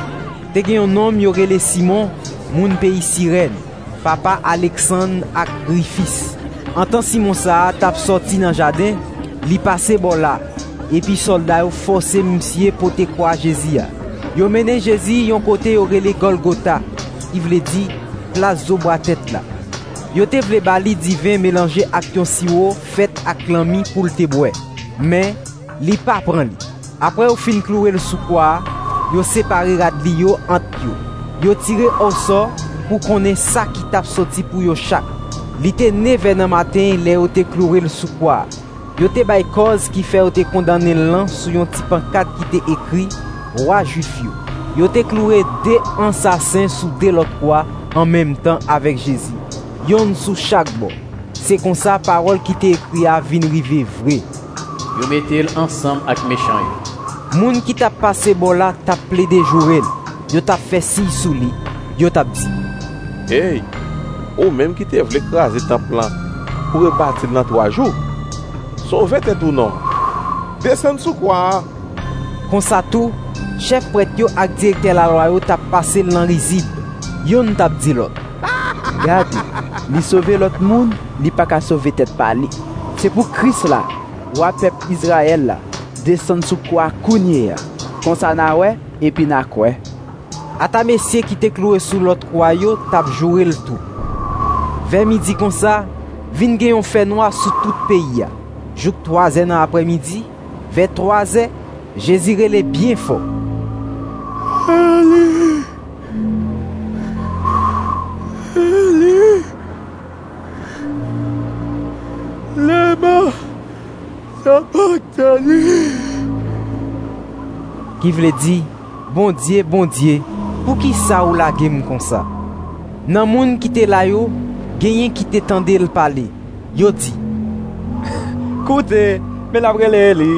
Te gen yon homme yo rele Simon, moun pays Sirène, papa Alexandre ak Rufus. En temps Simon sa tap sorti dans jardin, li passe bon là. Et puis soldat yo forcé monsieur pote croix Jésus. Yo mene Jésus yon côté yo rele Golgotha, qui vle di place zo bois tête là. Yo te vle bali divin mélangé ak yon sirop fait ak l'ami pour le te boire. Mais li pa pran li. Après yo fin clouer le sous croix, yo séparé rad li yo entre yo. Yo tiré au sort pour connait ça qui tap sorti pour yo chaque. Li te 9h nan matin le yo te clouer le sous croix. Yo te bay cause qui fait yo te condamné l'an sous yon petit pancarte qui te écrit roi juif yo. Yo te cloué deux assassins sous deux l'autre croix en même temps avec Jésus. Yon sous chaque bord. C'est comme ça parole qui te écrit a vin rive vrai. Yo mettel ensemble avec méchant yo. Moun qui t'a passé bon là t'a plaidé jourel. Yo t'a fait si sous li. Yo t'a dit. Hey, ou même qui te vle écraser temple là pour rebâtir dans 3 jours. Sauver tête ou non. Descend sous quoi? Comme ça tout, chef prêtre yo ak directeur la loi yo t'a passé l'an risible. Yon t'a dit l'autre. Gade, li sauver l'autre monde, li pas qu'à sauver tête par li. C'est pour Christ là, roi peuple Israël là, descend sous quoi kounye. Comme ça na ouais et puis na quoi. Ata messieurs qui te cloué sous l'autre croix yo t'a joué le tout. Vers midi comme ça, vin gen yon fait noir sous tout pays. Jouk 3h dans après-midi, vers 3h, Jésus relè bien fort. Allez. Allez. Là-bas, ça pas Qui vle di, bon Dieu, pour qui ça ou la game comme ça? Nan moun qui te la yo, genyen qui te tende le parler. Yo di, Koute, mais la brele li.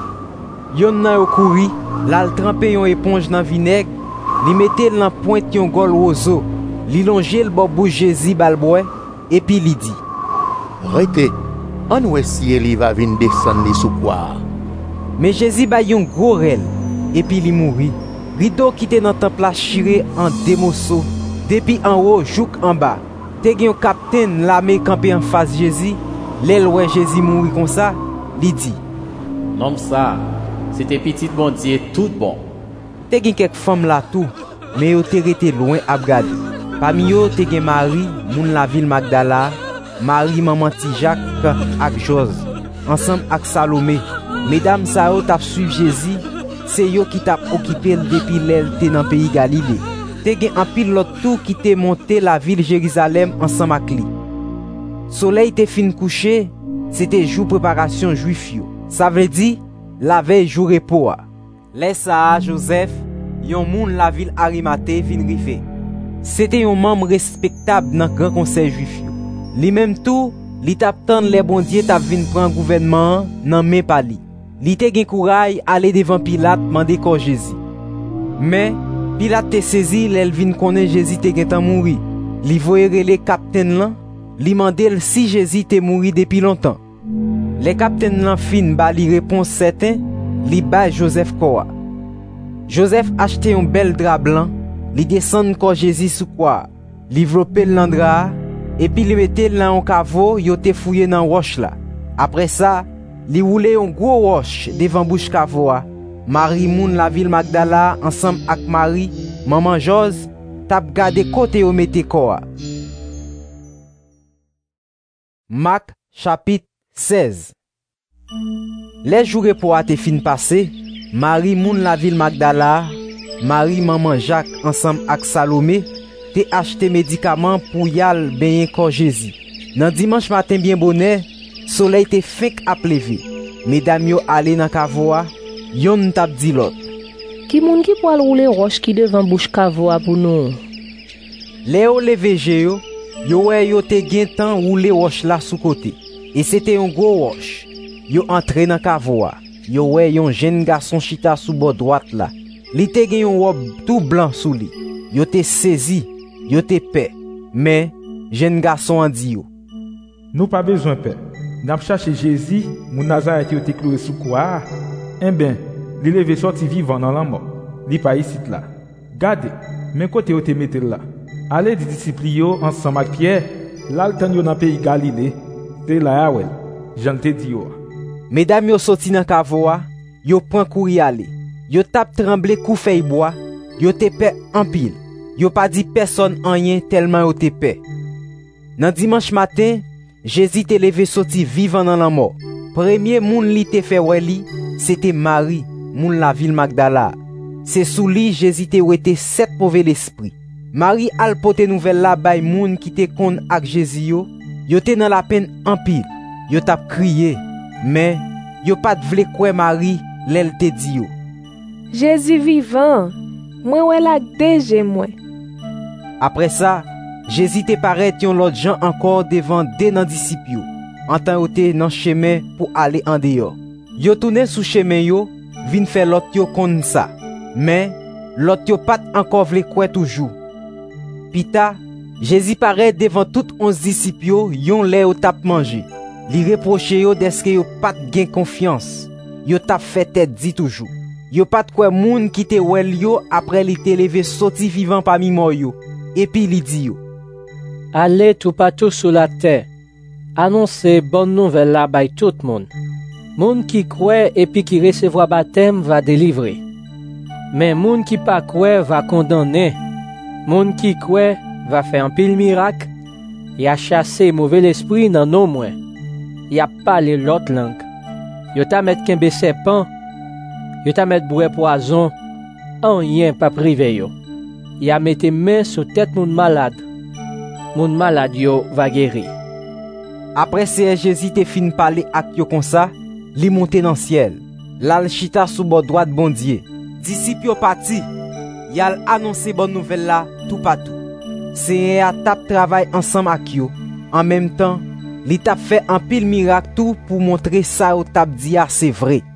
Yon nan yo kouri, lal trempe yon éponge nan vinaigre, li mette nan pointe yon gol roseau, li longe le bobou Jésus balboy, et puis li di. Rete, an wè si li va vin descendre li sous quoi. Mais Jésus ba yon gros rel, et puis li mouri. Rideau qui te nan temple la chire en deux morceaux, depuis en haut jouk en bas. Te gen yon capitaine l'armée campé en face Jésus, l'el wè Jésus mouri comme ça, li di. Nom ça, c'était petit bon Dieu tout bon. Te gen quelques femmes là tout, mais yo te rete loin ap gade. Parmi yo te gen Marie, moun la ville Magdala, Marie maman ti Jacques ak Jose, ensemble ak Salomé. Mesdames sa yo tap suiv Jésus, c'est yo qui tap occupé depuis l'el te nan pays Galilée. Te gen an pile lot tout qui te monté la ville Jérusalem ensemble ak li. Soleil te fin couché, c'était jour préparation juif yo. Ça veut dire la veille jour repos. Laissa Joseph, yon moun la ville Arimathée vin rive. C'était un membre respectable dans grand conseil juif yo. Li même tout, li tap tan les bon Dieu tap vin prend gouvernement nan men pa li. Li te gen courage aller devant Pilate mande corps Jésus. Mais Pilate te saisi l'el vin connaît Jésus te gen tan mouri. Li voye rele capitaine lan, li mandel si Jésus te mouri depuis longtemps. Les capitaines lan fin ba li réponse certain, li ba Joseph quoi. Joseph acheté un bel drap blanc, li descend corps Jésus sous quoi. Li vlopé l'andra et puis li mette lan en caveau, yo te fouillé dans roche là. Après ça, li roulé un gros roche devant bouche caveau. Marie moun la ville Magdala ensemble ak Marie, maman Jose, tap gade côté yo mette quoi. Marc chapitre 16. Les jours repos a te fin passé, Marie moun la ville Magdala, Marie maman Jacques ensemble ak Salomé, te acheté médicaments pour yal benyen corps Jésus. Nan dimanche matin bien bonnet, soleil te fek a pleve. Mesdames yo ale nan kavoa, yon tap di lot. Ki moun ki pou al roule roche ki devan bouche kavoa pou nou? Le yo leveje yo, yo te gen tan roule roche la sou kote. Et c'était un gros roche. Yo entre nan kavoa. Yo yon jeune garçon chita sou bo droite la. Li te gen yon robe tout blanc sou li. Yo te saisi, yo te paix. Mais jeune garçon an di yo. Nous pas besoin paix. N'a cherché Jésus, mon Nazareth qui était cloué sous croix. Eh ben, li levé sorti vivant dans la mort. Li pas ici là. Gardez, mais côté où te mette là. Allez di disciples yo ensemble avec Pierre, l'altan yo dans pays Galilée. C'est là ouais. J'en te di yo. Mesdames yo sorti dans kavoa, yo prend couri aller. Yo tap tremble kou feuille bois, yo te paix en pile. Yo pas dit personne rien tellement yo te paix. Nan dimanche matin, Jésus te levé sorti vivant dans la mort. Premier moun li te fait wè li, c'était Marie, moun la ville Magdala. C'est sous li Jésus te wete 7 mauvais l'esprit. Marie al pote nouvelle la bay moun ki te kon ak Jésus yo te nan la peine en pile. Yo tap crié, mais yo pat vle kwe Marie l'el te di yo. Jésus vivant, moi wè la deje moi. Après ça, Jésus te paraît yon l'autre gens encore devant des nan disciples yo, en temps yo te nan chemin pour aller en dehors. Yo tourné sous chemin yo, vin faire l'autre yo kon ça. Mais l'autre yo pat encore vle kwe toujours. Pita, Jésus paraît devant tout 11 disciples yo, yon lè yo tap manger. Li reproche yo deske yo pat gen confiance. Yo tap fait tête dit toujours. Yo pat kwe moun ki te wel yo après li te levé sorti vivant parmi mort yo. Et puis li di yo. Allez tout partout sur la terre. Annoncez bonne nouvelle là bay tout monde. Moun qui croit et puis qui recevra baptême va délivrer. Mais moun qui pas croit va condamner. Moun qui croit va faire un pile miracle. Y a chassé mauvais esprit dans nos moins. Y a parlé l'autre langue. Yo ta met kembe serpent. Yo ta met boire poison. En rien pas privé yo. Y a mette main sur tête moun malade. Moun malade yo va guérir. Après c'est Jésus te fin parler ak yo kon ça, li monte dans ciel. Lal chita sous bord droite bon Dieu. Disciples yo parti. Yal annoncer bonne nouvelle là tout partout. C'est à tap travail ensemble ak yo. En même temps, li tap fait un pile miracle tout pour montrer ça au tap dia c'est vrai.